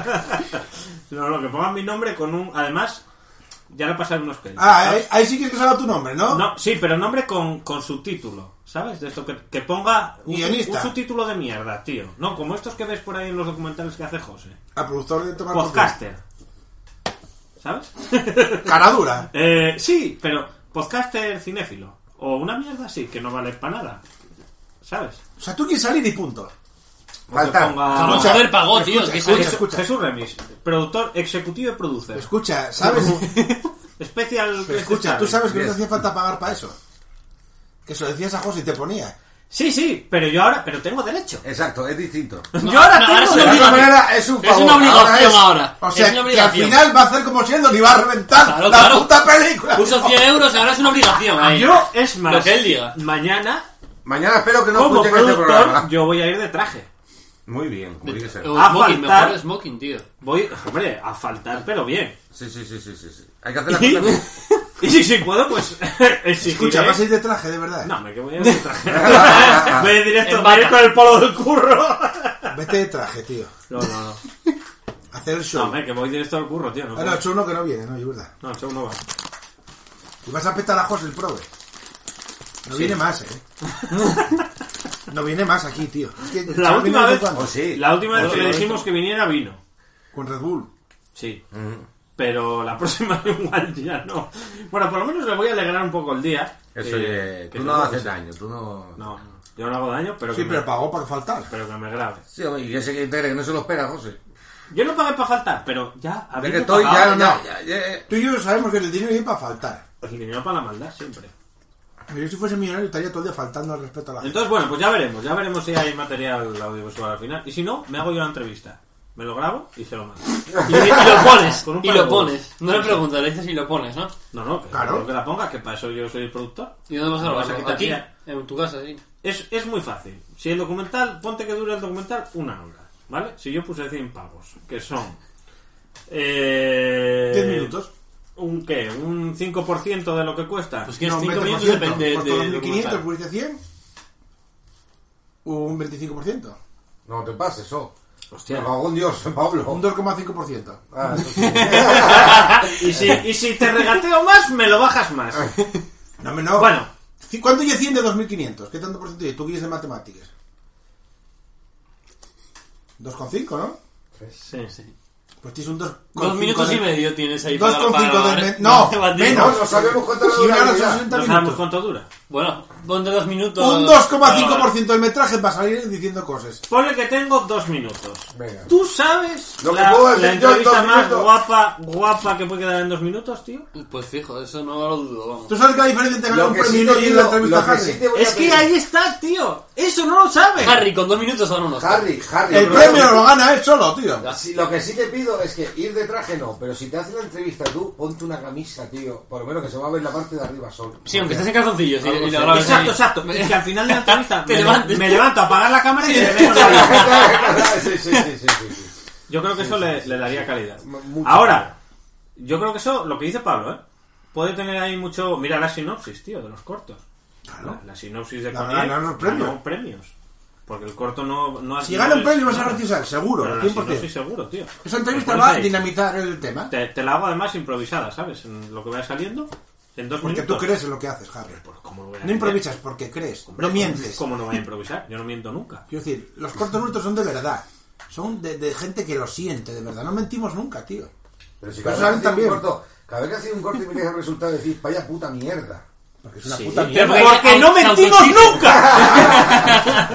Speaker 1: No, no, que pongan mi nombre con un... Además, ya le pasaré unos créditos.
Speaker 4: Ah,
Speaker 1: ¿sabes?
Speaker 4: ahí, ahí sí que salga tu nombre, ¿no?
Speaker 1: No, sí, pero nombre con, con subtítulo, ¿sabes? De esto que, que ponga un,
Speaker 4: Guionista.
Speaker 1: un subtítulo de mierda, tío. No, como estos que ves por ahí en los documentales que hace José.
Speaker 4: Al productor de Tomar
Speaker 1: Podcaster. ¿Sabes?
Speaker 4: Cara dura.
Speaker 1: eh, sí, pero podcaster cinéfilo. O una mierda así, que no vale para nada. ¿Sabes?
Speaker 4: O sea, tú quieres salir y punto.
Speaker 1: O que
Speaker 6: Falta.
Speaker 1: ponga-
Speaker 5: No, joder, pagó, tío.
Speaker 4: escucha,
Speaker 5: que
Speaker 4: escucha,
Speaker 5: sabes-
Speaker 4: escucha.
Speaker 1: Jesús Remis, productor, ejecutivo y producer.
Speaker 4: Escucha, ¿sabes?
Speaker 1: Especial.
Speaker 4: Pero escucha, tú sabes que no te
Speaker 6: Yes.
Speaker 4: hacía falta pagar para eso. Que se lo decías a José y te ponía.
Speaker 1: Sí, sí, pero yo ahora, pero tengo derecho.
Speaker 6: Exacto, es distinto.
Speaker 1: Yo ahora
Speaker 5: no,
Speaker 1: tengo
Speaker 5: ahora es
Speaker 6: De
Speaker 5: una
Speaker 1: derecho.
Speaker 6: alguna manera es un
Speaker 5: Es
Speaker 6: favor.
Speaker 5: una obligación
Speaker 4: es-
Speaker 5: ahora.
Speaker 4: O sea,
Speaker 5: es una
Speaker 4: que al
Speaker 5: obligación.
Speaker 4: final va a hacer como siendo y va a reventar
Speaker 5: Claro,
Speaker 4: la
Speaker 5: claro.
Speaker 4: puta película.
Speaker 5: Puso cien euros, ahora es una obligación. Ahí.
Speaker 1: Yo, es más,
Speaker 5: Lo que él diga.
Speaker 1: mañana,
Speaker 6: Mañana espero que no
Speaker 1: como
Speaker 6: escuchen este
Speaker 1: productor,
Speaker 6: programa.
Speaker 1: yo voy a ir de traje.
Speaker 6: Muy bien, muy bien.
Speaker 5: O
Speaker 1: A
Speaker 5: smoking,
Speaker 1: faltar-
Speaker 5: mejor smoking, tío.
Speaker 1: Voy, hombre, a faltar, pero bien.
Speaker 6: Sí, sí, sí, sí, sí, sí. Hay que hacer las
Speaker 1: Y,
Speaker 6: cosas bien.
Speaker 1: y si, si puedo, pues exigiré.
Speaker 4: Escucha, vas a ir de traje, de verdad.
Speaker 1: No, me que voy a ir de traje. Voy a ir directo,
Speaker 5: En
Speaker 1: voy a ir
Speaker 5: bata.
Speaker 1: con el polo del curro.
Speaker 4: Vete de traje, tío.
Speaker 1: No, no, no.
Speaker 4: Hacer el
Speaker 1: No,
Speaker 4: show.
Speaker 1: hombre, que voy directo al curro, tío. No,
Speaker 4: Ah,
Speaker 1: puedo.
Speaker 4: no, el show no, que no viene, no, es verdad.
Speaker 1: No, el show no va.
Speaker 4: Y vas a petar a José el prove. No viene más, eh. No viene más aquí, tío. Es que
Speaker 1: La
Speaker 4: Xavi
Speaker 1: última
Speaker 4: no sé
Speaker 1: vez-
Speaker 4: cuándo.
Speaker 6: Oh, sí.
Speaker 1: La última vez
Speaker 5: Bueno,
Speaker 1: que
Speaker 5: lo he
Speaker 1: dijimos
Speaker 5: visto.
Speaker 1: que viniera vino.
Speaker 4: Con Red Bull.
Speaker 1: Sí. Pero la próxima igual ya no. Bueno, por lo menos le voy a alegrar un poco el día.
Speaker 6: Eso,
Speaker 1: Eh,
Speaker 6: eh,
Speaker 1: que
Speaker 6: tú
Speaker 1: no
Speaker 6: no
Speaker 1: lo
Speaker 6: haces
Speaker 1: sé.
Speaker 6: daño, tú no...
Speaker 1: No, yo no hago daño, pero,
Speaker 4: Sí,
Speaker 1: que,
Speaker 4: pero
Speaker 1: me,
Speaker 4: pagó para faltar.
Speaker 1: pero que me grabe.
Speaker 6: Sí, hombre, y ese que integre que no se lo espera, José.
Speaker 1: Yo no pagué para faltar, pero ya
Speaker 6: De
Speaker 1: habiendo
Speaker 6: que estoy
Speaker 1: pagado,
Speaker 6: ya,
Speaker 4: no.
Speaker 6: ya, ya, ya-
Speaker 4: Tú y yo sabemos que el dinero viene para faltar.
Speaker 1: el dinero para la maldad siempre.
Speaker 4: Yo si fuese millonario estaría todo el día faltando al respeto a la gente.
Speaker 1: Entonces, bueno, pues ya veremos. Ya veremos si hay material audiovisual al final. Y si no, me hago yo la entrevista. Me lo grabo y se lo mando.
Speaker 5: Y, y lo pones.
Speaker 1: Con un
Speaker 5: Y
Speaker 1: par de
Speaker 5: lo
Speaker 1: huevos.
Speaker 5: pones. No le preguntas, le dices y lo pones, ¿no?
Speaker 1: No, no, que,
Speaker 4: Claro.
Speaker 1: que la ponga, que para eso yo soy el productor.
Speaker 5: ¿Y dónde vas a
Speaker 1: No vas a
Speaker 5: grabarlo?
Speaker 1: quitar
Speaker 5: Aquí,
Speaker 1: ya.
Speaker 5: en tu casa, sí.
Speaker 1: Es, es muy fácil. Si el documental, ponte que dure el documental una hora. ¿vale? Si yo puse cien pavos, que son... Eh,
Speaker 4: diez minutos.
Speaker 1: ¿Un qué? ¿Un cinco por ciento de lo que cuesta?
Speaker 5: Pues que es
Speaker 4: No, un
Speaker 5: cinco
Speaker 4: veinte por
Speaker 5: minutos
Speaker 4: ciento.
Speaker 5: de, de,
Speaker 4: Por
Speaker 5: de,
Speaker 4: todos
Speaker 5: de
Speaker 4: los mil quinientos
Speaker 5: documental.
Speaker 4: pusiste cien. Un veinticinco por ciento.
Speaker 6: No te pases, oh.
Speaker 5: Hostia.
Speaker 6: Me cago en Dios, Pablo.
Speaker 4: Un dos coma cinco por ciento.
Speaker 6: Ah, eso sí.
Speaker 1: Y si, y si te regateo más, me lo bajas más.
Speaker 4: No, me no.
Speaker 1: Bueno.
Speaker 4: ¿Cuánto ya cien de dos mil quinientos? ¿Qué tanto por ciento hay? ¿Tú quieres de matemáticas? dos coma cinco, ¿no?
Speaker 1: Sí, sí.
Speaker 4: Pues tienes un dos.
Speaker 5: Dos minutos y medio tienes ahí
Speaker 4: dos
Speaker 5: para-
Speaker 4: coma cinco
Speaker 5: para-
Speaker 4: de me-
Speaker 5: para-
Speaker 4: No,
Speaker 5: para-
Speaker 4: menos.
Speaker 6: No, no sabemos cuánto
Speaker 4: Si una hora son
Speaker 6: durabilidad.
Speaker 4: sesenta
Speaker 1: No sabemos
Speaker 4: minutos.
Speaker 1: cuánto dura.
Speaker 5: Bueno, ponte dos minutos.
Speaker 4: Un dos coma cinco por
Speaker 5: para-
Speaker 4: ciento del metraje va a salir diciendo cosas.
Speaker 1: Ponle que tengo dos minutos.
Speaker 6: Venga.
Speaker 1: ¿Tú sabes
Speaker 6: Lo que
Speaker 1: la,
Speaker 6: puedo
Speaker 1: la
Speaker 6: decir yo en
Speaker 1: entrevista
Speaker 6: dos
Speaker 1: más
Speaker 6: minutos?
Speaker 1: guapa, guapa que puede quedar en dos minutos, tío?
Speaker 5: Pues fijo, eso no lo dudo, vamos.
Speaker 4: ¿Tú sabes que la diferencia entre ganar
Speaker 6: Lo
Speaker 4: un
Speaker 6: que sí
Speaker 4: premio
Speaker 6: te
Speaker 4: y la
Speaker 6: pido,
Speaker 4: entrevista
Speaker 6: lo
Speaker 4: a
Speaker 6: que
Speaker 4: Harry?
Speaker 6: sí te voy a
Speaker 1: Es que
Speaker 6: pedir-
Speaker 1: ahí está, tío. Eso no lo sabes.
Speaker 5: Harry, con dos minutos son unos.
Speaker 6: Harry, Harry.
Speaker 4: El
Speaker 6: pero-
Speaker 4: premio lo gana él solo, tío.
Speaker 6: Sí, lo que sí te pido es que ir de traje no, pero si te hacen la entrevista tú, ponte una camisa, tío. Por lo menos que se va a ver la parte de arriba solo.
Speaker 5: Sí, aunque estés en calzoncillos y,
Speaker 6: Algo
Speaker 5: y lo
Speaker 6: así.
Speaker 5: grabes
Speaker 1: Exacto,
Speaker 5: ahí.
Speaker 1: exacto. Y que al final de la entrevista
Speaker 5: Te
Speaker 1: me,
Speaker 5: levantes.
Speaker 1: me levanto a apagar la cámara y le veo la-
Speaker 6: sí, sí, sí, sí, sí, sí.
Speaker 1: Yo creo que eso le, le daría calidad.
Speaker 6: Mucho.
Speaker 1: Ahora, yo creo que eso, lo que dice Pablo, ¿eh? Puede tener ahí mucho... Mira la sinopsis, tío, de los cortos.
Speaker 4: Claro.
Speaker 1: La, la sinopsis de
Speaker 4: La-
Speaker 1: Coniel
Speaker 4: ganan los premios.
Speaker 1: ganó premios. Porque el corto no, no ha
Speaker 4: Si gana un
Speaker 1: no
Speaker 4: premio
Speaker 1: es-
Speaker 4: vas a graciosar, seguro,
Speaker 1: Pero la
Speaker 4: cien por ciento.
Speaker 1: sinopsis seguro, tío.
Speaker 4: Esa entrevista
Speaker 1: Pues
Speaker 4: va a
Speaker 1: ahí.
Speaker 4: dinamitar el tema.
Speaker 1: Te, te la hago además improvisada, ¿sabes? En lo que vaya saliendo, en dos
Speaker 4: Porque
Speaker 1: minutos.
Speaker 4: tú crees en lo que haces, Harry.
Speaker 1: Pues, ¿cómo lo voy a
Speaker 4: No
Speaker 1: hacer?
Speaker 4: improvisas porque crees, no mientes.
Speaker 1: ¿Cómo no voy a improvisar? Yo no miento nunca.
Speaker 4: Quiero decir, los cortos nuestros son de verdad. Son de, de gente que lo siente, de verdad. No mentimos nunca, tío.
Speaker 6: Pero si
Speaker 4: Pero
Speaker 6: cada vez, que
Speaker 4: saben
Speaker 6: hacéis un
Speaker 4: también.
Speaker 6: corto, cada vez que hacéis un corto y miráis el resultado decís, vaya puta mierda.
Speaker 4: Porque es una
Speaker 1: Sí,
Speaker 4: puta
Speaker 1: pero
Speaker 4: mierda.
Speaker 1: porque no
Speaker 5: Se
Speaker 1: mentimos
Speaker 5: autoexige.
Speaker 1: nunca.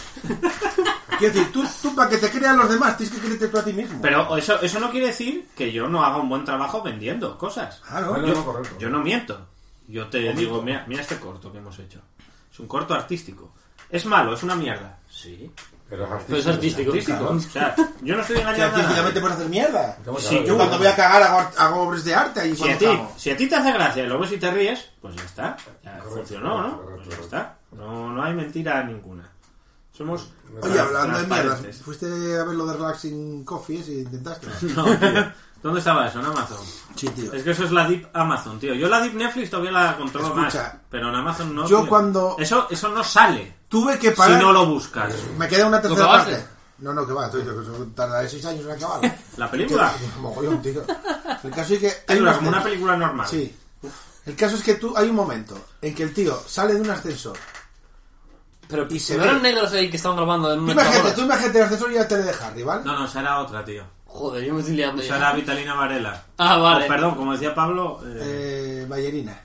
Speaker 4: Quiero decir, tú, tú para que te crean los demás tienes que creerte tú a ti mismo.
Speaker 1: Pero eso, eso no quiere decir que yo no haga un buen trabajo vendiendo cosas.
Speaker 4: Claro.
Speaker 6: Bueno,
Speaker 1: Yo,
Speaker 6: no, correcto.
Speaker 1: yo no miento. Yo te digo, mira, mira este corto que hemos hecho. Es un corto artístico. ¿Es malo? ¿Es una mierda? Sí.
Speaker 6: Pero es
Speaker 5: Pero es artístico.
Speaker 1: Artístico.
Speaker 4: claro.
Speaker 1: O sea, yo no estoy
Speaker 4: Que
Speaker 1: engañando a nadie.
Speaker 4: artísticamente puedes hacer mierda.
Speaker 1: Sí,
Speaker 4: Yo cuando voy a cagar hago, hago obras de arte ahí
Speaker 1: Si a,
Speaker 4: cuando
Speaker 1: ti,
Speaker 4: cago.
Speaker 1: si a ti te hace gracia y lo ves y te ríes, pues ya está. Ya
Speaker 6: Correcto,
Speaker 1: funcionó, ¿no?
Speaker 6: correcto,
Speaker 1: Pues ya
Speaker 6: correcto.
Speaker 1: está. No, no hay mentira ninguna. Somos...
Speaker 4: Oye, hablando de mierdas,
Speaker 1: transparentes.
Speaker 4: ¿fuiste a ver lo de Relaxing Coffee ese y intentaste?
Speaker 1: No, tío. ¿Dónde estaba eso? En Amazon.
Speaker 4: Sí, tío.
Speaker 1: Es que eso es la Deep Amazon, tío. Yo la Deep Netflix todavía la controlo
Speaker 4: Escucha,
Speaker 1: más. Pero en Amazon no.
Speaker 4: yo
Speaker 1: tío.
Speaker 4: cuando-
Speaker 1: Eso, eso no sale
Speaker 4: Tuve que
Speaker 1: si
Speaker 4: parar.
Speaker 1: no lo buscas.
Speaker 4: Me queda una tercera
Speaker 5: acabaste?
Speaker 4: parte. No, no, que va, tú, tú, tardaré seis años en acabarlo.
Speaker 1: ¿La película?
Speaker 4: Que- Mogollón, tío. El caso es que.
Speaker 1: Que
Speaker 4: hay
Speaker 1: dura
Speaker 4: un
Speaker 1: como una
Speaker 4: ascensor.
Speaker 1: película normal.
Speaker 4: Sí. El caso es que tú hay un momento en que el tío sale de un ascensor.
Speaker 5: Pero
Speaker 4: Y se
Speaker 5: no
Speaker 4: ve.
Speaker 5: eran negros ahí que estaban grabando en
Speaker 4: Tú
Speaker 5: una
Speaker 4: imagínate,
Speaker 5: cámara.
Speaker 4: tú imagínate el ascensor y la tele de Harry, ¿vale?
Speaker 1: No, no, esa era otra, tío.
Speaker 5: Joder, yo me estoy liando
Speaker 1: Esa
Speaker 5: ya.
Speaker 1: era Vitalina Varela.
Speaker 5: Ah, vale.
Speaker 1: O, perdón, como decía Pablo. eh,
Speaker 4: Eh, Ballerina.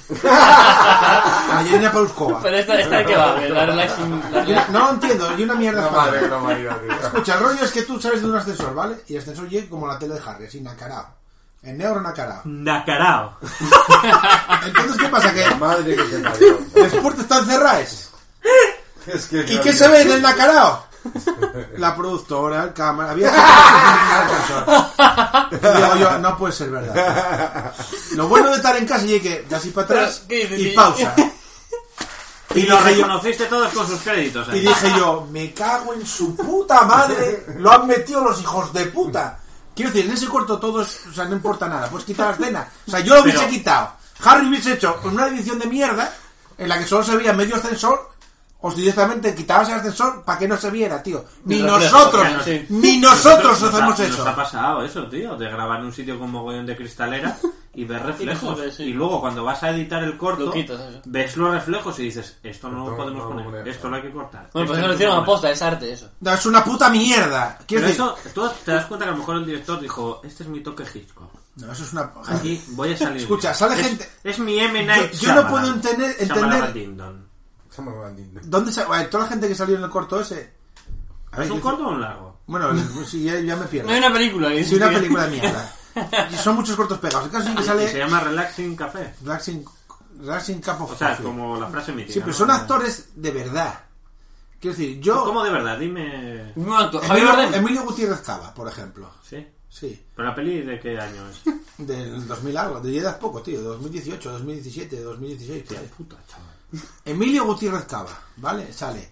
Speaker 4: Ballerina Pauskova.
Speaker 5: Pero esta, esta de qué va, que la relaxing... la
Speaker 4: Y una-
Speaker 5: relaxing-
Speaker 4: no lo entiendo, y una mierda
Speaker 6: No,
Speaker 4: española.
Speaker 6: madre, no, María, tío.
Speaker 4: Escucha, el rollo es que tú sales de un ascensor, ¿vale? Y el ascensor llega como la tele de Harry, así nacarao. En negro nacarao.
Speaker 1: Nacarao.
Speaker 4: Entonces, ¿qué pasa? Que
Speaker 6: La madre que te parió.
Speaker 4: después te están cerradas.
Speaker 6: Es que
Speaker 4: ¿Y qué se ve en el nacarao? La productora, el cámara, había que y digo yo, no puede ser verdad. Lo bueno de estar en casa y es que de así para atrás
Speaker 5: Pero, ¿qué
Speaker 4: y
Speaker 5: dices?
Speaker 4: pausa.
Speaker 1: Y
Speaker 4: Y
Speaker 1: lo
Speaker 4: dije yo,
Speaker 1: reconociste todos con sus créditos.
Speaker 4: y
Speaker 1: ¿eh?
Speaker 4: dije yo, me cago en su puta madre, lo han metido los hijos de puta. Quiero decir, en ese corto todo es, o sea, no importa nada, puedes quitar la escena. O sea, yo lo hubiese
Speaker 1: Pero-
Speaker 4: quitado. Harry hubiese hecho una edición de mierda en la que solo se veía medio ascensor, o directamente quitabas el ascensor para que no se viera, tío. Ni
Speaker 5: El reflejo,
Speaker 4: nosotros,
Speaker 5: claro, sí.
Speaker 4: ni nosotros
Speaker 1: Nos ha-
Speaker 4: hacemos
Speaker 1: Nos
Speaker 4: eso.
Speaker 1: ha pasado eso, tío, de grabar en un sitio con mogollón de cristalera y ver reflejos.
Speaker 5: joder, sí.
Speaker 1: Y luego cuando vas a editar el corto,
Speaker 5: Lo quitas, eso.
Speaker 1: ves los reflejos y dices, esto no lo
Speaker 6: Esto
Speaker 1: podemos
Speaker 6: no lo
Speaker 1: poner,
Speaker 6: ponemos.
Speaker 1: esto lo hay que cortar.
Speaker 5: Bueno,
Speaker 1: esto
Speaker 5: pues eso
Speaker 1: no
Speaker 5: lo hicieron a
Speaker 1: poner".
Speaker 5: posta, es arte eso.
Speaker 4: No, es una puta mierda. Quiero
Speaker 1: Pero
Speaker 4: decir,
Speaker 1: eso, tú te das cuenta que a lo mejor el director dijo, este es mi toque Hitchcock.
Speaker 4: no, eso es una.
Speaker 1: Aquí voy a salir.
Speaker 4: Escucha,
Speaker 1: bien.
Speaker 4: sale
Speaker 1: Es-
Speaker 4: gente-
Speaker 1: Es mi M. Night
Speaker 4: Yo- yo no
Speaker 1: Shyamalan.
Speaker 4: puedo entender- entender-
Speaker 1: Shyamalan Ding Dong.
Speaker 6: Somos bandidos.
Speaker 4: ¿Dónde se, bueno, toda la gente que salió en el corto ese? A ver,
Speaker 1: ¿Es un
Speaker 4: yo-
Speaker 1: corto o un largo?
Speaker 4: Bueno, sí, ya, ya me pierdo.
Speaker 5: No hay una película. que-
Speaker 4: Sí, una película de mierda. Y son muchos cortos pegados. El caso es que
Speaker 1: Y se
Speaker 4: sale
Speaker 1: llama Relaxing Café.
Speaker 4: Relaxing, Relaxing Cup of
Speaker 1: O sea,
Speaker 4: Coffee.
Speaker 1: como la frase mítica.
Speaker 4: Sí, pero
Speaker 1: ¿no?
Speaker 4: son actores de verdad. Quiero decir, yo...
Speaker 1: ¿Cómo de verdad? Dime...
Speaker 5: Un actor, Javier
Speaker 4: Emilio,
Speaker 5: Bardem.
Speaker 4: Emilio Gutiérrez Cava, por ejemplo.
Speaker 1: ¿Sí?
Speaker 4: Sí,
Speaker 1: ¿Pero la peli de qué año es?
Speaker 4: del dos mil algo. De edad poco, tío. dos mil dieciocho, dos mil diecisiete, dos mil dieciséis. por ahí.
Speaker 1: Puta, chaval.
Speaker 4: Emilio Gutiérrez Cava, ¿vale? Sale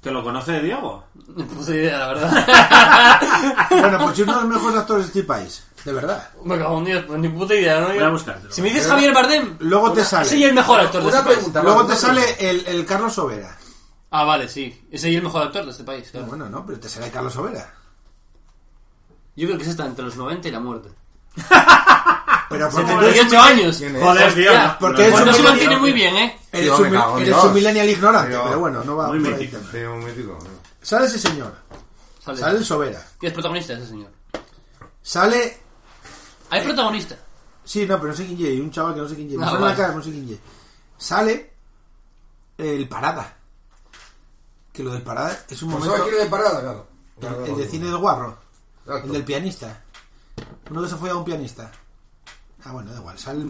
Speaker 1: ¿Que lo conoce Diego?
Speaker 5: No puta idea, la verdad.
Speaker 4: Bueno, pues es uno de los mejores actores de este país. De verdad.
Speaker 5: Me cago en Dios, pues ni puta idea, ¿no?
Speaker 1: Voy a buscártelo.
Speaker 5: Si me dices Javier Bardem,
Speaker 4: Luego te sale.
Speaker 5: ese ya es el mejor actor de
Speaker 6: Una
Speaker 5: este país.
Speaker 6: pregunta.
Speaker 4: Luego
Speaker 6: vamos,
Speaker 4: te
Speaker 6: una
Speaker 4: sale el, el Carlos Sobera.
Speaker 5: Ah, vale, sí. Ese ya es el mejor actor de este país, claro.
Speaker 4: Bueno, no, pero te sale Carlos Sobera.
Speaker 5: Yo creo que ese está entre los noventa y la muerte.
Speaker 4: Pero porque
Speaker 5: setenta
Speaker 4: tú
Speaker 5: y
Speaker 4: eres,
Speaker 5: ocho años.
Speaker 6: ¿Quién es?
Speaker 1: Joder, tío.
Speaker 5: Hostia,
Speaker 4: porque
Speaker 1: no,
Speaker 4: es
Speaker 5: Pues
Speaker 4: un
Speaker 5: no se
Speaker 4: millennial-
Speaker 5: mantiene muy bien, ¿eh?
Speaker 4: eres
Speaker 6: Tío,
Speaker 4: un,
Speaker 6: me cago en
Speaker 4: eres
Speaker 6: Dios.
Speaker 4: un millennial ignorante,
Speaker 6: Pero-
Speaker 4: pero bueno, no va
Speaker 1: Muy
Speaker 4: por ahí
Speaker 1: mítico.
Speaker 4: el tema.
Speaker 6: Sí, un mítico.
Speaker 4: Sale ese señor.
Speaker 5: Sale.
Speaker 4: Sale el Sobera.
Speaker 5: Y es protagonista ese señor.
Speaker 4: Sale.
Speaker 5: Hay protagonista.
Speaker 4: Sí, no, pero no sé quién es. Un chaval que no sé quién es. Me
Speaker 5: Ah,
Speaker 4: suena
Speaker 5: vale.
Speaker 4: la cara, no sé quién es. Sale el Parada. Que lo del Parada es un
Speaker 6: Pues
Speaker 4: momento.
Speaker 6: aquí de parada, claro.
Speaker 4: El, el de cine del guarro.
Speaker 6: Exacto.
Speaker 4: El del pianista. Uno que se fue a un pianista. Ah, bueno, da igual. Sale,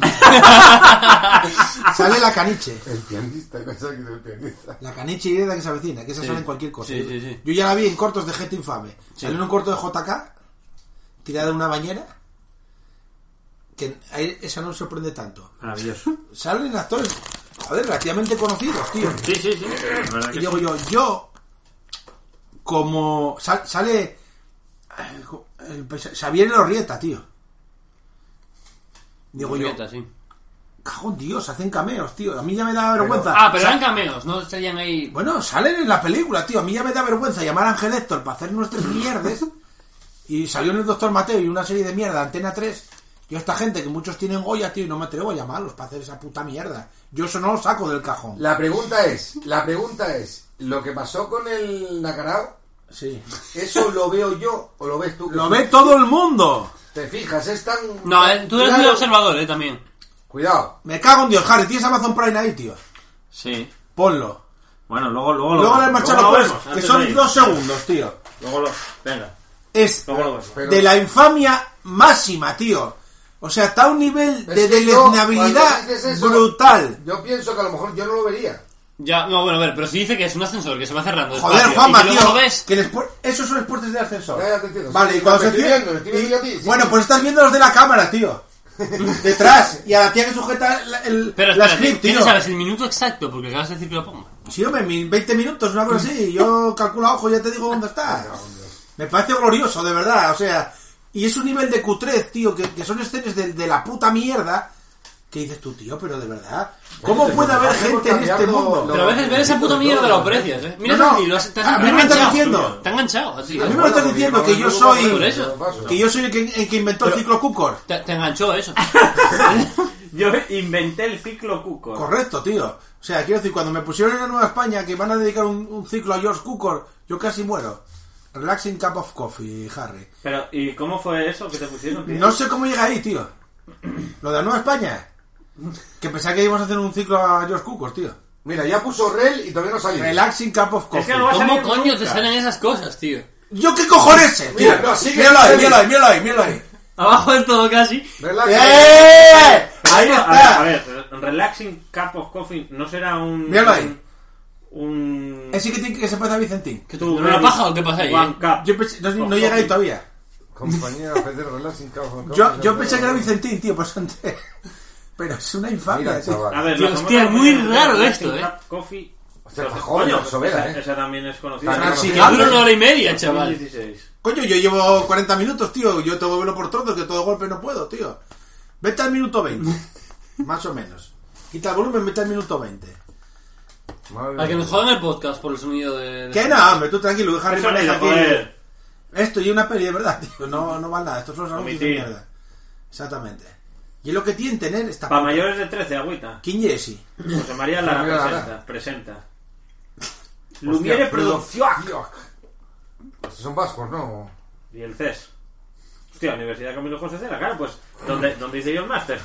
Speaker 4: sale la caniche.
Speaker 6: El pianista, cosa que es el pianista.
Speaker 4: La caniche y que se avecina, que esa
Speaker 5: Sí.
Speaker 4: sale en cualquier cosa.
Speaker 5: Sí, sí, sí.
Speaker 4: Yo ya la vi en cortos de Gente Infame.
Speaker 5: Sí.
Speaker 4: Salió en un corto de J K, tirada de una bañera. Que ahí- esa no me sorprende tanto.
Speaker 1: Maravilloso.
Speaker 4: Salen actores, joder, relativamente conocidos, tío.
Speaker 1: Sí, sí, sí. La verdad
Speaker 4: Y
Speaker 1: que
Speaker 4: digo
Speaker 1: sí.
Speaker 4: yo, yo, como sal- sale el, el, Xavier Elorrieta, tío. Digo yo,
Speaker 5: Julieta, sí.
Speaker 4: cajón Dios, hacen cameos, tío. A mí ya me da vergüenza.
Speaker 5: Ah, pero
Speaker 4: Sa-
Speaker 5: eran cameos, no estarían ahí.
Speaker 4: Bueno, salen en la película, tío. A mí ya me da vergüenza llamar a Ángel Héctor para hacer nuestras mierdes. Y salió en el Doctor Mateo y una serie de mierda, Antena tres. Yo a esta gente que muchos tienen Goya, tío, y no me atrevo a llamarlos para hacer esa puta mierda. Yo eso no lo saco del cajón.
Speaker 6: La pregunta es, la pregunta es, lo que pasó con el Nacarao,
Speaker 4: Sí.
Speaker 6: ¿eso lo veo yo o lo ves tú? que
Speaker 4: Lo
Speaker 6: sí?
Speaker 4: ve todo el mundo.
Speaker 6: Te fijas, es tan...
Speaker 5: No, eh, tú eres
Speaker 6: Claro.
Speaker 5: muy observador, eh, también.
Speaker 6: Cuidado.
Speaker 4: Me cago en Dios, Harry. ¿Tienes Amazon Prime ahí, tío?
Speaker 1: Sí.
Speaker 4: Ponlo.
Speaker 1: Bueno, luego, luego lo
Speaker 4: Luego le
Speaker 1: vemos.
Speaker 4: marchado
Speaker 1: Luego lo
Speaker 4: pues,
Speaker 1: vemos,
Speaker 4: que
Speaker 1: antes
Speaker 4: son
Speaker 1: de ir.
Speaker 4: dos segundos, tío.
Speaker 1: Luego lo... Venga,
Speaker 4: Es
Speaker 1: luego lo vemos.
Speaker 6: Pero-
Speaker 4: de la infamia máxima, tío. O sea, está a un nivel
Speaker 6: Es
Speaker 4: de
Speaker 6: que yo,
Speaker 4: deleznabilidad
Speaker 6: cuando dices eso,
Speaker 4: brutal.
Speaker 6: Yo pienso que a lo mejor yo no lo vería.
Speaker 5: Ya, no, bueno, a ver, pero si dice que es un ascensor que se va cerrando.
Speaker 4: Joder,
Speaker 5: despacio,
Speaker 4: Juanma,
Speaker 5: y que luego
Speaker 4: tío.
Speaker 5: lo ves.
Speaker 4: Que les pon- esos son los puertos de ascensor.
Speaker 6: Ya, ya te entiendo.
Speaker 4: Vale,
Speaker 6: Sí,
Speaker 4: y cuando
Speaker 6: me
Speaker 4: se
Speaker 6: estoy
Speaker 4: cierra-
Speaker 6: viendo, me estoy viendo
Speaker 4: y-
Speaker 6: yo a ti, sí.
Speaker 4: Bueno, pues estás viendo los de la cámara, tío. Detrás. Y a la tía que sujeta la, el,
Speaker 5: Pero
Speaker 4: la
Speaker 5: espera,
Speaker 4: script,
Speaker 5: ¿qué
Speaker 4: tío.
Speaker 5: no sabes el minuto exacto? Porque acabas de decir que lo ponga.
Speaker 4: Sí, hombre, mi- veinte minutos, una cosa así. Yo calculo a ojo, ya te digo dónde está. Me parece glorioso, de verdad. O sea, y es un nivel de cutrez, tío, que, que son escenas de, de la puta mierda. ¿Qué dices tú, tío? Pero de verdad. ¿Cómo puede haber gente en este mundo?
Speaker 5: Pero a veces ver esa puta mierda lo aprecias, eh. Mira,
Speaker 4: No, no,
Speaker 5: Santi, lo has, te has
Speaker 4: a mí me estás
Speaker 5: enganchado.
Speaker 4: diciendo.
Speaker 5: Te ha enganchado, así.
Speaker 4: A mí me lo estás diciendo que yo
Speaker 5: Por
Speaker 4: soy...
Speaker 5: eso.
Speaker 4: Que yo soy el que, el que inventó el ciclo Cukor.
Speaker 5: Te, te enganchó eso.
Speaker 1: Yo inventé el ciclo Cuco.
Speaker 4: Correcto, tío. O sea, quiero decir, cuando me pusieron en la Nueva España que van a dedicar un, un ciclo a George Cukor, yo casi muero. Relaxing cup of coffee, Harry.
Speaker 1: Pero, ¿y cómo fue eso que te pusieron, tío?
Speaker 4: No sé cómo llega ahí, tío. Lo de la Nueva España. Que pensaba que íbamos a hacer un ciclo a George Cukor, tío.
Speaker 6: Mira, ya puso Rel y todavía no salió.
Speaker 4: Relaxing cup of
Speaker 1: Es
Speaker 4: coffee.
Speaker 1: que no va a
Speaker 5: ¿Cómo
Speaker 1: salir
Speaker 5: coño
Speaker 1: nunca.
Speaker 5: te salen esas cosas, tío?
Speaker 4: ¿Yo qué cojones sé, tío?
Speaker 6: Mira, no, sigue,
Speaker 4: míralo ahí,
Speaker 6: sigue.
Speaker 4: míralo ahí, míralo ahí, míralo ahí.
Speaker 5: Abajo del todo casi.
Speaker 6: Relax.
Speaker 4: ¡Eh! Ahí
Speaker 1: A ver,
Speaker 4: está.
Speaker 1: a ver, Relaxing Cup of Coffee no será un...
Speaker 4: Míralo ahí.
Speaker 1: Un...
Speaker 4: Ese que tiene que se parece a Vicentín.
Speaker 5: ¿Que tú una paja o qué pasa ahí?
Speaker 1: One
Speaker 5: eh?
Speaker 1: Cup.
Speaker 4: Yo pensé, no, no
Speaker 1: of
Speaker 4: llega ahí
Speaker 1: coffee.
Speaker 4: todavía.
Speaker 6: Compañía de Relaxing Cup.
Speaker 4: Yo, yo pensé que era Vicentín, tío, pues antes. Pero es una infamia,
Speaker 6: Mira,
Speaker 4: tío.
Speaker 6: chaval.
Speaker 1: A ver,
Speaker 5: Tío,
Speaker 1: la
Speaker 5: hostia,
Speaker 1: famosa
Speaker 5: muy
Speaker 1: compañía de
Speaker 5: raro
Speaker 1: Relaxing
Speaker 5: esto, eh.
Speaker 1: Cup Coffee...
Speaker 6: Hostia,
Speaker 1: Pero,
Speaker 6: está joven,
Speaker 1: coño,
Speaker 6: la Sobera,
Speaker 1: esa,
Speaker 6: eh.
Speaker 1: esa también es conocida.
Speaker 6: También
Speaker 4: Ah, sí,
Speaker 5: Que dura una hora y media, chaval.
Speaker 1: dos mil dieciséis.
Speaker 4: Coño, yo llevo cuarenta minutos, tío. Yo tengo que verlo por trozos, que todo golpe no puedo, tío. Vete al minuto veinte. Más o menos. Quita el volumen, vete al minuto veinte.
Speaker 6: Madre
Speaker 5: A que nos
Speaker 6: mía.
Speaker 5: jodan el podcast por el sonido de... de-
Speaker 4: Que no, hombre, tú tranquilo, que Harry
Speaker 1: Eso
Speaker 4: maneja
Speaker 1: ni
Speaker 4: aquí.
Speaker 1: joder.
Speaker 4: Esto y una peli de verdad, tío. No, no vale nada. Estos son los anuncios de
Speaker 1: Omitir.
Speaker 4: mierda. Exactamente. Y es lo que tienen tener esta
Speaker 1: Para
Speaker 4: puta-
Speaker 1: mayores de trece, agüita.
Speaker 4: ¿Quién es ese?
Speaker 1: José María Lara
Speaker 6: María Lara.
Speaker 1: presenta. presenta. Lumiere
Speaker 6: Hostia,
Speaker 1: Producción.
Speaker 6: Dios. Estos son vascos, ¿no?
Speaker 1: Y el C E S. Hostia, Universidad Camilo José Cela, claro, pues, ¿dónde, ¿dónde hice yo el máster?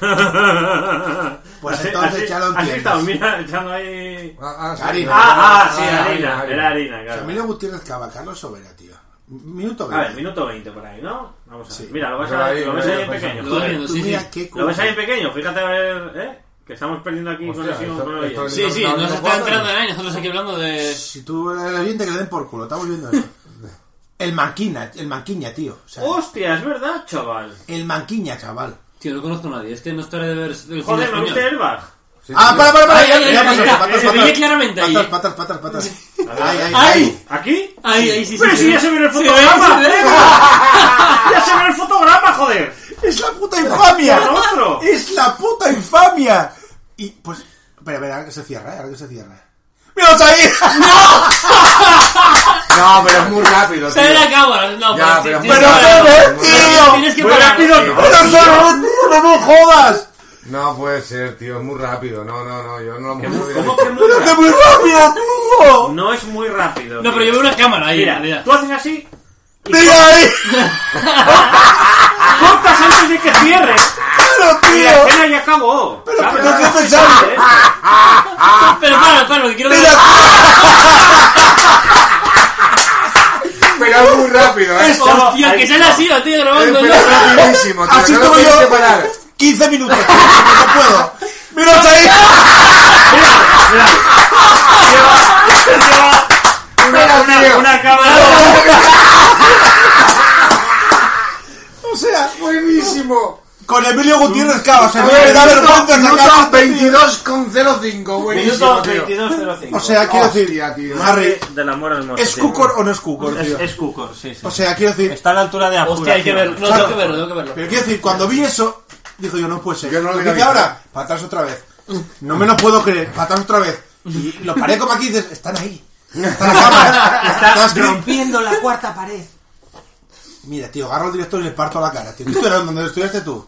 Speaker 4: Pues entonces ya lo
Speaker 1: Así
Speaker 4: entiendes.
Speaker 1: estaba, mira, echando ahí...
Speaker 6: Ah, ah, sí.
Speaker 4: Harina.
Speaker 1: Ah, ah, sí,
Speaker 6: Ah,
Speaker 1: harina,
Speaker 6: harina.
Speaker 1: era harina, claro.
Speaker 4: Emilio Gutiérrez Cava, Carlos Sobera, tío. Minuto
Speaker 1: A
Speaker 4: veinte.
Speaker 1: ver, minuto veinte por ahí, ¿no? Vamos a ver.
Speaker 4: Sí.
Speaker 1: Mira, lo ves,
Speaker 6: Pero
Speaker 1: a-
Speaker 6: ahí,
Speaker 1: lo ves
Speaker 6: ahí,
Speaker 1: ahí en
Speaker 6: pues,
Speaker 1: pequeño.
Speaker 5: lo
Speaker 1: joder.
Speaker 5: viendo,
Speaker 4: Tú
Speaker 5: sí,
Speaker 4: mira
Speaker 5: sí.
Speaker 4: qué
Speaker 1: Lo ves ahí en
Speaker 4: cosa.
Speaker 1: pequeño, fíjate a ver, ¿eh? Que estamos perdiendo aquí
Speaker 6: Hostia,
Speaker 1: conexión
Speaker 6: esto-
Speaker 1: con el
Speaker 6: esto-
Speaker 1: oyente.
Speaker 5: Sí, sí,
Speaker 6: No, no,
Speaker 5: nos
Speaker 6: no
Speaker 5: está
Speaker 6: cuadra.
Speaker 5: entrando en años. Nosotros aquí hablando de...
Speaker 4: Si tú eres el oyente, que le den por culo. Estamos viendo eso. El Manquina, el Manquiña, tío. O sea,
Speaker 1: Hostia, es verdad, chaval.
Speaker 4: el Manquiña, chaval.
Speaker 5: Tío, no conozco a nadie. Es que no estaré de ver el cine
Speaker 1: Joder, ¿me
Speaker 5: español.
Speaker 1: viste el bar?
Speaker 6: Sí,
Speaker 4: Ah,
Speaker 6: sí.
Speaker 4: para, para, para.
Speaker 5: Ay,
Speaker 4: ya-
Speaker 5: ay,
Speaker 4: ya
Speaker 5: ay,
Speaker 4: pasó,
Speaker 5: ay,
Speaker 4: patas,
Speaker 5: se
Speaker 4: patas.
Speaker 5: veía claramente ahí,
Speaker 4: Patas,
Speaker 5: eh.
Speaker 4: patas, patas, patas. Ahí, ahí,
Speaker 5: ¡Ahí!
Speaker 1: ¿Aquí?
Speaker 5: Ahí, ahí, sí, sí.
Speaker 1: Pero
Speaker 5: sí.
Speaker 1: si ya se ve en el
Speaker 5: Sí,
Speaker 1: fotograma.
Speaker 5: sí, sí.
Speaker 1: ¡Ya se ve en el fotograma, joder!
Speaker 3: ¡Es la puta infamia!
Speaker 1: ¡El rostro!
Speaker 3: ¡Es la puta infamia! Y pues... Espera, espera, ahora que se cierra, ¿eh? Ahora que se cierra. ¡Míralos ahí!
Speaker 6: No, pero es muy rápido, tío.
Speaker 5: Sale la cámara. No,
Speaker 6: Ya,
Speaker 5: pero...
Speaker 6: pero-
Speaker 5: tienes
Speaker 3: ¡Pero
Speaker 5: que
Speaker 3: no,
Speaker 5: parar.
Speaker 3: tío!
Speaker 5: Tienes que
Speaker 1: Muy
Speaker 5: parar.
Speaker 1: rápido,
Speaker 5: tío.
Speaker 3: ¡Pero solo, tío! ¡No me jodas!
Speaker 6: No puede ser, tío, es muy rápido. No, no, no, yo no lo
Speaker 1: ¿Cómo,
Speaker 6: puedo
Speaker 1: cómo que muy
Speaker 3: ¡Pero que
Speaker 1: rápido?
Speaker 3: muy rápido, tío!
Speaker 1: No es muy rápido.
Speaker 5: No, pero yo veo una cámara ahí.
Speaker 1: Mira,
Speaker 5: mira.
Speaker 1: tú haces así,
Speaker 3: ¡Mira ahí!
Speaker 1: cortas antes de que cierres.
Speaker 3: ¡Pero,
Speaker 1: Y la
Speaker 3: tío!
Speaker 1: escena ya acabó.
Speaker 3: Pero,
Speaker 1: ¿sabes?
Speaker 3: pero, ¿qué
Speaker 1: Es
Speaker 3: pensáis?
Speaker 1: interesante, ¿eh?
Speaker 5: Pero para, para, que quiero ver...
Speaker 3: ¡Mira!
Speaker 6: Pero es muy rápido, ¿eh?
Speaker 5: Hostia, que sale así, la tío
Speaker 6: Es
Speaker 5: grabando.
Speaker 6: pero es rapidísimo, tío.
Speaker 3: Así
Speaker 6: no lo
Speaker 3: estuve
Speaker 6: tienes
Speaker 3: yo
Speaker 6: que parar.
Speaker 3: quince minutos, tío, no puedo. ¡Míralos ahí!
Speaker 1: Una, una, una cámara.
Speaker 3: O sea,
Speaker 6: Buenísimo.
Speaker 3: con Emilio Gutiérrez Cabas, a mí me da vergüenza
Speaker 6: Minuto
Speaker 3: sacar...
Speaker 6: veintidós con cero cinco, buenísimo,
Speaker 1: Minuto
Speaker 6: tío.
Speaker 1: veintidós cero cinco.
Speaker 3: O sea, quiero decir,
Speaker 6: Hostia, tío.
Speaker 3: Harry,
Speaker 1: Del amor al muerto.
Speaker 3: ¿es Cucor o no es Cucor,
Speaker 1: Es,
Speaker 3: tío?
Speaker 1: es Cucor, sí, sí.
Speaker 3: O sea, quiero decir...
Speaker 1: Está a la altura de Apura.
Speaker 5: Hostia, hay que verlo. No,
Speaker 3: Claro.
Speaker 5: tengo que verlo, tengo que verlo.
Speaker 3: Pero quiero decir, cuando vi eso, dijo yo, no puede ser.
Speaker 6: Yo no lo
Speaker 3: Lo
Speaker 6: hubiera
Speaker 3: dice
Speaker 6: visto.
Speaker 3: ahora, para atrás otra vez. No me lo puedo creer, para atrás otra vez. Y lo paré como aquí y dices, están ahí. Está la cámara.
Speaker 1: Está
Speaker 3: Estás
Speaker 1: rompiendo la cuarta pared.
Speaker 3: Mira, tío, agarro al director y le parto la cara, tío. ¿Esto era donde estudiaste tú?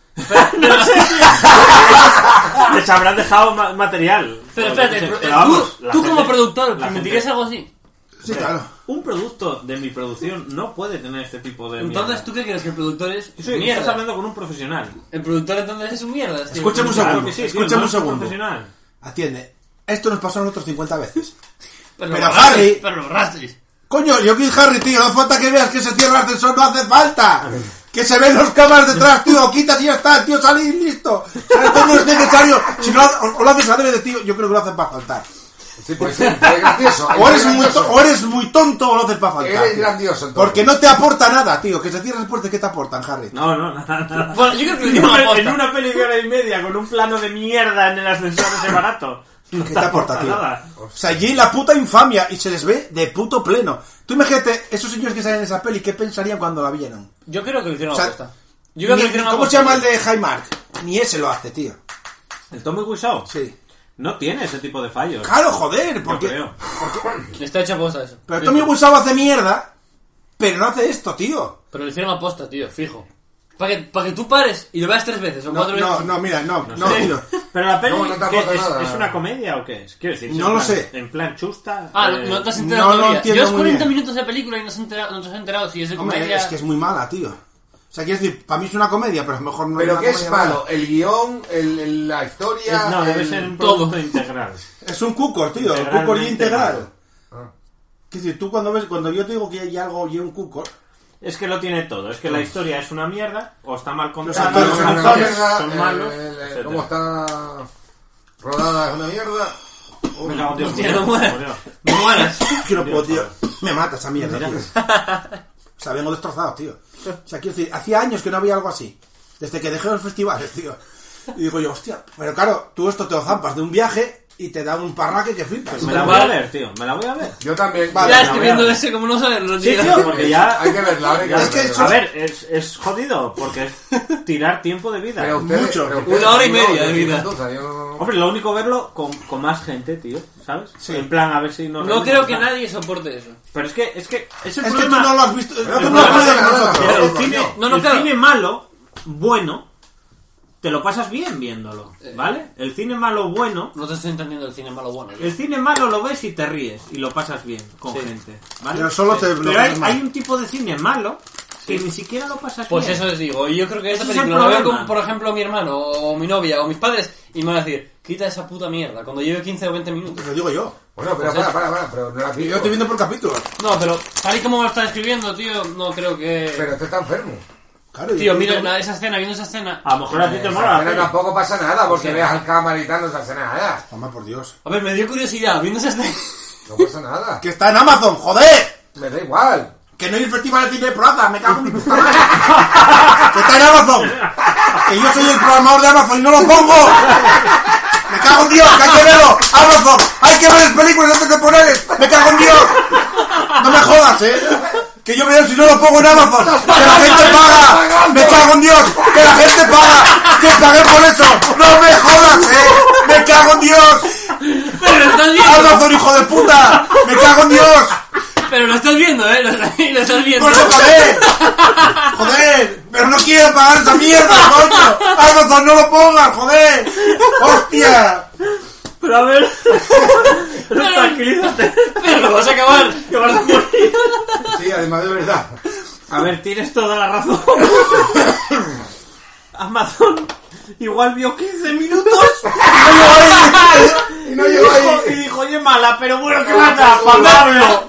Speaker 1: Les habrán dejado ma- material.
Speaker 5: Pero espérate,
Speaker 1: Pero
Speaker 5: pero
Speaker 1: vamos,
Speaker 5: tú,
Speaker 1: la
Speaker 5: tú
Speaker 1: gente-
Speaker 5: como productor,
Speaker 1: la
Speaker 5: ¿me
Speaker 1: gente-
Speaker 5: dirías algo así?
Speaker 3: Sí, claro.
Speaker 1: Un producto de mi producción no puede tener este tipo de
Speaker 5: Entonces,
Speaker 1: mierda.
Speaker 5: ¿tú qué crees? ¿Que el productor es
Speaker 1: Sí, estás
Speaker 5: mierda?
Speaker 1: hablando con un profesional.
Speaker 5: El productor entonces es un mierda. tío.
Speaker 3: Escúchame un
Speaker 1: Claro
Speaker 3: segundo,
Speaker 1: que sí, tío,
Speaker 3: escúchame
Speaker 1: no
Speaker 3: un
Speaker 1: es un
Speaker 3: segundo.
Speaker 1: profesional.
Speaker 3: Atiende. Esto nos pasó a nosotros cincuenta veces.
Speaker 5: Pero,
Speaker 3: Pero,
Speaker 5: lo arrastras,
Speaker 3: Harry-
Speaker 5: Pero lo arrastras.
Speaker 3: Coño, yo que Harry, tío, no hace falta que veas que se cierra el ascensor, no hace falta. Que se ven los cámaras detrás, tío, quitas y ya está, tío, salí y listo. Esto no es necesario. Si no, o, o lo haces adrede, tío, yo creo que lo hacen para faltar.
Speaker 6: Sí, pues sí, es gracioso.
Speaker 3: O eres, muy
Speaker 6: gracioso.
Speaker 3: to- o eres muy tonto o lo haces para faltar.
Speaker 6: Eres
Speaker 3: tío.
Speaker 6: grandioso, entonces.
Speaker 3: Porque no te aporta nada, tío. Que se cierren las puertas, ¿qué te aportan, Harry?
Speaker 1: No, no, nada, nada.
Speaker 5: Bueno, yo creo que lo
Speaker 1: En
Speaker 5: digo
Speaker 1: una,
Speaker 5: una
Speaker 1: en
Speaker 5: posta.
Speaker 1: una peli de hora y media con un plano de mierda en el ascensor ese barato. No
Speaker 3: ¿Qué te aporta, tío?
Speaker 1: nada.
Speaker 3: O sea, allí la puta infamia y se les ve de puto pleno. Tú imagínate, esos señores que salen en esa peli, ¿qué pensarían cuando la vieron?
Speaker 5: Yo creo que lo hicieron
Speaker 3: O sea,
Speaker 5: a posta. Yo creo que lo
Speaker 3: Ni-
Speaker 5: hicieron a
Speaker 3: ¿Cómo
Speaker 5: posta.
Speaker 3: se llama el de Highmark? Ni ese lo hace, tío.
Speaker 1: El Tommy Wiseau
Speaker 3: Sí.
Speaker 1: no tiene ese tipo de fallos.
Speaker 3: Claro, joder,
Speaker 1: Yo
Speaker 3: porque...
Speaker 1: creo.
Speaker 5: Está hecho a posta eso.
Speaker 3: Pero Tommy Wiseau hace mierda, pero no hace esto, tío.
Speaker 5: Pero lo hicieron a posta, tío, fijo. Para que, pa' que tú pares y lo veas tres veces o
Speaker 3: No,
Speaker 5: cuatro
Speaker 3: no,
Speaker 5: veces.
Speaker 3: no, mira, no, no,
Speaker 1: sé.
Speaker 3: tío.
Speaker 1: Pero la peli,
Speaker 6: No, no te
Speaker 1: ¿qué?
Speaker 6: aporta
Speaker 1: ¿Es,
Speaker 6: nada.
Speaker 1: ¿es una comedia o qué es? Quiero decir,
Speaker 3: No
Speaker 1: en
Speaker 3: lo
Speaker 1: plan-
Speaker 3: sé.
Speaker 1: En plan chusta.
Speaker 5: Ah,
Speaker 1: eh,
Speaker 5: no te has enterado
Speaker 3: no lo
Speaker 5: todavía.
Speaker 3: entiendo
Speaker 5: Yo es
Speaker 3: muy
Speaker 5: cuarenta
Speaker 3: bien.
Speaker 5: minutos de película y no, se entera- no te has enterado si es de
Speaker 3: Hombre,
Speaker 5: comedia.
Speaker 3: es que es muy mala, tío. O sea, quiero decir, para mí es una comedia, pero a lo mejor no
Speaker 6: ¿Pero
Speaker 3: es
Speaker 6: qué
Speaker 3: una
Speaker 6: es
Speaker 3: comedia
Speaker 6: malo?
Speaker 3: mala.
Speaker 6: ¿El guión? El, el- ¿La historia?
Speaker 1: es- no, debe
Speaker 6: el-
Speaker 1: ser un
Speaker 5: todo.
Speaker 1: producto integral.
Speaker 3: Es un cucor, tío, un
Speaker 1: Integralmente
Speaker 3: cucor y integral.
Speaker 1: malo.
Speaker 6: Ah.
Speaker 3: Quiero decir, tú cuando ves, cuando yo te digo que hay algo y un cucor,
Speaker 1: Es que lo tiene todo. Es que la historia es una mierda, o está mal
Speaker 3: Los
Speaker 1: contada,
Speaker 3: actores
Speaker 1: los
Speaker 3: son una
Speaker 1: actores
Speaker 6: mierda,
Speaker 1: son
Speaker 6: el-
Speaker 1: malos.
Speaker 6: el- el-
Speaker 1: etcétera.
Speaker 6: ¿Cómo está rodada? Es una mierda.
Speaker 1: Me cago en Dios,
Speaker 5: Hostia,
Speaker 1: murió,
Speaker 5: no mueras.
Speaker 1: murió.
Speaker 5: No mueras.
Speaker 3: que no puedo, tío.
Speaker 1: Dios,
Speaker 3: Me mata esa mierda, tío. O sea, vengo destrozado, tío. O sea, quiero decir, hacía años que no había algo así. Desde que dejé los festivales, tío. Y digo yo, hostia, pero claro, tú esto te lo zampas de un viaje y te da un parraque que flipas.
Speaker 1: Me la voy a ver, tío. Me la voy a ver.
Speaker 6: Yo también.
Speaker 3: Vale,
Speaker 5: Ya
Speaker 1: la
Speaker 5: estoy
Speaker 1: voy a
Speaker 5: viendo
Speaker 1: ver.
Speaker 5: ese como no saberlo,
Speaker 1: Sí,
Speaker 5: tío.
Speaker 1: tío, porque ya...
Speaker 6: Hay que verla, hay que
Speaker 3: Es que
Speaker 6: verla.
Speaker 3: eso-
Speaker 1: A ver, es, es jodido, porque es tirar tiempo de vida.
Speaker 6: Pero ustedes-
Speaker 3: mucho.
Speaker 6: pero ustedes
Speaker 5: Una hora y
Speaker 6: no,
Speaker 5: media
Speaker 6: yo
Speaker 5: de
Speaker 6: soy
Speaker 5: vida.
Speaker 6: gentuza, yo no-
Speaker 1: Hombre, lo único verlo con, con más gente, tío, ¿sabes?
Speaker 3: Sí.
Speaker 1: En plan, a ver si nos
Speaker 5: No
Speaker 1: reímos,
Speaker 5: creo que
Speaker 1: tal.
Speaker 5: nadie soporte eso.
Speaker 1: Pero es que, es que, es el
Speaker 3: Es que tú
Speaker 1: problema.
Speaker 3: no lo has visto.
Speaker 6: Pero
Speaker 3: tú
Speaker 6: no
Speaker 3: no has
Speaker 6: pasa
Speaker 3: visto
Speaker 6: nada,
Speaker 3: nosotros.
Speaker 1: Pero el
Speaker 6: no,
Speaker 1: cine,
Speaker 6: no.
Speaker 5: No, no,
Speaker 1: el
Speaker 5: claro.
Speaker 1: cine malo, bueno, te lo pasas bien viéndolo, ¿vale? El cine malo, bueno,
Speaker 5: No te estoy entendiendo el cine malo bueno. tío.
Speaker 1: el cine malo lo ves y te ríes y lo pasas bien con
Speaker 5: Sí.
Speaker 1: gente, ¿vale?
Speaker 3: Pero solo te lo
Speaker 1: Pero
Speaker 3: pasas
Speaker 1: hay,
Speaker 3: mal.
Speaker 1: hay un tipo de cine malo que ni siquiera lo pasas
Speaker 5: Pues
Speaker 1: bien.
Speaker 5: eso les digo. Y yo creo que esta
Speaker 1: Ese es el
Speaker 5: película la veo
Speaker 1: problema.
Speaker 5: con, por ejemplo, mi hermano o mi novia o mis padres y me van a decir, quita esa puta mierda cuando lleve quince o veinte minutos.
Speaker 3: Te lo digo yo.
Speaker 6: Bueno, pero
Speaker 5: Pues
Speaker 6: para,
Speaker 5: eso.
Speaker 6: para, para, pero no la has
Speaker 3: Y yo
Speaker 6: visto.
Speaker 3: estoy viendo por capítulos.
Speaker 5: No, pero tal y como me lo está escribiendo, tío, no creo que...
Speaker 6: Pero este está enfermo.
Speaker 3: Claro, yo
Speaker 5: Tío,
Speaker 3: estoy
Speaker 5: mira
Speaker 3: viendo-
Speaker 5: la- esa escena, viendo esa escena...
Speaker 1: A lo mejor a ti te
Speaker 6: Esa
Speaker 1: mola.
Speaker 6: escena
Speaker 1: pero-
Speaker 6: tampoco pasa nada, porque veas al cámara y tal, no se hace nada.
Speaker 3: Toma, por Dios.
Speaker 5: A ver, me dio curiosidad, viendo esa escena...
Speaker 6: No pasa nada.
Speaker 3: Que está en Amazon, joder.
Speaker 6: Me da igual.
Speaker 3: Que no hay el festival de cine de Plaza, me cago en mi puta madre. Que está en Amazon. Que yo soy el programador de Amazon y no lo pongo.
Speaker 4: Me cago en Dios, que hay que verlo. Amazon, hay que ver las películas antes de ponerles. Me cago en Dios. No me jodas, eh. Que yo veo si no lo pongo en Amazon. Que la gente paga. Me cago en Dios. Que la gente paga. Que pagué por eso. No me jodas, eh. Me cago en Dios.
Speaker 5: Pero lo estás viendo.
Speaker 4: Amazon, hijo de puta. Me cago en Dios.
Speaker 5: Pero lo estás viendo, eh. Lo estás, lo estás viendo.
Speaker 4: Por eso pagué. Joder. Pero no quiero pagar esa mierda, coño. Amazon, no lo pongas, joder. Hostia.
Speaker 1: Pero a ver... Tranquilízate.
Speaker 5: Pero lo vas a acabar. Que vas a morir.
Speaker 6: Sí, además de verdad.
Speaker 1: A ver, tienes toda la razón. Amazon igual vio quince minutos
Speaker 6: Y no llegó ahí.
Speaker 1: y dijo, oye, mala, pero bueno, que mata, pagarlo.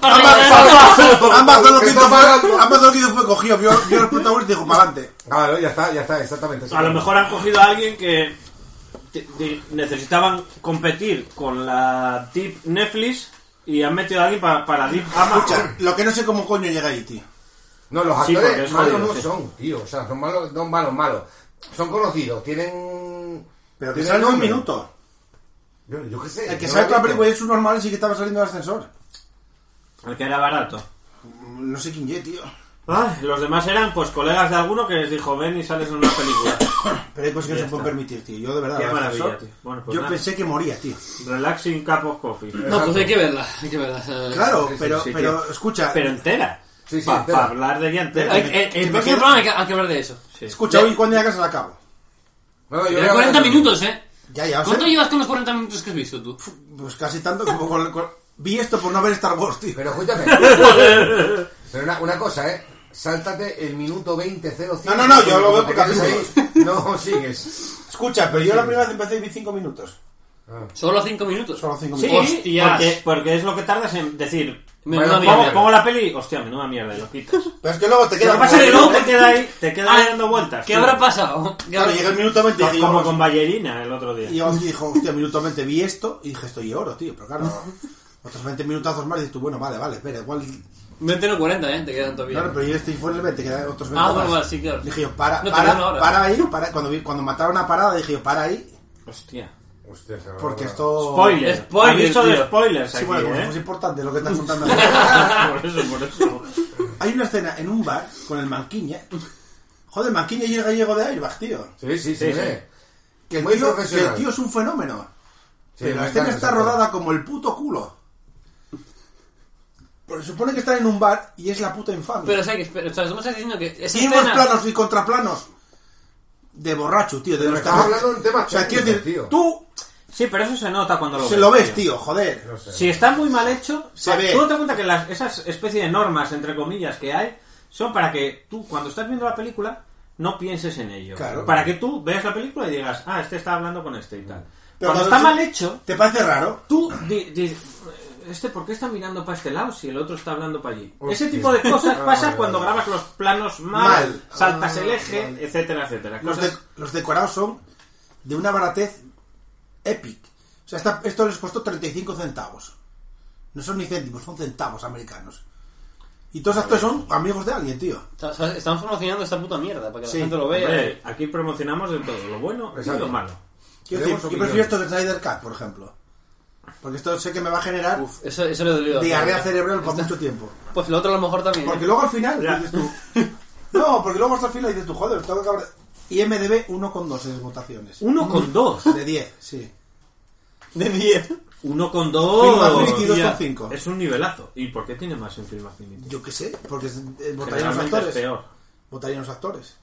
Speaker 4: Amazon lo que
Speaker 6: Que
Speaker 4: hizo
Speaker 6: está
Speaker 4: fue,
Speaker 6: pagando.
Speaker 4: Amazon lo que hizo fue cogió, vio, vio los protagonistas y dijo, para adelante.
Speaker 6: Claro, ya está, ya está, exactamente.
Speaker 1: A lo mejor han cogido a alguien que te- te- necesitaban competir con la Deep Netflix y han metido a alguien para, para Deep Amazon.
Speaker 4: Escucha, lo que no sé cómo coño llega ahí, tío.
Speaker 6: No, los
Speaker 1: Sí, porque
Speaker 6: actores
Speaker 1: es
Speaker 6: malos
Speaker 1: jodido,
Speaker 6: no
Speaker 1: sí.
Speaker 6: son, tío. O sea, son malos, no malos, malos. Son conocidos, tienen...
Speaker 4: Pero que
Speaker 6: tienen
Speaker 4: sale un
Speaker 6: nombre.
Speaker 4: minuto.
Speaker 6: Yo, yo qué sé.
Speaker 4: El que
Speaker 6: no
Speaker 4: sale
Speaker 6: lo
Speaker 4: toda la
Speaker 6: he
Speaker 4: película y
Speaker 6: visto.
Speaker 4: es un normal y sí que estaba saliendo del ascensor.
Speaker 1: El que era barato.
Speaker 4: No sé quién ye, tío.
Speaker 1: Ay, los demás eran pues colegas de alguno que les dijo, ven y sales en una película.
Speaker 4: Pero hay cosas que no
Speaker 1: Ya
Speaker 4: se pueden
Speaker 1: está.
Speaker 4: permitir, tío. Yo de verdad.
Speaker 1: Qué
Speaker 4: el
Speaker 1: maravilla,
Speaker 4: ascensor,
Speaker 1: tío. Bueno, pues
Speaker 4: yo
Speaker 1: nada.
Speaker 4: pensé que moría, tío.
Speaker 1: Relaxing Cup of Coffee.
Speaker 5: No, pues hay que verla. Hay que verla.
Speaker 4: Claro,
Speaker 6: sí, sí,
Speaker 4: pero,
Speaker 1: sí,
Speaker 4: pero
Speaker 1: tío.
Speaker 4: escucha.
Speaker 1: Pero entera.
Speaker 6: Sí, sí,
Speaker 1: Para
Speaker 6: entera.
Speaker 1: hablar de ella entera.
Speaker 5: Hay-
Speaker 4: me-
Speaker 5: eh,
Speaker 4: que
Speaker 5: El
Speaker 4: me
Speaker 5: próximo
Speaker 4: quedo-
Speaker 5: programa hay que, hay que hablar de eso.
Speaker 1: Sí.
Speaker 4: Escucha, hoy cuando llegas a la cabo.
Speaker 6: No, no, yo
Speaker 5: Pero
Speaker 6: voy a
Speaker 5: cuarenta
Speaker 6: ver-
Speaker 5: minutos, eh.
Speaker 4: Ya, ya, o
Speaker 5: ¿Cuánto
Speaker 4: sea,
Speaker 5: llevas con los cuarenta minutos que has visto tú?
Speaker 4: pues casi tanto como con, con- vi esto por no ver Star Wars, tío.
Speaker 6: Pero escúchame. Pero una, una cosa, ¿eh? Sáltate el minuto veinte cero cinco.
Speaker 4: No, no, no, yo lo veo por
Speaker 6: Te quedas
Speaker 4: capítulos.
Speaker 6: ahí, no sigues.
Speaker 4: Escucha, pero yo la primera vez empecé y vi cinco minutos.
Speaker 5: Solo cinco minutos.
Speaker 4: Solo cinco
Speaker 1: Sí,
Speaker 4: minutos.
Speaker 5: Hostias.
Speaker 1: porque, porque es lo que tardas en decir.
Speaker 5: Menuda
Speaker 6: Bueno,
Speaker 1: Pongo,
Speaker 5: mierda.
Speaker 1: pongo la peli, hostia, menuda mierda, y lo quitas.
Speaker 4: Pero es que luego te
Speaker 1: Lo
Speaker 4: queda.
Speaker 1: que pasa es que
Speaker 4: como-
Speaker 1: luego te queda ahí, te queda ahí
Speaker 5: Ah,
Speaker 1: dando vueltas.
Speaker 5: ¿Qué
Speaker 1: tío.
Speaker 5: habrá pasado? ¿Qué
Speaker 4: Claro,
Speaker 5: habrá-
Speaker 4: llegué al minuto veinte y dije,
Speaker 1: Como
Speaker 4: yo,
Speaker 1: con Ballerina el otro día.
Speaker 4: y yo dijo, hostia, minuto veinte vi esto y dije, estoy oro, tío. Pero claro, otros veinte minutazos más y dices tú, bueno, vale, vale, espera, igual.
Speaker 5: veinte no cuarenta, eh. Te quedan todavía.
Speaker 4: Claro, pero yo este fue el veinte, quedan otros veinte
Speaker 5: Ah,
Speaker 4: más.
Speaker 5: bueno, vale, sí, claro.
Speaker 4: Dije yo, para,
Speaker 5: No, te
Speaker 4: para,
Speaker 5: quedan ahora.
Speaker 4: para ahí, para, cuando, vi, cuando mataron a Parada, dije yo, para ahí,
Speaker 1: Hostia.
Speaker 6: Hostia, se me
Speaker 4: porque
Speaker 6: va.
Speaker 4: esto...
Speaker 1: Spoiler.
Speaker 5: Spoiler,
Speaker 1: Aviso de
Speaker 5: tío.
Speaker 1: spoilers
Speaker 4: Sí,
Speaker 1: aquí,
Speaker 4: bueno, como
Speaker 1: ¿eh?
Speaker 4: es importante lo que estás contando.
Speaker 1: por eso, por eso.
Speaker 4: Hay una escena en un bar con el Manquiña. Joder, Manquiña y el gallego de Airbag, tío.
Speaker 6: Sí, sí, sí.
Speaker 1: Sí, sí.
Speaker 6: eh.
Speaker 4: Que el,
Speaker 6: Muy
Speaker 4: tío, que
Speaker 6: profesional.
Speaker 4: el tío es un fenómeno.
Speaker 6: Sí,
Speaker 4: pero
Speaker 6: me
Speaker 4: la escena
Speaker 6: encanta
Speaker 4: está
Speaker 6: esa
Speaker 4: rodada como el puto culo. Porque se supone que están en un bar y es la puta infamia.
Speaker 5: Pero, o sea, que, espera, o sea, tú me estás diciendo que esa
Speaker 4: y unos
Speaker 5: escena...
Speaker 4: planos y contraplanos de borracho, tío. De
Speaker 6: Pero
Speaker 4: los
Speaker 6: estamos
Speaker 4: que-
Speaker 6: hablando de un tema
Speaker 4: O sea, quiero
Speaker 6: técnico,
Speaker 4: decir,
Speaker 6: tío.
Speaker 4: tú
Speaker 1: Sí, pero eso se nota cuando lo
Speaker 4: se
Speaker 1: ves.
Speaker 4: lo ves, tío, joder.
Speaker 6: No sé.
Speaker 1: Si está muy mal hecho,
Speaker 4: Se
Speaker 1: pa-
Speaker 4: ve.
Speaker 1: tú date cuenta que las, esas especie de normas, entre comillas, que hay, son para que tú, cuando estás viendo la película, no pienses en ello.
Speaker 4: Claro.
Speaker 1: Para que tú veas la película y digas, ah, este está hablando con este y tal.
Speaker 4: Pero
Speaker 1: cuando
Speaker 4: cuando
Speaker 1: está
Speaker 4: se-
Speaker 1: mal hecho,
Speaker 4: ¿Te parece raro?
Speaker 1: tú di- di- este, ¿por qué está mirando para este lado si el otro está hablando para allí?
Speaker 6: Hostia.
Speaker 1: Ese tipo de cosas
Speaker 6: Ah,
Speaker 1: pasa
Speaker 6: vale,
Speaker 1: cuando
Speaker 6: vale.
Speaker 1: grabas los planos mal,
Speaker 4: Mal.
Speaker 1: saltas
Speaker 6: Ah,
Speaker 1: el eje,
Speaker 6: vale.
Speaker 1: etcétera, etcétera.
Speaker 4: Los,
Speaker 1: Cosas-
Speaker 4: de- los decorados son de una baratez epic. O sea, esta- esto les costó treinta y cinco centavos. No son ni céntimos, son centavos americanos. Y todos estos son amigos de alguien, tío.
Speaker 5: O sea, estamos promocionando esta puta mierda para que
Speaker 4: Sí.
Speaker 5: la gente lo vea.
Speaker 1: Hombre, aquí promocionamos de todo, lo bueno y
Speaker 6: Exacto.
Speaker 1: lo malo.
Speaker 4: Quiero
Speaker 6: Tenemos
Speaker 4: decir, yo
Speaker 6: opiniones.
Speaker 4: prefiero esto que Snyder Cut, por ejemplo. Porque esto sé que me va a generar
Speaker 5: Uf, eso, eso le dolió.
Speaker 4: diarrea cerebral por mucho tiempo.
Speaker 5: Pues lo otro a lo mejor también. ¿eh?
Speaker 4: Porque luego al final
Speaker 1: Ya.
Speaker 4: dices tú... No, porque luego hasta el final dices tú, joder, tengo que acabar... I M D B uno coma dos en votaciones.
Speaker 1: Uno con dos.
Speaker 4: De diez, sí.
Speaker 5: De diez.
Speaker 1: Uno con
Speaker 4: Film
Speaker 1: dos.
Speaker 4: Affinity dos
Speaker 1: Tía,
Speaker 4: con cinco.
Speaker 1: Es un nivelazo. ¿Y por qué tiene más en Film Affinity?
Speaker 4: Yo qué sé, porque es- eh, votarían los
Speaker 1: Generalmente
Speaker 4: actores.
Speaker 1: es peor.
Speaker 4: Votarían los actores.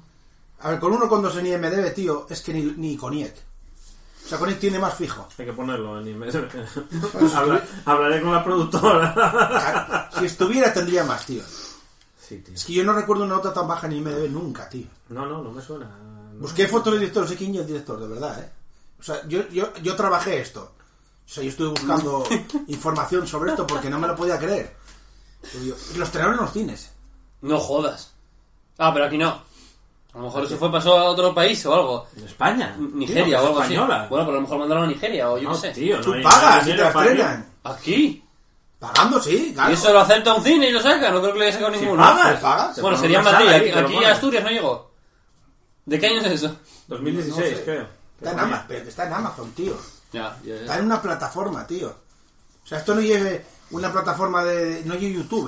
Speaker 4: A ver, con uno con dos en I M D B, tío, es que ni, ni Coniec. O sea, Coniec tiene más fijo.
Speaker 1: Hay que ponerlo en email. Habla- hablaré con la productora.
Speaker 4: Claro, si estuviera tendría más, tío.
Speaker 1: Sí, tío.
Speaker 4: Es que yo no recuerdo una nota tan baja en I M D B nunca, tío.
Speaker 1: No, no, no me suena. No.
Speaker 4: Busqué fotos del director, no sé quién es el director, de verdad, ¿eh? O sea, yo, yo, yo trabajé esto. O sea, yo estuve buscando información sobre esto porque no me lo podía creer. Yo digo, los estrenaron en los cines.
Speaker 5: No jodas. Ah, pero aquí no. A lo mejor eso fue pasó a otro país o algo.
Speaker 1: ¿En España?
Speaker 5: Nigeria
Speaker 1: Tío,
Speaker 5: o algo
Speaker 1: española.
Speaker 5: así. Bueno, pero a lo mejor mandaron a Nigeria o yo
Speaker 1: No,
Speaker 5: qué sé.
Speaker 1: tío,
Speaker 4: Tú
Speaker 1: no hay-
Speaker 4: pagas
Speaker 1: no hay
Speaker 4: y te
Speaker 1: dinero
Speaker 4: la
Speaker 1: para
Speaker 4: estrenan.
Speaker 5: Aquí.
Speaker 4: Pagando, sí, claro.
Speaker 5: Y eso lo acepta un cine y lo saca. No creo que le haya sacado ninguno.
Speaker 1: pagas.
Speaker 4: ¿Te pagas?
Speaker 5: Bueno,
Speaker 1: Te
Speaker 5: sería en
Speaker 1: ponen una
Speaker 5: Madrid.
Speaker 1: sala
Speaker 5: Aquí,
Speaker 1: y te lo
Speaker 5: aquí
Speaker 1: ponen.
Speaker 5: Asturias no llegó. ¿De qué año es eso?
Speaker 1: dos mil dieciséis,
Speaker 4: No sé.
Speaker 1: creo.
Speaker 4: Está en Amazon, pero que está en Amazon, tío.
Speaker 5: Ya, ya,
Speaker 4: Está
Speaker 5: ya.
Speaker 4: en una plataforma, tío. O sea, esto no lleve una plataforma de... No lleve YouTube.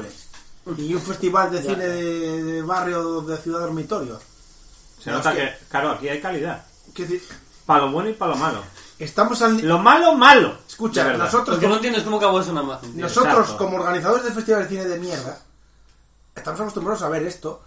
Speaker 4: Y un festival de
Speaker 5: Ya.
Speaker 4: cine de, de barrio de Ciudad Dormitorio.
Speaker 1: Se
Speaker 4: No,
Speaker 1: nota
Speaker 4: es
Speaker 1: que,
Speaker 4: que-
Speaker 1: claro, aquí hay calidad.
Speaker 4: Quiero decir,
Speaker 1: Para lo bueno y para lo malo.
Speaker 4: estamos al...
Speaker 1: Lo malo, malo.
Speaker 4: Escucha,
Speaker 1: De verdad.
Speaker 4: nosotros...
Speaker 5: Lo que no entiendo es cómo acabó eso en Amazon, tío.
Speaker 4: Nosotros,
Speaker 1: Exacto.
Speaker 4: como organizadores del Festival de Cine de Mierda, estamos acostumbrados a ver esto.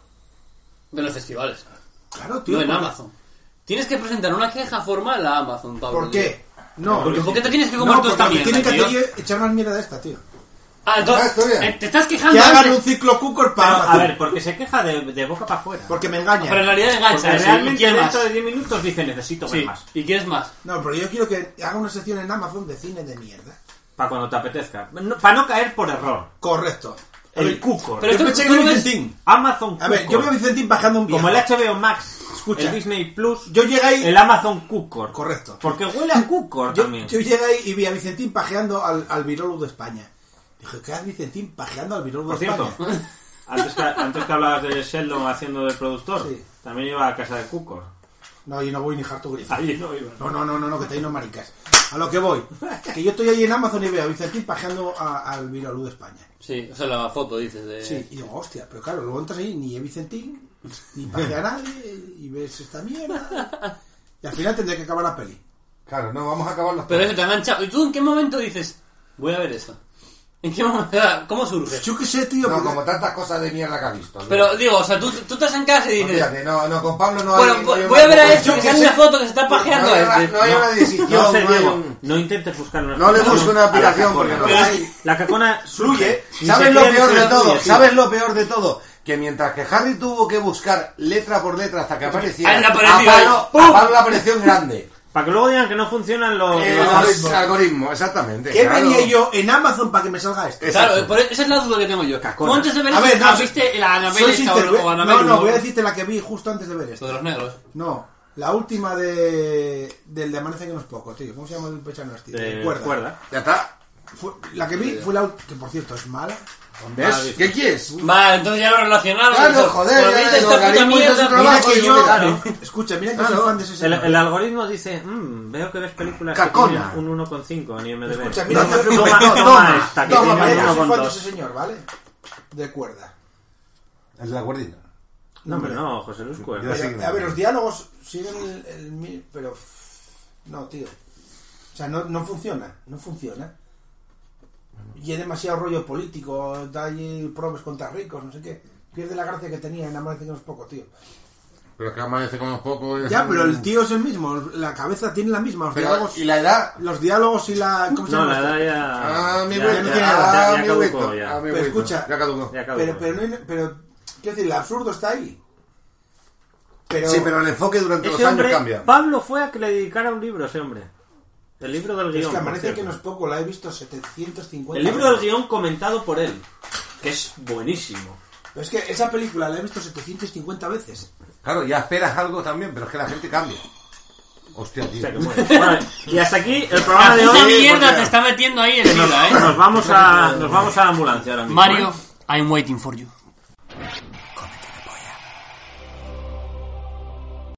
Speaker 5: De los festivales.
Speaker 4: Claro, tío.
Speaker 5: No en
Speaker 4: porque-
Speaker 5: Amazon. Tienes que presentar una queja formal a Amazon, Pablo.
Speaker 4: ¿Por qué? No.
Speaker 5: Porque ¿por qué te tienes que comer
Speaker 4: no,
Speaker 5: toda esta
Speaker 4: porque
Speaker 5: mierda,
Speaker 4: tienen que
Speaker 5: tío?
Speaker 4: hacer echar más mierda de esta, tío.
Speaker 5: Ah,
Speaker 6: Ah,
Speaker 5: entonces,
Speaker 6: estoy bien.
Speaker 5: eh, te estás
Speaker 4: Que
Speaker 5: quejando
Speaker 4: hagan
Speaker 5: antes.
Speaker 4: un ciclo Cucor
Speaker 1: Pero,
Speaker 4: para
Speaker 1: a
Speaker 4: Amazon.
Speaker 1: ver, porque se queja de, de boca para afuera.
Speaker 4: Porque me engañan.
Speaker 5: Pero en realidad engancha.
Speaker 1: Porque
Speaker 5: ¿sí? ¿Y
Speaker 1: realmente
Speaker 5: quieres más?
Speaker 1: dentro de diez minutos dice necesito ver
Speaker 5: Sí,
Speaker 1: más.
Speaker 5: ¿y quieres más?
Speaker 4: No, pero yo quiero que haga una sección en Amazon de cine de mierda.
Speaker 1: Para cuando te apetezca. No- para no caer por error.
Speaker 4: Correcto. A
Speaker 1: El
Speaker 4: ver,
Speaker 1: Cucor.
Speaker 5: Pero
Speaker 4: yo
Speaker 5: esto-
Speaker 4: pensé
Speaker 5: tú
Speaker 4: que
Speaker 5: lo
Speaker 4: era
Speaker 5: ves-
Speaker 4: Vicentín.
Speaker 1: Amazon
Speaker 4: A ver,
Speaker 1: Cucor.
Speaker 4: yo veo a Vicentín bajando un viejo.
Speaker 1: Como el H B O Max,
Speaker 4: Escucha.
Speaker 1: el Disney Plus,
Speaker 4: Yo llegué ahí...
Speaker 1: el Amazon Cucor.
Speaker 4: Correcto.
Speaker 1: Porque huele a Cucor
Speaker 4: Yo,
Speaker 1: también.
Speaker 4: yo llegué ahí y vi a Vicentín pajeando al, al Virolo de España. Dije, ¿qué hace Vicentín pajeando al Virolo
Speaker 1: Por
Speaker 4: de
Speaker 1: cierto,
Speaker 4: España?
Speaker 1: antes que, antes que hablabas de Sheldon haciendo de productor,
Speaker 4: Sí.
Speaker 1: también iba a casa de Cucor.
Speaker 4: No, yo no voy ni harto grifo.
Speaker 1: Allí no iba.
Speaker 4: No, no, no, no, no, que te hay no maricas. A lo que voy. Que yo estoy ahí en Amazon y veo a Vicentín pajeando a- al Virolú de España.
Speaker 5: Sí, o sea, la foto dices de...
Speaker 4: Sí, y digo, hostia, pero claro, luego entras ahí, ni es Vicentín, ni pajea a nadie, y ves esta mierda. Y al final tendré que acabar la peli.
Speaker 6: Claro, no, vamos a acabar los
Speaker 5: Pero eso te ha enganchado. ¿Y tú en qué momento dices, voy a ver eso? ¿En qué momento? ¿Cómo surge?
Speaker 4: Yo qué sé, tío,
Speaker 6: No,
Speaker 4: porque-
Speaker 6: como tantas cosas de mierda que ha visto.
Speaker 5: Pero digo, o sea, tú, tú estás en casa y dices,
Speaker 6: Fíjate, no, no, con Pablo no
Speaker 5: bueno,
Speaker 6: hay... no
Speaker 5: voy
Speaker 6: hay
Speaker 5: voy a ver a
Speaker 6: una-
Speaker 5: este
Speaker 6: yo
Speaker 5: que
Speaker 6: que
Speaker 5: sale
Speaker 6: sé.
Speaker 5: una foto que se está pajeando
Speaker 6: No hay
Speaker 5: a
Speaker 6: una-
Speaker 5: este.
Speaker 6: no hay una decisión,
Speaker 1: No sé,
Speaker 6: no hay
Speaker 1: Diego,
Speaker 6: un-
Speaker 1: no intentes buscar una
Speaker 6: No le
Speaker 1: explicación
Speaker 6: busco una
Speaker 1: a la
Speaker 6: explicación
Speaker 1: cacona.
Speaker 6: porque no
Speaker 1: Pero
Speaker 6: la
Speaker 1: es-
Speaker 6: hay.
Speaker 1: La cacona
Speaker 6: Fluye.
Speaker 1: Ni
Speaker 6: ¿Sabes
Speaker 1: se
Speaker 6: lo
Speaker 1: quiere,
Speaker 6: peor
Speaker 1: se
Speaker 6: de
Speaker 1: le
Speaker 6: todo?
Speaker 1: fluye, sí.
Speaker 6: ¿Sabes lo peor de todo? Que mientras que Harry tuvo que buscar letra por letra hasta que apareciera,
Speaker 5: Ah, le apareció
Speaker 6: a
Speaker 5: ahí.
Speaker 6: Pablo,
Speaker 5: ¡Pum!
Speaker 6: a Pablo le apareció en grande.
Speaker 1: Para que luego digan que no funcionan los...
Speaker 6: El
Speaker 1: los-
Speaker 6: algoritmo. algoritmo, exactamente.
Speaker 4: ¿Qué
Speaker 6: claro.
Speaker 4: venía yo en Amazon para que me salga esto?
Speaker 5: Claro,
Speaker 6: Exacto.
Speaker 5: por- esa es la duda que tengo yo.
Speaker 1: Cacona.
Speaker 5: ¿Tú antes de ver
Speaker 4: A
Speaker 5: eso,
Speaker 4: ver, no,
Speaker 5: ah,
Speaker 4: soy-
Speaker 5: viste la
Speaker 4: Soy
Speaker 5: Anabel esta
Speaker 4: sincero,
Speaker 5: o- o
Speaker 4: voy-
Speaker 5: Anabel
Speaker 4: no, no,
Speaker 5: o-
Speaker 4: voy a decirte la que vi justo antes de ver
Speaker 5: Lo
Speaker 4: esto.
Speaker 5: de los negros.
Speaker 4: No, la última de del de Amanece que no es poco, tío. ¿Cómo se llama el pechano este?
Speaker 1: de
Speaker 4: Cuerda.
Speaker 1: cuerda.
Speaker 6: Ya está.
Speaker 4: Fue- la que vi fue la ult- que por cierto es mala.
Speaker 6: ¿Ves? ¿Qué quieres?
Speaker 5: Vale, entonces ya lo relacionaron.
Speaker 6: Claro,
Speaker 5: Dices,
Speaker 6: joder,
Speaker 5: pues
Speaker 6: ya,
Speaker 5: viste
Speaker 6: el
Speaker 5: esta puta
Speaker 6: organismo hizo su
Speaker 5: mierda.
Speaker 6: trabajo.
Speaker 4: Mira que
Speaker 6: digo,
Speaker 4: yo,
Speaker 6: claro.
Speaker 4: escucha, mira que
Speaker 6: Claro.
Speaker 4: soy fan de ese
Speaker 1: El,
Speaker 4: señor.
Speaker 1: el algoritmo dice, mmm, veo que ves películas
Speaker 6: Cacona.
Speaker 1: que tienen un uno coma cinco en I M D B.
Speaker 4: Escucha, mira,
Speaker 6: No te
Speaker 4: yo-
Speaker 6: preocupes,
Speaker 1: toma,
Speaker 6: no,
Speaker 1: toma
Speaker 6: toma,
Speaker 1: esta, que
Speaker 6: toma,
Speaker 1: tiene
Speaker 4: Mira,
Speaker 1: un
Speaker 4: yo
Speaker 1: uno
Speaker 4: soy
Speaker 1: coma
Speaker 4: fan de
Speaker 1: dos.
Speaker 4: ese señor, ¿vale? De cuerda.
Speaker 6: Es la guardina.
Speaker 1: No, hombre, no, José Luis Cuerda.
Speaker 6: Yo sí
Speaker 4: Pero,
Speaker 6: que
Speaker 4: a
Speaker 6: no.
Speaker 4: ver, los diálogos siguen el, el mi- pero no, tío. O sea, no, no funciona, no funciona. Y hay demasiado rollo político, da ahí probes contra ricos, no sé qué. Pierde la gracia que tenía en Amanece que no es poco, tío.
Speaker 6: Pero es que amanece como poco. es
Speaker 4: Ya,
Speaker 6: un-
Speaker 4: pero el tío es el mismo, la cabeza tiene la misma, los
Speaker 6: Pero,
Speaker 4: diálogos,
Speaker 6: ¿y la edad?
Speaker 4: los diálogos y la ¿cómo se
Speaker 1: No,
Speaker 4: llama
Speaker 1: la
Speaker 4: esto?
Speaker 1: edad ya...
Speaker 6: Ah, mi
Speaker 1: ya-
Speaker 6: abuelo.
Speaker 1: ya-
Speaker 4: tiene
Speaker 1: ya-
Speaker 4: edad.
Speaker 6: Ah,
Speaker 1: ya
Speaker 6: mi
Speaker 1: caducó,
Speaker 6: abuelo.
Speaker 1: ya.
Speaker 6: Ah, mi
Speaker 4: Pero
Speaker 6: abuelo.
Speaker 4: escucha,
Speaker 6: Ya caducó.
Speaker 1: Ya caducó.
Speaker 4: Pero, pero, no hay- pero, quiero decir, el absurdo está ahí. Pero,
Speaker 6: Sí, pero el enfoque durante
Speaker 1: Ese
Speaker 6: los años
Speaker 1: hombre,
Speaker 6: cambia.
Speaker 1: Pablo fue a que le dedicara un libro a ese hombre. El libro del
Speaker 4: es
Speaker 1: guión.
Speaker 4: que
Speaker 1: por
Speaker 4: Amanece
Speaker 1: cierto.
Speaker 4: que no es poco, la he visto setecientos cincuenta
Speaker 1: El libro del
Speaker 4: veces.
Speaker 1: guión comentado por él, que es buenísimo.
Speaker 4: Pero es que esa película la he visto setecientos cincuenta veces.
Speaker 6: Claro, ya esperas algo también, pero es que la gente cambia. Hostia,
Speaker 1: O
Speaker 6: tío.
Speaker 1: sea, que bueno. Bueno, y hasta aquí el programa de
Speaker 5: La puta
Speaker 1: hoy.
Speaker 5: mierda
Speaker 6: porque-
Speaker 5: te está metiendo ahí en
Speaker 1: Que nos,
Speaker 5: vida, eh.
Speaker 1: nos vamos a nos vamos a la ambulancia ahora mismo.
Speaker 5: Mario,
Speaker 1: ¿eh?
Speaker 5: I'm waiting for you.